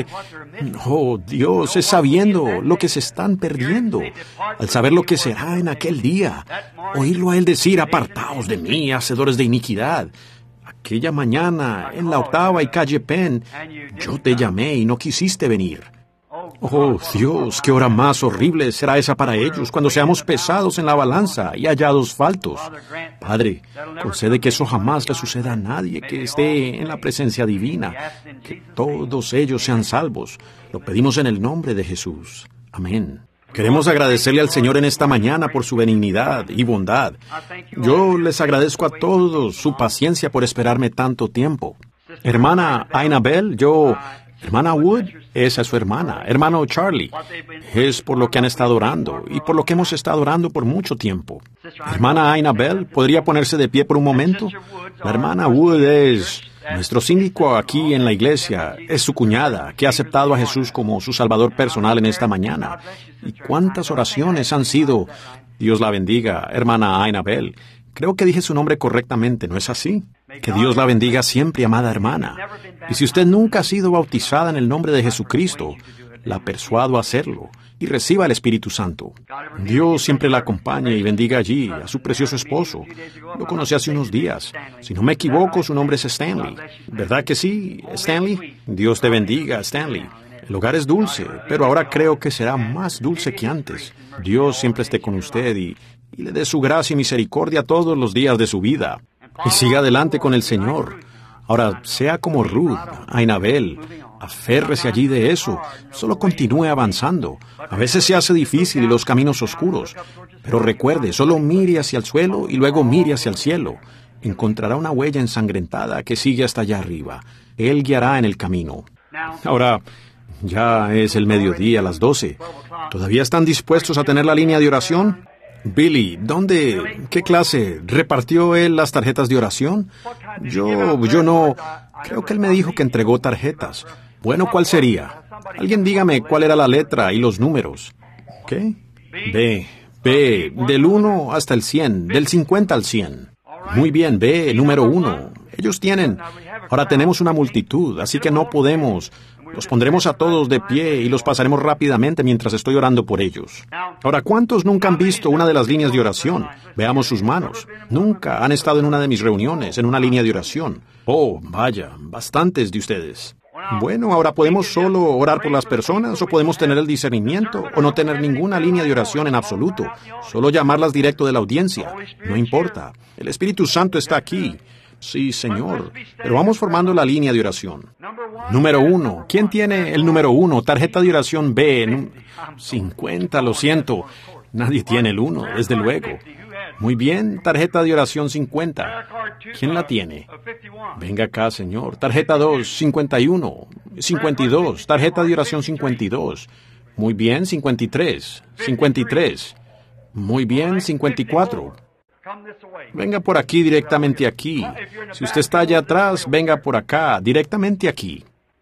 oh Dios, es sabiendo lo que se están perdiendo, al saber lo que será en aquel día, oírlo a Él decir, apartaos de mí, hacedores de iniquidad. Aquella mañana, en la Octava y calle Penn, yo te llamé y no quisiste venir. Oh Dios, qué hora más horrible será esa para ellos cuando seamos pesados en la balanza y hallados faltos. Padre, concede que eso jamás le suceda a nadie que esté en la presencia divina, que todos ellos sean salvos. Lo pedimos en el nombre de Jesús. Amén. Queremos agradecerle al Señor en esta mañana por su benignidad y bondad. Yo les agradezco a todos su paciencia por esperarme tanto tiempo. Hermana Ainabel, Hermana Wood, esa es su hermana. Hermano Charlie, es por lo que han estado orando y por lo que hemos estado orando por mucho tiempo. Hermana Ainabel, ¿podría ponerse de pie por un momento? La hermana Wood es nuestro síndico aquí en la iglesia, es su cuñada, que ha aceptado a Jesús como su Salvador personal en esta mañana. ¿Y cuántas oraciones han sido? Dios la bendiga, hermana Ainabel. Creo que dije su nombre correctamente, ¿no es así? Que Dios la bendiga siempre, amada hermana. Y si usted nunca ha sido bautizada en el nombre de Jesucristo, la persuado a hacerlo y reciba el Espíritu Santo. Dios siempre la acompañe y bendiga allí a su precioso esposo. Lo conocí hace unos días. Si no me equivoco, su nombre es Stanley. ¿Verdad que sí, Stanley? Dios te bendiga, Stanley. El hogar es dulce, pero ahora creo que será más dulce que antes. Dios siempre esté con usted y le dé su gracia y misericordia todos los días de su vida. Y siga adelante con el Señor. Ahora, sea como Ruth, Ainabel, aférrese allí de eso, solo continúe avanzando. A veces se hace difícil y los caminos oscuros, pero recuerde, solo mire hacia el suelo y luego mire hacia el cielo. Encontrará una huella ensangrentada que sigue hasta allá arriba. Él guiará en el camino. Ahora, ya es el mediodía, las 12. ¿Todavía están dispuestos a tener la línea de oración? Billy, qué clase? ¿Repartió él las tarjetas de oración? Yo no. Creo que él me dijo que entregó tarjetas. Bueno, ¿cuál sería? Alguien dígame cuál era la letra y los números. ¿Qué? B, del 1 hasta el 100, del 50 al 100. Muy bien, B, número 1. Ellos tienen. Ahora tenemos una multitud, así que no podemos. Los pondremos a todos de pie y los pasaremos rápidamente mientras estoy orando por ellos. Ahora, ¿cuántos nunca han visto una de las líneas de oración? Veamos sus manos. Nunca han estado en una de mis reuniones, en una línea de oración. Oh, vaya, bastantes de ustedes. Bueno, ahora podemos solo orar por las personas o podemos tener el discernimiento o no tener ninguna línea de oración en absoluto. Solo llamarlas directo de la audiencia. No importa. El Espíritu Santo está aquí. Sí, Señor. Pero vamos formando la línea de oración. Número 1. ¿Quién tiene el número 1? Tarjeta de oración B. 50, lo siento. Nadie tiene el 1, desde luego. Muy bien, tarjeta de oración 50. ¿Quién la tiene? Venga acá, Señor. Tarjeta 2, 51. 52. Tarjeta de oración 52. Muy bien, 53. 53. Muy bien, 54. Venga por aquí, directamente aquí. Si usted está allá atrás, venga por acá, directamente aquí.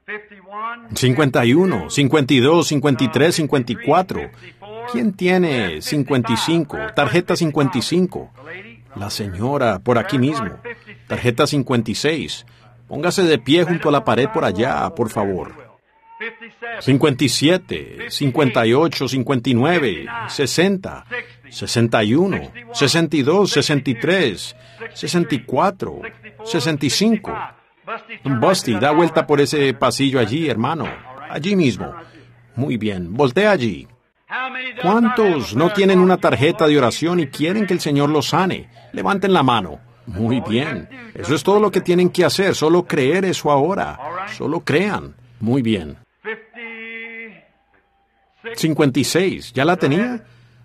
51, 52, 53, 54. ¿Quién tiene 55? Tarjeta 55. La señora, por aquí mismo. Tarjeta 56. Póngase de pie junto a la pared por allá, por favor. 57, 58, 59, 60, 61, 62, 63, 64, 65. Busty, da vuelta por ese pasillo allí, hermano. Allí mismo. Muy bien, voltea allí. ¿Cuántos no tienen una tarjeta de oración y quieren que el Señor los sane? Levanten la mano. Muy bien. Eso es todo lo que tienen que hacer. Solo creer eso ahora. Solo crean. Muy bien. 56. ¿Ya la tenía?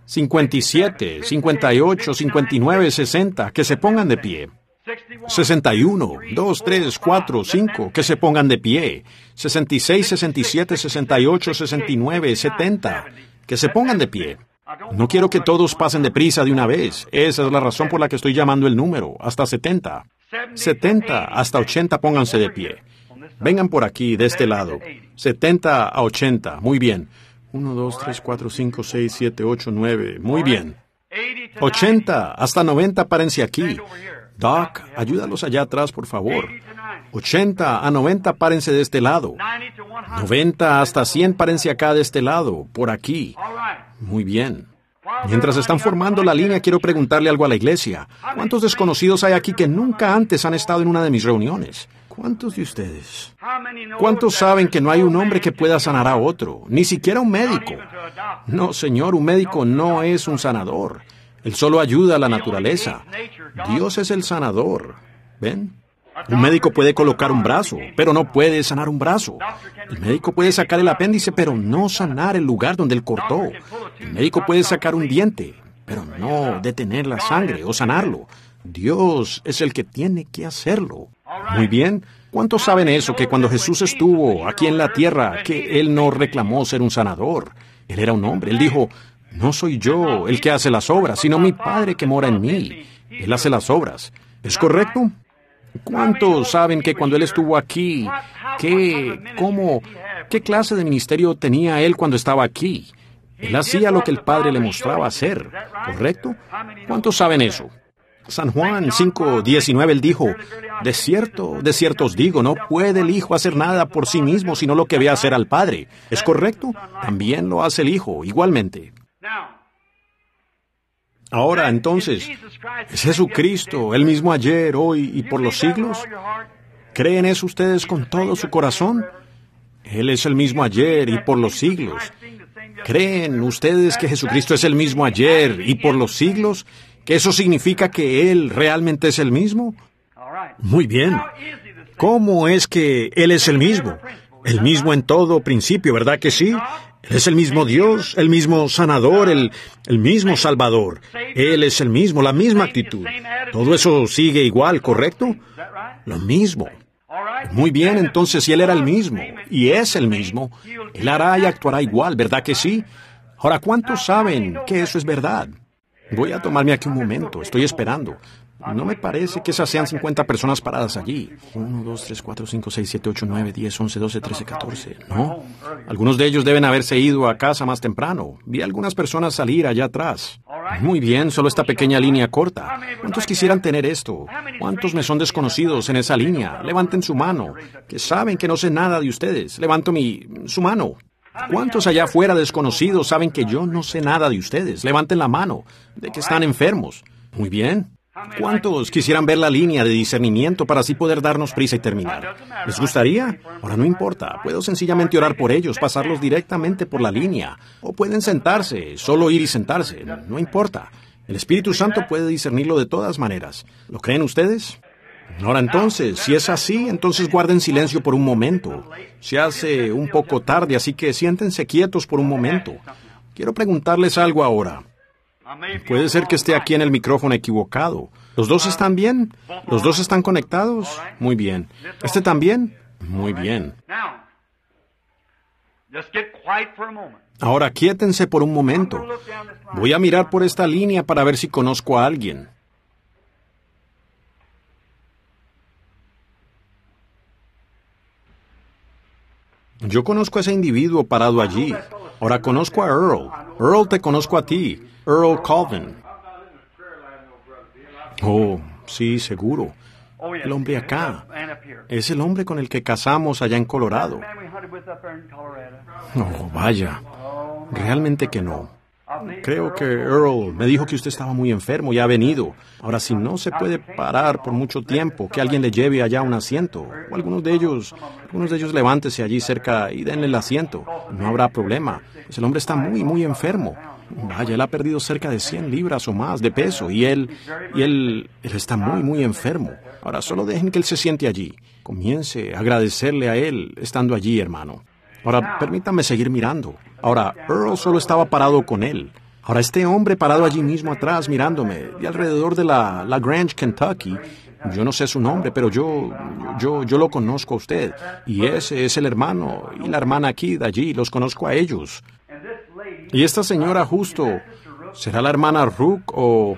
57, 58, 59, 60. Que se pongan de pie. 61, 2, 3, 4, 5. Que se pongan de pie. 66, 67, 68, 69, 70. Que se pongan de pie. No quiero que todos pasen deprisa de una vez. Esa es la razón por la que estoy llamando el número. Hasta 70. 70 hasta 80 pónganse de pie. Vengan por aquí, de este lado. 70 a 80. Muy bien. 1, 2, 3, 4, 5, 6, 7, 8, 9. Muy bien. 80 hasta 90 párense aquí. Doc, ayúdalos allá atrás, por favor. 80 a 90 párense de este lado. 90 hasta 100 párense acá de este lado, por aquí. Muy bien. Mientras están formando la línea, quiero preguntarle algo a la iglesia. ¿Cuántos desconocidos hay aquí que nunca antes han estado en una de mis reuniones? ¿Cuántos de ustedes? ¿Cuántos saben que no hay un hombre que pueda sanar a otro? Ni siquiera un médico. No, señor, un médico no es un sanador. Él solo ayuda a la naturaleza. Dios es el sanador. ¿Ven? Un médico puede colocar un brazo, pero no puede sanar un brazo. El médico puede sacar el apéndice, pero no sanar el lugar donde él cortó. El médico puede sacar un diente, pero no detener la sangre o sanarlo. Dios es el que tiene que hacerlo. Muy bien. ¿Cuántos saben eso, que cuando Jesús estuvo aquí en la tierra, que Él no reclamó ser un sanador? Él era un hombre. Él dijo, no soy yo el que hace las obras, sino mi Padre que mora en mí. Él hace las obras. ¿Es correcto? ¿Cuántos saben que cuando Él estuvo aquí, qué clase de ministerio tenía Él cuando estaba aquí? Él hacía lo que el Padre le mostraba hacer, ¿correcto? ¿Cuántos saben eso? San Juan 5:19, Él dijo, de cierto os digo, no puede el Hijo hacer nada por sí mismo, sino lo que ve hacer al Padre. ¿Es correcto? También lo hace el Hijo, igualmente. Ahora, entonces, ¿es Jesucristo el mismo ayer, hoy y por los siglos? ¿Creen eso ustedes con todo su corazón? Él es el mismo ayer y por los siglos. ¿Creen ustedes que Jesucristo es el mismo ayer y por los siglos? ¿Que eso significa que Él realmente es el mismo? Muy bien. ¿Cómo es que Él es el mismo? El mismo en todo principio, ¿verdad que sí? Él es el mismo Dios, el mismo sanador, el mismo Salvador. Él es el mismo, la misma actitud. Todo eso sigue igual, ¿correcto? Lo mismo. Muy bien, entonces si Él era el mismo, y es el mismo, Él hará y actuará igual, ¿verdad que sí? Ahora, ¿cuántos saben que eso es verdad? Voy a tomarme aquí un momento, estoy esperando. No me parece que esas sean 50 personas paradas allí. 1, 2, 3, 4, 5, 6, 7, 8, 9, 10, 11, 12, 13, 14. No. Algunos de ellos deben haberse ido a casa más temprano. Vi a algunas personas salir allá atrás. Muy bien, solo esta pequeña línea corta. ¿Cuántos quisieran tener esto? ¿Cuántos me son desconocidos en esa línea? Levanten su mano. Que saben que no sé nada de ustedes. Levanto su mano. ¿Cuántos allá afuera desconocidos saben que yo no sé nada de ustedes? Levanten la mano. De que están enfermos. Muy bien. ¿Cuántos quisieran ver la línea de discernimiento para así poder darnos prisa y terminar? ¿Les gustaría? Ahora no importa. Puedo sencillamente orar por ellos, pasarlos directamente por la línea. O pueden sentarse, solo ir y sentarse. No importa. El Espíritu Santo puede discernirlo de todas maneras. ¿Lo creen ustedes? Ahora entonces, si es así, entonces guarden silencio por un momento. Se hace un poco tarde, así que siéntense quietos por un momento. Quiero preguntarles algo ahora. Puede ser que esté aquí en el micrófono equivocado. ¿Los dos están bien? ¿Los dos están conectados? Muy bien. ¿Este también? Muy bien. Ahora quiétense por un momento. Voy a mirar por esta línea para ver si conozco a alguien. Yo conozco a ese individuo parado allí. Ahora conozco a Earl. Earl, te conozco a ti. Earl Colvin. Oh, sí, seguro. El hombre acá. Es el hombre con el que casamos allá en Colorado. Oh, vaya. Realmente que no. Creo que Earl me dijo que usted estaba muy enfermo y ha venido. Ahora, si no se puede parar por mucho tiempo, que alguien le lleve allá un asiento. O algunos de ellos levántese allí cerca y denle el asiento. No habrá problema. Pues el hombre está muy enfermo. Vaya, él ha perdido cerca de 100 libras o más de peso y él está muy enfermo. Ahora, solo dejen que él se siente allí. Comience a agradecerle a él estando allí, hermano. Ahora, permítame seguir mirando. Ahora, Earl solo estaba parado con él. Ahora, este hombre parado allí mismo atrás mirándome, de alrededor de la Grange, Kentucky, yo no sé su nombre, pero yo lo conozco a usted. Y ese es el hermano y la hermana aquí de allí, los conozco a ellos. Y esta señora justo, ¿será la hermana Rook o...?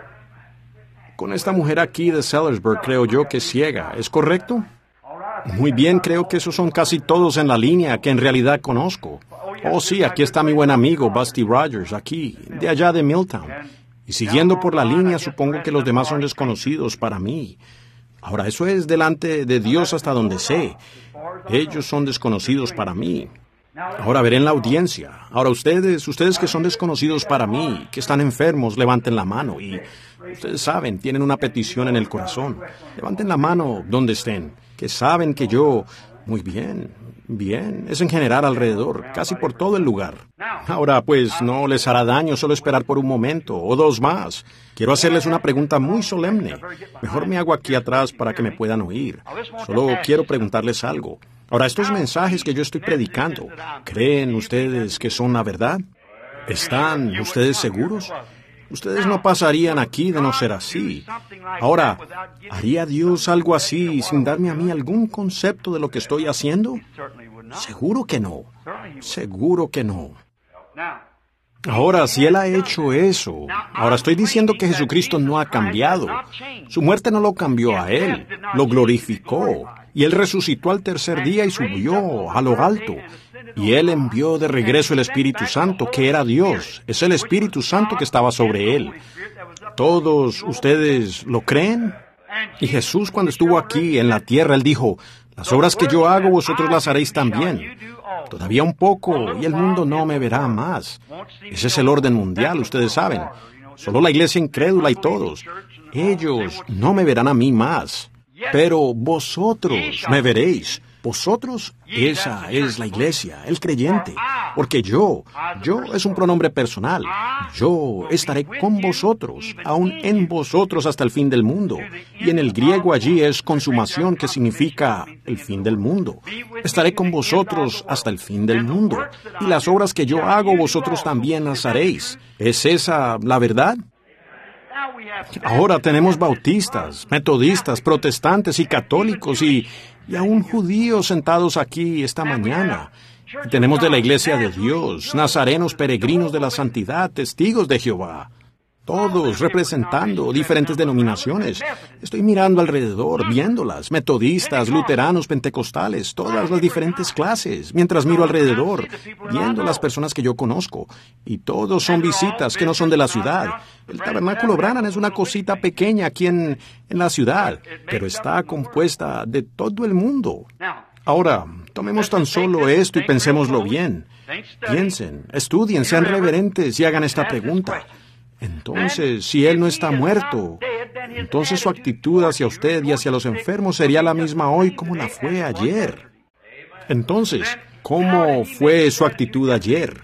Con esta mujer aquí de Sellersburg creo yo que es ciega, ¿es correcto? Muy bien, creo que esos son casi todos en la línea que en realidad conozco. Oh sí, aquí está mi buen amigo Busty Rogers, aquí, de allá de Milltown. Y siguiendo por la línea, supongo que los demás son desconocidos para mí. Ahora, eso es delante de Dios hasta donde sé. Ellos son desconocidos para mí. Ahora veré en la audiencia. Ahora ustedes que son desconocidos para mí, que están enfermos, levanten la mano. Y ustedes saben, tienen una petición en el corazón. Levanten la mano donde estén, que saben que yo... Muy bien, es en general alrededor, casi por todo el lugar. Ahora, pues, no les hará daño solo esperar por un momento, o dos más. Quiero hacerles una pregunta muy solemne. Mejor me hago aquí atrás para que me puedan oír. Solo quiero preguntarles algo. Ahora, estos mensajes que yo estoy predicando, ¿creen ustedes que son la verdad? ¿Están ustedes seguros? Ustedes no pasarían aquí de no ser así. Ahora, ¿haría Dios algo así sin darme a mí algún concepto de lo que estoy haciendo? Seguro que no. Seguro que no. Ahora, si Él ha hecho eso, ahora estoy diciendo que Jesucristo no ha cambiado. Su muerte no lo cambió a Él, lo glorificó. Y Él resucitó al tercer día y subió a lo alto. Y Él envió de regreso el Espíritu Santo, que era Dios. Es el Espíritu Santo que estaba sobre Él. ¿Todos ustedes lo creen? Y Jesús, cuando estuvo aquí en la tierra, Él dijo, las obras que yo hago, vosotros las haréis también. Todavía un poco, y el mundo no me verá más. Ese es el orden mundial, ustedes saben. Solo la iglesia incrédula y todos. Ellos no me verán a mí más. Pero vosotros me veréis, Vosotros, esa es la iglesia, el creyente. Porque yo es un pronombre personal. Yo estaré con vosotros, aún en vosotros hasta el fin del mundo. Y en el griego allí es consumación, que significa el fin del mundo. Estaré con vosotros hasta el fin del mundo. Y las obras que yo hago, vosotros también las haréis. ¿Es esa la verdad? Ahora tenemos bautistas, metodistas, protestantes y católicos y aún judíos sentados aquí esta mañana. Y tenemos de la Iglesia de Dios, nazarenos, peregrinos de la santidad, testigos de Jehová. Todos representando diferentes denominaciones. Estoy mirando alrededor, viéndolas, metodistas, luteranos, pentecostales, todas las diferentes clases, mientras miro alrededor, viendo las personas que yo conozco. Y todos son visitas que no son de la ciudad. El Tabernáculo Branham es una cosita pequeña aquí en la ciudad, pero está compuesta de todo el mundo. Ahora, tomemos tan solo esto y pensémoslo bien. Piensen, estudien, sean reverentes y hagan esta pregunta. Entonces, si Él no está muerto, entonces su actitud hacia usted y hacia los enfermos sería la misma hoy como la fue ayer. Entonces, ¿cómo fue su actitud ayer?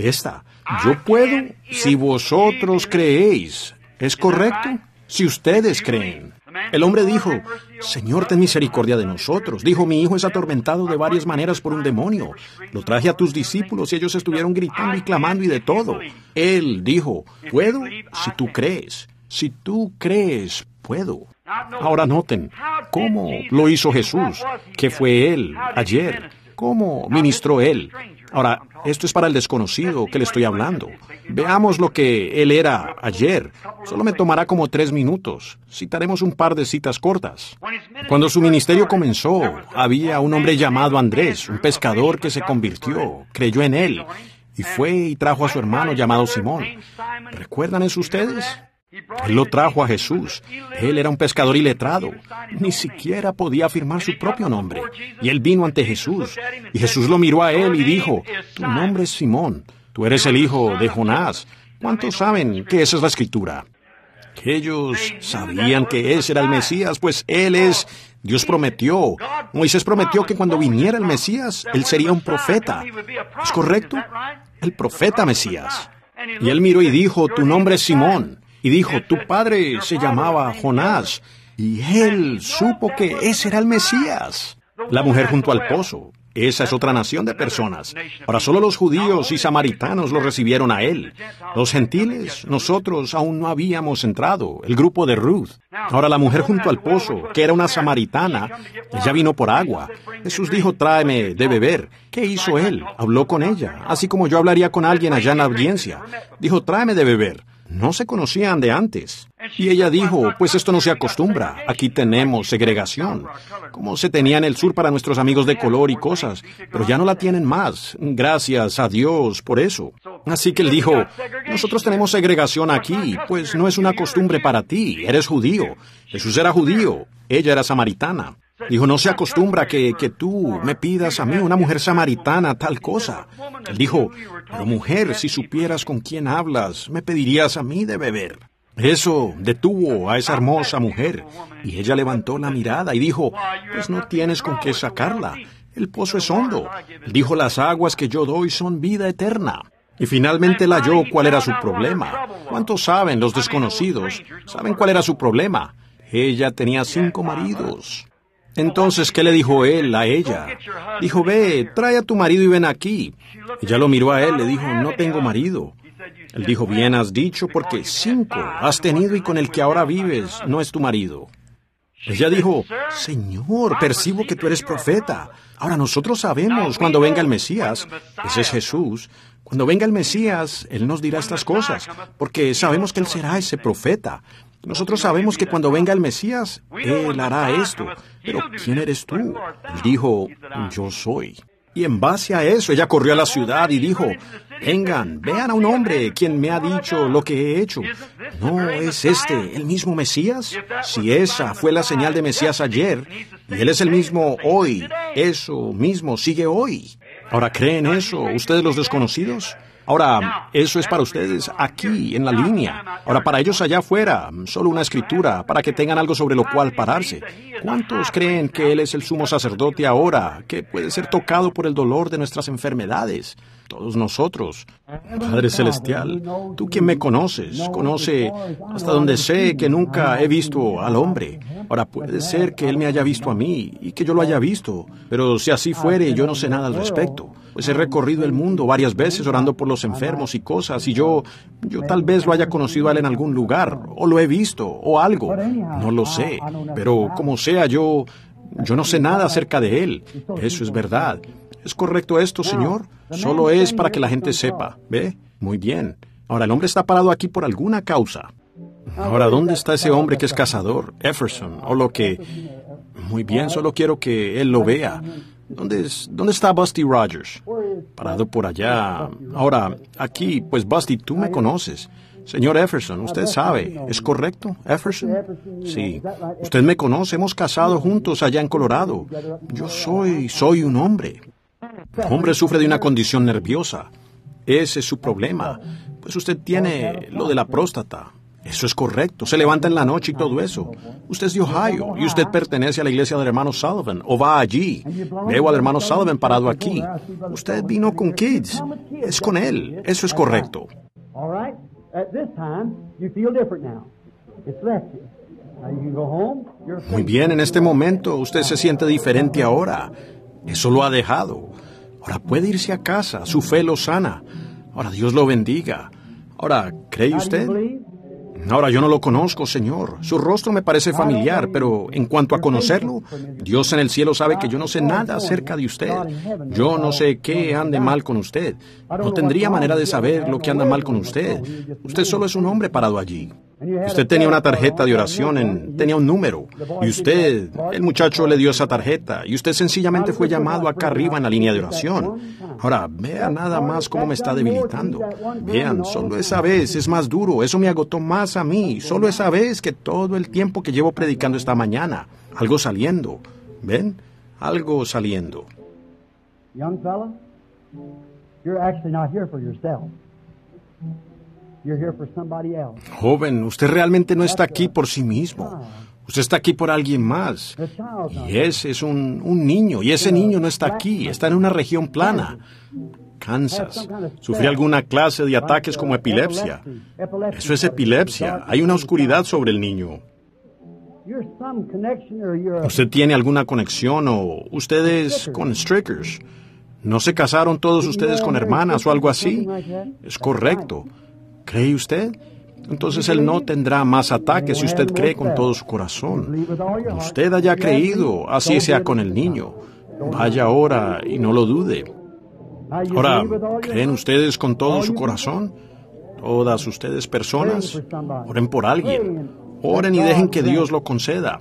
Yo puedo si vosotros creéis. ¿Es correcto? Si ustedes creen. El hombre dijo, Señor, ten misericordia de nosotros. Dijo, mi hijo es atormentado de varias maneras por un demonio. Lo traje a tus discípulos y ellos estuvieron gritando y clamando y de todo. Él dijo, puedo si tú crees. Si tú crees, puedo. Ahora noten, ¿cómo lo hizo Jesús? ¿Qué fue Él ayer? ¿Cómo ministró Él? Ahora, esto es para el desconocido que le estoy hablando. Veamos lo que Él era ayer. Solo me tomará como 3 minutos. Citaremos un par de citas cortas. Cuando su ministerio comenzó, había un hombre llamado Andrés, un pescador que se convirtió, creyó en Él, y fue y trajo a su hermano llamado Simón. ¿Recuerdan eso ustedes? Él lo trajo a Jesús. Él era un pescador iletrado. Ni siquiera podía afirmar su propio nombre. Y él vino ante Jesús. Y Jesús lo miró a él y dijo, tu nombre es Simón. Tú eres el hijo de Jonás. ¿Cuántos saben que esa es la Escritura? Que ellos sabían que ese era el Mesías, pues Él es... Dios prometió. Moisés prometió que cuando viniera el Mesías, Él sería un profeta. ¿Es correcto? El profeta Mesías. Y él miró y dijo, tu nombre es Simón. Y dijo, tu padre se llamaba Jonás. Y él supo que ese era el Mesías. La mujer junto al pozo. Esa es otra nación de personas. Ahora solo los judíos y samaritanos lo recibieron a él. Los gentiles, nosotros aún no habíamos entrado, el grupo de Ruth. Ahora la mujer junto al pozo, que era una samaritana, ella vino por agua. Jesús dijo, tráeme de beber. ¿Qué hizo él? Habló con ella, así como yo hablaría con alguien allá en la audiencia. Dijo, tráeme de beber. No se conocían de antes. Y ella dijo, pues esto no se acostumbra. Aquí tenemos segregación, como se tenía en el sur para nuestros amigos de color y cosas, pero ya no la tienen más. Gracias a Dios por eso. Así que él dijo, nosotros tenemos segregación aquí, pues no es una costumbre para ti. Eres judío. Jesús era judío. Ella era samaritana. Dijo, no se acostumbra que tú me pidas a mí, una mujer samaritana, tal cosa. Él dijo, pero mujer, si supieras con quién hablas, me pedirías a mí de beber. Eso detuvo a esa hermosa mujer, y ella levantó la mirada y dijo, pues no tienes con qué sacarla. El pozo es hondo. Él dijo, las aguas que yo doy son vida eterna. Y finalmente él halló cuál era su problema. ¿Cuántos saben, los desconocidos, saben cuál era su problema? Ella tenía 5 maridos. Entonces, ¿qué le dijo él a ella? Dijo, ve, trae a tu marido y ven aquí. Ella lo miró a él, le dijo, no tengo marido. Él dijo, bien has dicho, porque 5 has tenido y con el que ahora vives no es tu marido. Ella dijo, Señor, percibo que tú eres profeta. Ahora nosotros sabemos cuando venga el Mesías, ese es Jesús, cuando venga el Mesías, Él nos dirá estas cosas, porque sabemos que Él será ese profeta. Nosotros sabemos que cuando venga el Mesías, Él hará esto. Pero, ¿quién eres tú? Él dijo, yo soy. Y en base a eso, ella corrió a la ciudad y dijo, vengan, vean a un hombre quien me ha dicho lo que he hecho. ¿No es este el mismo Mesías? Si esa fue la señal de Mesías ayer, y Él es el mismo hoy, eso mismo sigue hoy. Ahora, ¿creen eso ustedes los desconocidos? Ahora, eso es para ustedes aquí, en la línea. Ahora, para ellos allá afuera, solo una escritura, para que tengan algo sobre lo cual pararse. ¿Cuántos creen que Él es el sumo sacerdote ahora, que puede ser tocado por el dolor de nuestras enfermedades? Todos nosotros. Padre Celestial, tú quien me conoces, conoce hasta donde sé que nunca he visto al hombre. Ahora, puede ser que Él me haya visto a mí y que yo lo haya visto, pero si así fuere, yo no sé nada al respecto. Pues he recorrido el mundo varias veces orando por los enfermos y cosas, y yo tal vez lo haya conocido a Él en algún lugar, o lo he visto, o algo. No lo sé, pero como sea, yo no sé nada acerca de Él. Eso es verdad. ¿Es correcto esto, Señor? Solo es para que la gente sepa. ¿Ve? Muy bien. Ahora, el hombre está parado aquí por alguna causa. Ahora, ¿dónde está ese hombre que es cazador? Jefferson, o lo que... Muy bien, solo quiero que él lo vea. ¿Dónde está Busty Rogers? Parado por allá. Ahora, aquí, pues Busty, tú me conoces. Señor Jefferson, usted sabe, ¿es correcto, Jefferson? Sí, usted me conoce, hemos casado juntos allá en Colorado. Yo soy un hombre. El hombre sufre de una condición nerviosa. Ese es su problema. Pues usted tiene lo de la próstata. Eso es correcto. Se levanta en la noche y todo eso. Usted es de Ohio y usted pertenece a la iglesia del hermano Sullivan o va allí. Veo al hermano Sullivan parado aquí. Usted vino con Kids. Es con él. Eso es correcto. Muy bien, en este momento usted se siente diferente ahora. Eso lo ha dejado. Ahora puede irse a casa. Su fe lo sana. Ahora Dios lo bendiga. Ahora, ¿cree usted? Ahora, yo no lo conozco, Señor. Su rostro me parece familiar, pero en cuanto a conocerlo, Dios en el cielo sabe que yo no sé nada acerca de usted. Yo no sé qué ande mal con usted. No tendría manera de saber lo que anda mal con usted. Usted solo es un hombre parado allí. Usted tenía una tarjeta de oración, tenía un número, y el muchacho le dio esa tarjeta, y usted sencillamente fue llamado acá arriba en la línea de oración. Ahora, vea nada más cómo me está debilitando. Vean, solo esa vez es más duro, eso me agotó más a mí, solo esa vez que todo el tiempo que llevo predicando esta mañana. Algo saliendo, ¿ven? Algo saliendo. Young fella, you're actually not here for yourself. You're here for somebody else. Joven, usted realmente no está aquí por sí mismo. Usted está aquí por alguien más. Y ese es un niño, y ese niño no está aquí, está en una región plana. Kansas. Sufrió alguna clase de ataques como epilepsia. Eso es epilepsia. Hay una oscuridad sobre el niño. ¿Usted tiene alguna conexión o ustedes con Strickers? ¿No se casaron todos ustedes con hermanas o algo así? Es correcto. ¿Cree usted? Entonces él no tendrá más ataques si usted cree con todo su corazón. Usted haya creído, así sea con el niño. Vaya ahora y no lo dude. Ahora, ¿creen ustedes con todo su corazón? Todas ustedes personas, oren por alguien. Oren y dejen que Dios lo conceda.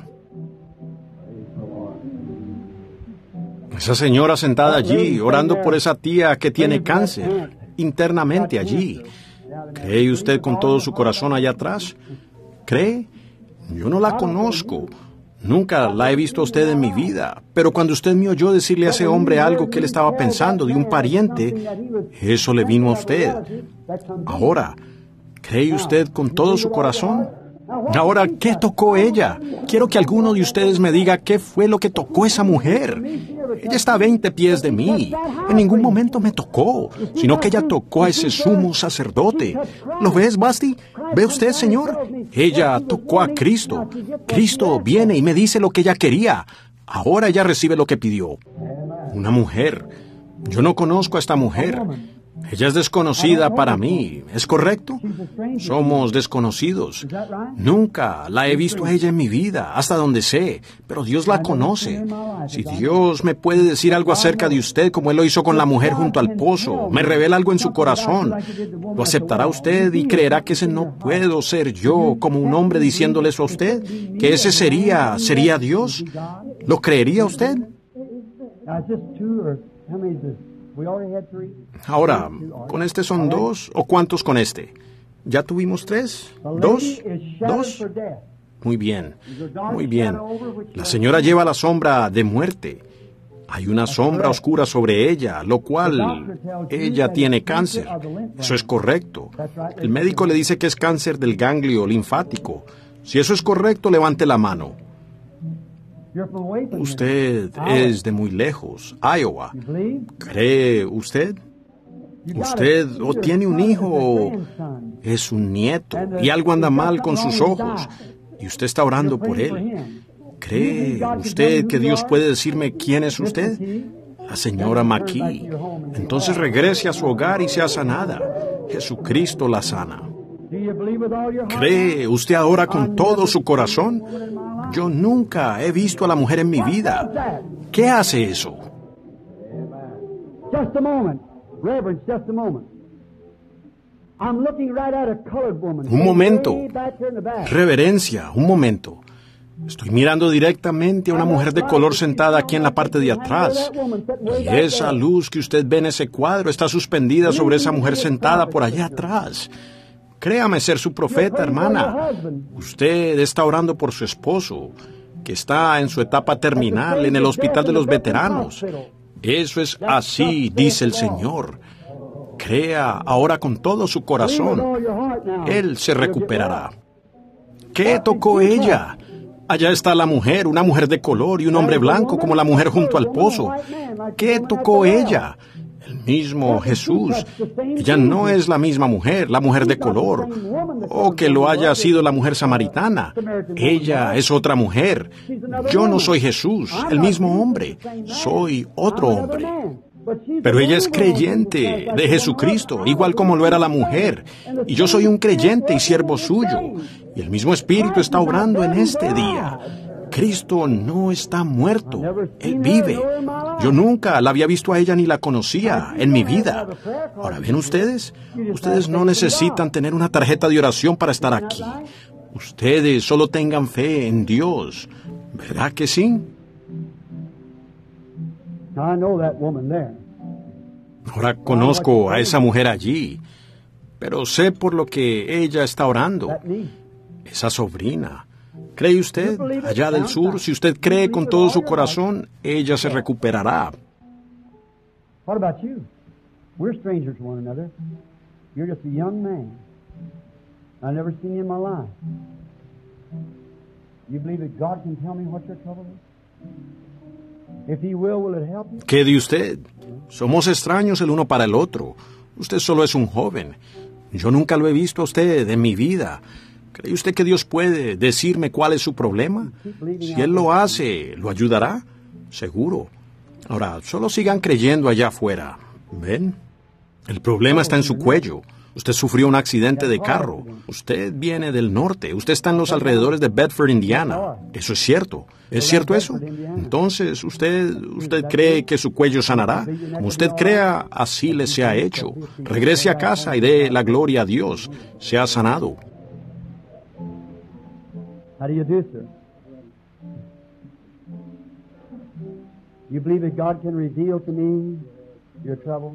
Esa señora sentada allí, orando por esa tía que tiene cáncer, internamente allí. ¿Cree usted con todo su corazón allá atrás? ¿Cree? Yo no la conozco. Nunca la he visto a usted en mi vida. Pero cuando usted me oyó decirle a ese hombre algo que él estaba pensando de un pariente, eso le vino a usted. Ahora, ¿cree usted con todo su corazón? Ahora, ¿qué tocó ella? Quiero que alguno de ustedes me diga qué fue lo que tocó esa mujer. Ella está a 20 pies de mí. En ningún momento me tocó, sino que ella tocó a ese sumo sacerdote. ¿Lo ves, Busty? ¿Ve usted, señor? Ella tocó a Cristo. Cristo viene y me dice lo que ella quería. Ahora ella recibe lo que pidió. Una mujer. Yo no conozco a esta mujer. Ella es desconocida para mí, ¿es correcto? Somos desconocidos. Nunca la he visto a ella en mi vida, hasta donde sé, pero Dios la conoce. Si Dios me puede decir algo acerca de usted, como Él lo hizo con la mujer junto al pozo, me revela algo en su corazón, ¿lo aceptará usted y creerá que ese no puedo ser yo como un hombre diciéndole eso a usted? ¿Que ese sería Dios? ¿Lo creería usted? Ahora, ¿con este son 2 o cuántos con este? ¿Ya tuvimos 3? ¿2? Muy bien, muy bien. La señora lleva la sombra de muerte. Hay una sombra oscura sobre ella, lo cual ella tiene cáncer. Eso es correcto. El médico le dice que es cáncer del ganglio linfático. Si eso es correcto, levante la mano. Usted es de muy lejos, Iowa. ¿Cree usted? Usted o tiene un hijo o es un nieto y algo anda mal con sus ojos y usted está orando por él. ¿Cree usted que Dios puede decirme quién es usted? La señora McKee. Entonces regrese a su hogar y sea sanada. Jesucristo la sana. ¿Cree usted ahora con todo su corazón? Yo nunca he visto a la mujer en mi vida. ¿Qué hace eso? Just a moment. Reverence, just a moment. I'm looking right at a colored woman. Un momento. Way back there in the back. Reverencia, un momento. Estoy mirando directamente a una mujer de color sentada aquí en la parte de atrás. Y esa luz que usted ve en ese cuadro está suspendida sobre esa mujer sentada por allá atrás. Créame ser su profeta, hermana. Usted está orando por su esposo, que está en su etapa terminal en el hospital de los veteranos. Eso es así, dice el Señor. Crea ahora con todo su corazón. Él se recuperará. ¿Qué tocó ella? Allá está la mujer, una mujer de color y un hombre blanco como la mujer junto al pozo. ¿Qué tocó ella? El mismo Jesús. Ella no es la misma mujer, la mujer de color, o que lo haya sido la mujer samaritana. Ella es otra mujer. Yo no soy Jesús, el mismo hombre. Soy otro hombre. Pero ella es creyente de Jesucristo, igual como lo era la mujer. Y yo soy un creyente y siervo suyo. Y el mismo Espíritu está obrando en este día. Cristo no está muerto, Él vive. Yo nunca la había visto a ella ni la conocía en mi vida. Ahora, ¿ven ustedes? Ustedes no necesitan tener una tarjeta de oración para estar aquí. Ustedes solo tengan fe en Dios. ¿Verdad que sí? Ahora conozco a esa mujer allí, pero sé por lo que ella está orando. Esa sobrina. ¿Cree usted? Allá del sur, si usted cree con todo su corazón, ella se recuperará. What about you? We're strangers to one another. You're just a young man. I've never seen you in my life. You believe that God can tell me what your trouble is? If He will it help you? ¿Qué de usted? Somos extraños el uno para el otro. Usted solo es un joven. Yo nunca lo he visto a usted en mi vida. ¿Cree usted que Dios puede decirme cuál es su problema? Si Él lo hace, ¿lo ayudará? Seguro. Ahora, solo sigan creyendo allá afuera. ¿Ven? El problema está en su cuello. Usted sufrió un accidente de carro. Usted viene del norte. Usted está en los alrededores de Bedford, Indiana. Eso es cierto. ¿Es cierto eso? Entonces, ¿usted cree que su cuello sanará? Como usted crea, así le sea hecho. Regrese a casa y dé la gloria a Dios. Sea sanado. How do you do, sir? You believe that God can reveal to me your trouble?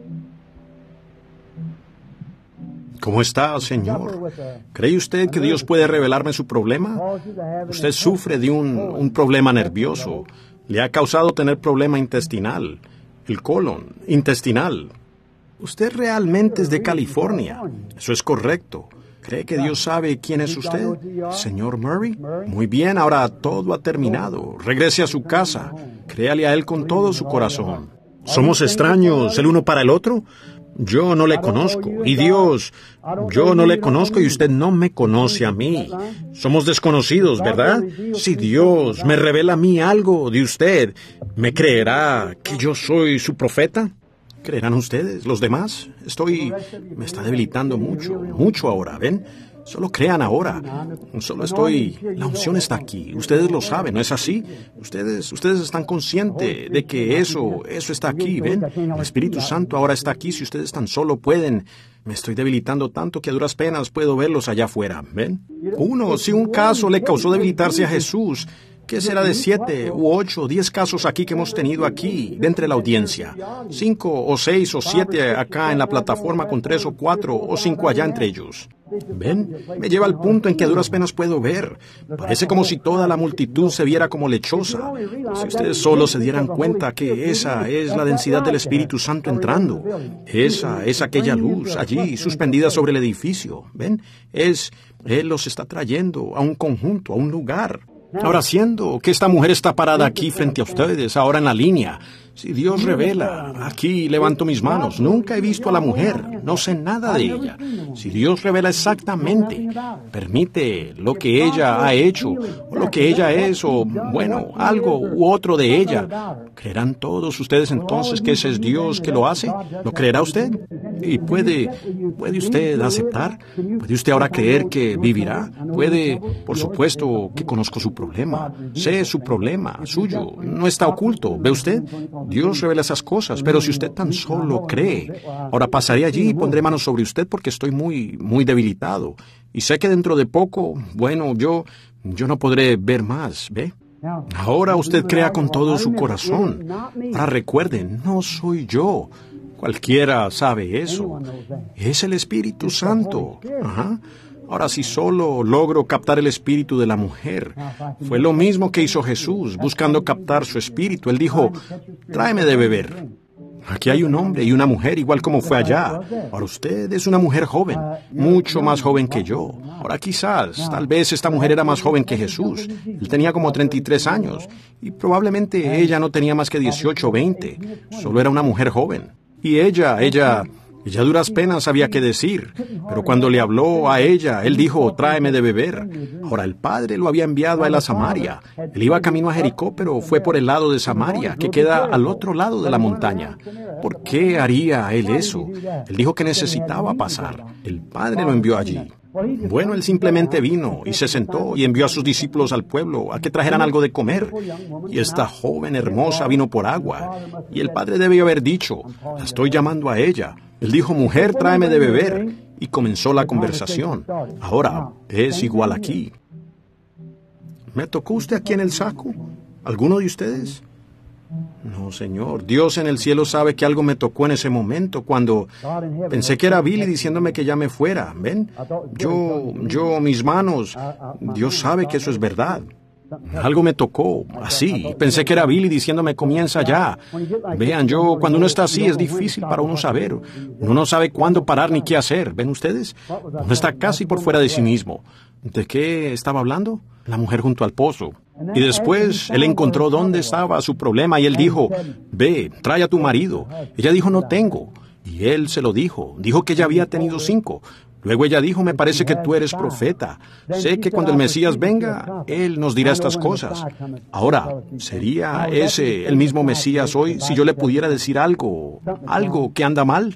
¿Cómo está, Señor? ¿Cree usted que Dios puede revelarme su problema? Usted sufre de un problema nervioso. Le ha causado tener problema intestinal. El colon intestinal. Usted realmente es de California. Eso es correcto. ¿Cree que Dios sabe quién es usted? ¿Señor Murray? Muy bien, ahora todo ha terminado. Regrese a su casa. Créale a Él con todo su corazón. ¿Somos extraños el uno para el otro? Yo no le conozco. Y Dios, yo no le conozco y usted no me conoce a mí. Somos desconocidos, ¿verdad? Si Dios me revela a mí algo de usted, ¿me creerá que yo soy su profeta? ¿Creerán ustedes, los demás? Me está debilitando mucho ahora, ¿ven? Solo crean ahora. La unción está aquí. Ustedes lo saben, ¿no es así? Ustedes están conscientes de que eso está aquí, ¿ven? El Espíritu Santo ahora está aquí. Si ustedes tan solo pueden. Me estoy debilitando tanto que a duras penas puedo verlos allá afuera, ¿ven? Si un caso le causó debilitarse a Jesús, ¿Qué será de 7 u 8 o 10 casos aquí que hemos tenido aquí, de entre la audiencia? 5 o 6 o 7 acá en la plataforma con 3 o 4 o 5 allá entre ellos. ¿Ven? Me lleva al punto en que a duras penas puedo ver. Parece como si toda la multitud se viera como lechosa. Si ustedes solo se dieran cuenta que esa es la densidad del Espíritu Santo entrando. Esa es aquella luz allí, suspendida sobre el edificio. ¿Ven? Él los está trayendo a un conjunto, a un lugar. Ahora, siendo que esta mujer está parada aquí frente a ustedes, ahora en la línea, si Dios revela, aquí levanto mis manos, nunca he visto a la mujer, no sé nada de ella. Si Dios revela exactamente, permite lo que ella ha hecho, o lo que ella es, o bueno, algo u otro de ella, ¿creerán todos ustedes entonces que ese es Dios que lo hace? ¿Lo creerá usted? ¿Y puede usted aceptar? ¿Puede usted ahora creer que vivirá? Puede, por supuesto, que conozco su problema. Sé su problema, suyo. No está oculto. ¿Ve usted? Dios revela esas cosas, pero si usted tan solo cree. Ahora pasaré allí y pondré manos sobre usted porque estoy muy debilitado. Y sé que dentro de poco, bueno, yo no podré ver más, ¿ve? Ahora usted crea con todo su corazón. Ahora recuerden, no soy yo. Cualquiera sabe eso. Es el Espíritu Santo. Ajá. Ahora, si solo logro captar el espíritu de la mujer, fue lo mismo que hizo Jesús, buscando captar su espíritu. Él dijo, tráeme de beber. Aquí hay un hombre y una mujer, igual como fue allá. Ahora usted es una mujer joven, mucho más joven que yo. Ahora quizás, tal vez esta mujer era más joven que Jesús. Él tenía como 33 años y probablemente ella no tenía más que 18 o 20. Solo era una mujer joven. Y ella a duras penas sabía qué decir, pero cuando le habló a ella, él dijo, tráeme de beber. Ahora el padre lo había enviado a él a Samaria. Él iba camino a Jericó, pero fue por el lado de Samaria, que queda al otro lado de la montaña. ¿Por qué haría él eso? Él dijo que necesitaba pasar. El padre lo envió allí. Bueno, él simplemente vino y se sentó y envió a sus discípulos al pueblo a que trajeran algo de comer. Y esta joven hermosa vino por agua. Y el padre debió haber dicho, la estoy llamando a ella. Él dijo, mujer, tráeme de beber. Y comenzó la conversación. Ahora, es igual aquí. ¿Me tocó usted aquí en el saco? ¿Alguno de ustedes? No, Señor. Dios en el cielo sabe que algo me tocó en ese momento cuando pensé que era Billy diciéndome que ya me fuera. ¿Ven? Mis manos. Dios sabe que eso es verdad. Algo me tocó, así. Pensé que era Billy diciéndome, comienza ya. Vean, cuando uno está así es difícil para uno saber. Uno no sabe cuándo parar ni qué hacer. ¿Ven ustedes? Uno está casi por fuera de sí mismo. ¿De qué estaba hablando? La mujer junto al pozo. Y después él encontró dónde estaba su problema y él dijo, ve, trae a tu marido. Ella dijo, no tengo. Y él se lo dijo. Dijo que ya había tenido 5. Luego ella dijo, me parece que tú eres profeta. Sé que cuando el Mesías venga, él nos dirá estas cosas. Ahora, ¿sería ese el mismo Mesías hoy si yo le pudiera decir algo que anda mal?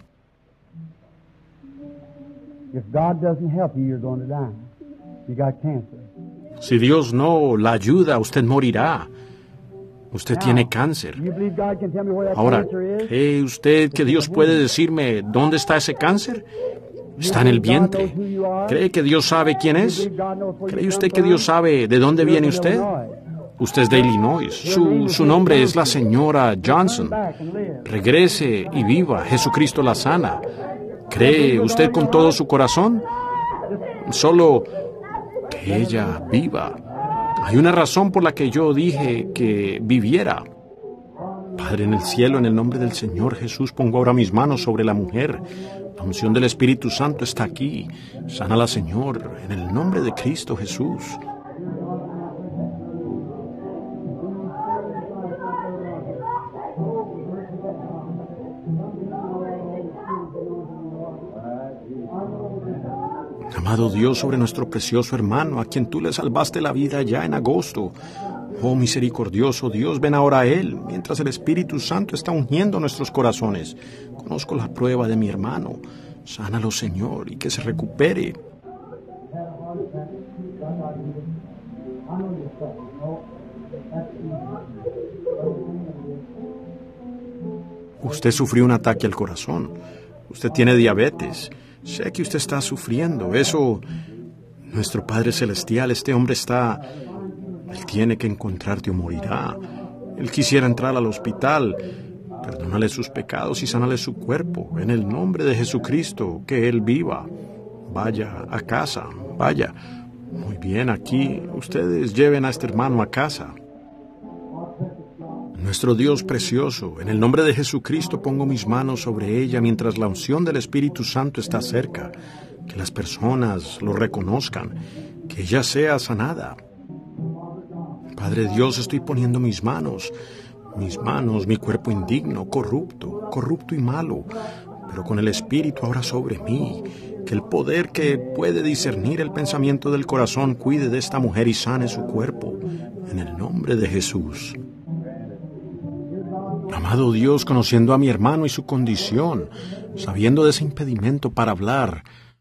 Si Dios no la ayuda, usted morirá. Usted tiene cáncer. Ahora, ¿cree usted que Dios puede decirme dónde está ese cáncer? Está en el vientre. ¿Cree que Dios sabe quién es? ¿Cree usted que Dios sabe de dónde viene usted? Usted es de Illinois. Su nombre es la señora Johnson. Regrese y viva. Jesucristo la sana. ¿Cree usted con todo su corazón? Solo que ella viva. Hay una razón por la que yo dije que viviera. Padre en el cielo, en el nombre del Señor Jesús, pongo ahora mis manos sobre la mujer. La unción del Espíritu Santo está aquí. Sánala, Señor, en el nombre de Cristo Jesús. Amado Dios, sobre nuestro precioso hermano, a quien tú le salvaste la vida ya en agosto. Oh misericordioso Dios, ven ahora a Él, mientras el Espíritu Santo está ungiendo nuestros corazones. Conozco la prueba de mi hermano. Sánalo, Señor, y que se recupere. Usted sufrió un ataque al corazón. Usted tiene diabetes. Sé que usted está sufriendo. Eso, nuestro Padre Celestial, este hombre está Él tiene que encontrarte o morirá. Él quisiera entrar al hospital. Perdónale sus pecados y sánale su cuerpo. En el nombre de Jesucristo, que Él viva. Vaya a casa, vaya. Muy bien, aquí ustedes lleven a este hermano a casa. Nuestro Dios precioso, en el nombre de Jesucristo pongo mis manos sobre ella mientras la unción del Espíritu Santo está cerca. Que las personas lo reconozcan, que ella sea sanada. Padre Dios, estoy poniendo mis manos, mi cuerpo indigno, corrupto y malo, pero con el Espíritu ahora sobre mí. Que el poder que puede discernir el pensamiento del corazón cuide de esta mujer y sane su cuerpo, en el nombre de Jesús. Amado Dios, conociendo a mi hermano y su condición, sabiendo de ese impedimento para hablar.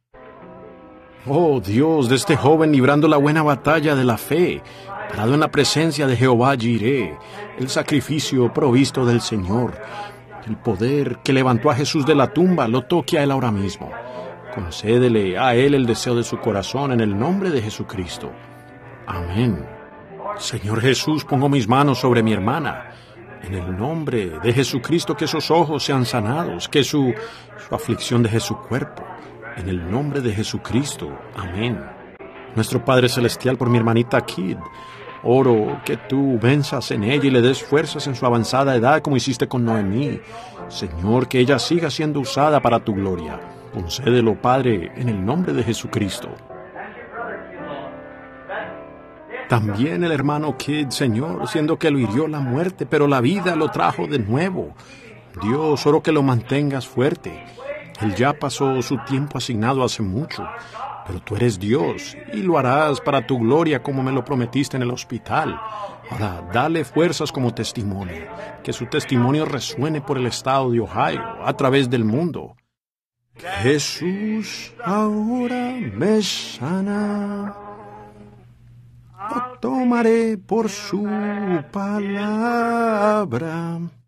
Oh Dios, de este joven librando la buena batalla de la fe, parado en la presencia de Jehová Jireh, el sacrificio provisto del Señor. El poder que levantó a Jesús de la tumba lo toque a él ahora mismo. Concédele a él el deseo de su corazón en el nombre de Jesucristo. Amén. Señor Jesús, pongo mis manos sobre mi hermana. En el nombre de Jesucristo, que esos ojos sean sanados, que su aflicción deje su cuerpo. En el nombre de Jesucristo. Amén. Nuestro Padre Celestial, por mi hermanita Kid, oro que tú venzas en ella y le des fuerzas en su avanzada edad como hiciste con Noemí. Señor, que ella siga siendo usada para tu gloria. Concédelo, Padre, en el nombre de Jesucristo. También el hermano Kid, Señor, siendo que lo hirió la muerte, pero la vida lo trajo de nuevo. Dios, oro que lo mantengas fuerte. Él ya pasó su tiempo asignado hace mucho, pero tú eres Dios y lo harás para tu gloria como me lo prometiste en el hospital. Ahora, dale fuerzas como testimonio, que su testimonio resuene por el estado de Ohio, a través del mundo. Jesús ahora me sana. Lo tomaré por su palabra.